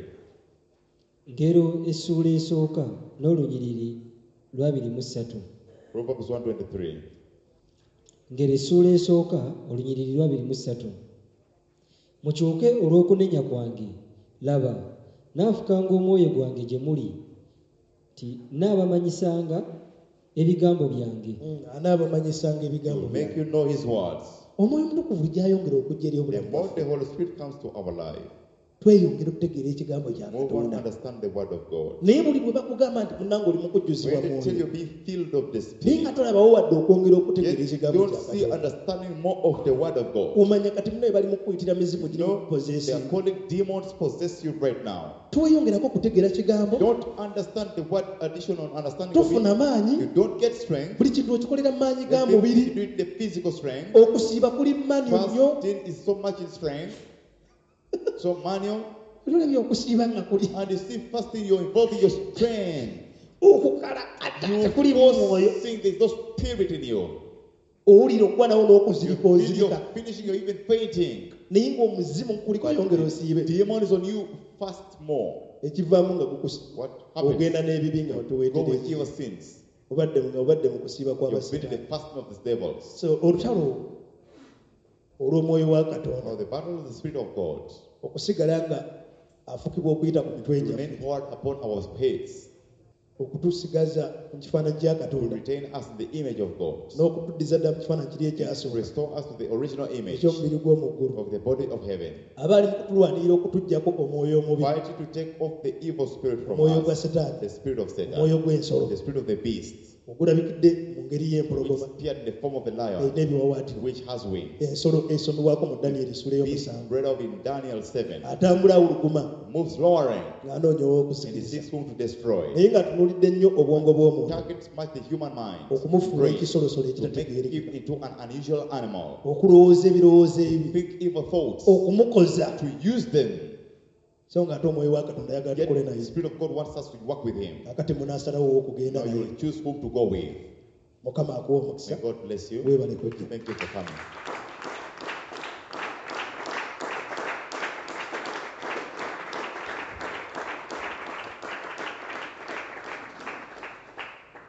Speaker 3: Ngero essuula esooka n'olunyiriri lwabiri mu ssatu.
Speaker 2: Proverbs one twenty-three.
Speaker 3: Ngero essuula esooka olunyiriri lwabiri mu ssatu. Mukyuke olw'okunenya kwange, laba naafukanga omwoyo gwange gye muli nti naabamanyisanga ebigambo byange.
Speaker 1: Mm, anaabamanyisanga
Speaker 2: He
Speaker 1: ebigambo
Speaker 2: will make
Speaker 1: byange.
Speaker 2: you know His words.
Speaker 1: Omwoyo Omutukuvu gyayongera okujja eri
Speaker 2: The
Speaker 1: obulamu
Speaker 2: more
Speaker 1: bwaffe,
Speaker 2: the Holy Spirit comes to our life,
Speaker 1: tweyongera okutegeera ekigambo kya
Speaker 2: the more we
Speaker 1: Katonda.
Speaker 2: understand the word of God.
Speaker 1: Naye buli bwe bakugamba nti munnange oli mu kujjuzibwa
Speaker 2: When they tell you
Speaker 1: mwoyo,
Speaker 2: be filled of the
Speaker 1: naye
Speaker 2: Spirit,
Speaker 1: nga tolabawo wadde okwongera okutegeera
Speaker 2: yet you
Speaker 1: ekigambo
Speaker 2: don't
Speaker 1: kya
Speaker 2: see
Speaker 1: Katonda.
Speaker 2: understanding more of the word of God.
Speaker 1: Omanya kati munaye bali mu kuyitira mizimu
Speaker 2: You
Speaker 1: giri mu
Speaker 2: know, they are
Speaker 1: kupozeesinga.
Speaker 2: calling demons possess you right now.
Speaker 1: Tweyongerako okutegeera kigambo,
Speaker 2: Don't understand the word additional understanding of
Speaker 1: tofuna
Speaker 2: it.
Speaker 1: maanyi,
Speaker 2: You don't get strength.
Speaker 1: buli kintu okikolera mu maanyi ga
Speaker 2: The things
Speaker 1: mubiri.
Speaker 2: you do it the physical strength.
Speaker 1: Okusiiba kuli manual nnyo.
Speaker 2: Fasting is so much in strength. So manual.
Speaker 1: Olabye okusiiba nga kuli
Speaker 2: And you see fasting, you're involving your strength.
Speaker 1: okukalakata
Speaker 2: You
Speaker 1: tekuli mwoyo.
Speaker 2: forcing, there's no spirit in you.
Speaker 1: Owulira okukwanawo
Speaker 2: You
Speaker 1: n'okuzirika
Speaker 2: feel
Speaker 1: ozirika,
Speaker 2: you're finishing, you're even fainting.
Speaker 1: naye ng'omuzimu kuliko oyongera osiibe,
Speaker 2: Demon is on you, fast more.
Speaker 1: ekivaamu nga gukusi
Speaker 2: What happens?
Speaker 1: ogenda n'ebibi nga
Speaker 2: Go with
Speaker 1: batuweetereza,
Speaker 2: evil sins.
Speaker 1: obadde nga obadde mu kusiiba
Speaker 2: You've been in
Speaker 1: kw'abasitaani.
Speaker 2: the fasting of the devils.
Speaker 1: So olutalo olw'omwoyo wa Katonda
Speaker 2: Or the battle of the Spirit of God.
Speaker 1: okusigala nga afukibwa okuyita ku mitwe
Speaker 2: To
Speaker 1: gyaffe,
Speaker 2: remain poured upon our heads.
Speaker 1: okutusigaza mu kifaananyi kya
Speaker 2: To
Speaker 1: Katonda
Speaker 2: retain us in the image of God.
Speaker 1: n'okutuddiza ddala mu kifaananyi kiri
Speaker 2: To
Speaker 1: ekyasooka
Speaker 2: restore us to the original image
Speaker 1: eky'omubiri gw'omu ggulu.
Speaker 2: of the body of heaven.
Speaker 1: Abaali mu kutulwanirira okutuggyako omwoyo omubi,
Speaker 2: Fighting to take off the evil spirit from
Speaker 1: omwoyo gwa
Speaker 2: us.
Speaker 1: Setaani,
Speaker 2: The spirit of
Speaker 1: omwoyo
Speaker 2: Satan.
Speaker 1: gw'ensolo
Speaker 2: The spirit of the beast.
Speaker 1: ogulabikidde mu ngeri
Speaker 2: Which
Speaker 1: y'empologoma
Speaker 2: appeared in the form of a lion.
Speaker 1: erina ebiwawaatiro,
Speaker 2: Which has wings.
Speaker 1: ensolo esomebwako mu Danyeri sula
Speaker 2: Beast
Speaker 1: ey'omusanvu.
Speaker 2: bred of in Daniel seven.
Speaker 1: Atambula awuluguma
Speaker 2: Moves lowering.
Speaker 1: ng'anoonya
Speaker 2: And he
Speaker 1: ow'okusikiriza,
Speaker 2: seeks whom to destroy.
Speaker 1: naye ng'atunuulidde nnyo obwongo bw'omuntu
Speaker 2: Targets much the human mind.
Speaker 1: okumufuula
Speaker 2: Brain.
Speaker 1: ekisolosolo
Speaker 2: To make
Speaker 1: ekitategeerekeka,
Speaker 2: him into an unusual animal.
Speaker 1: okulowooza ebirowoozo ebi,
Speaker 2: Think evil thoughts.
Speaker 1: okumukoza.
Speaker 2: To use them.
Speaker 1: So ng'ate omwoyo wa Katonda ayagala
Speaker 2: Yet
Speaker 1: tukole
Speaker 2: the
Speaker 1: naye.
Speaker 2: Spirit of God wants us to work with him.
Speaker 1: Akati munaasalawo ow'okugenda
Speaker 2: Now you
Speaker 1: naye.
Speaker 2: will choose whom to go with.
Speaker 1: Mukama akuwa omukisa.
Speaker 2: May God bless you.
Speaker 1: Weebale kujja.
Speaker 2: Thank you for coming.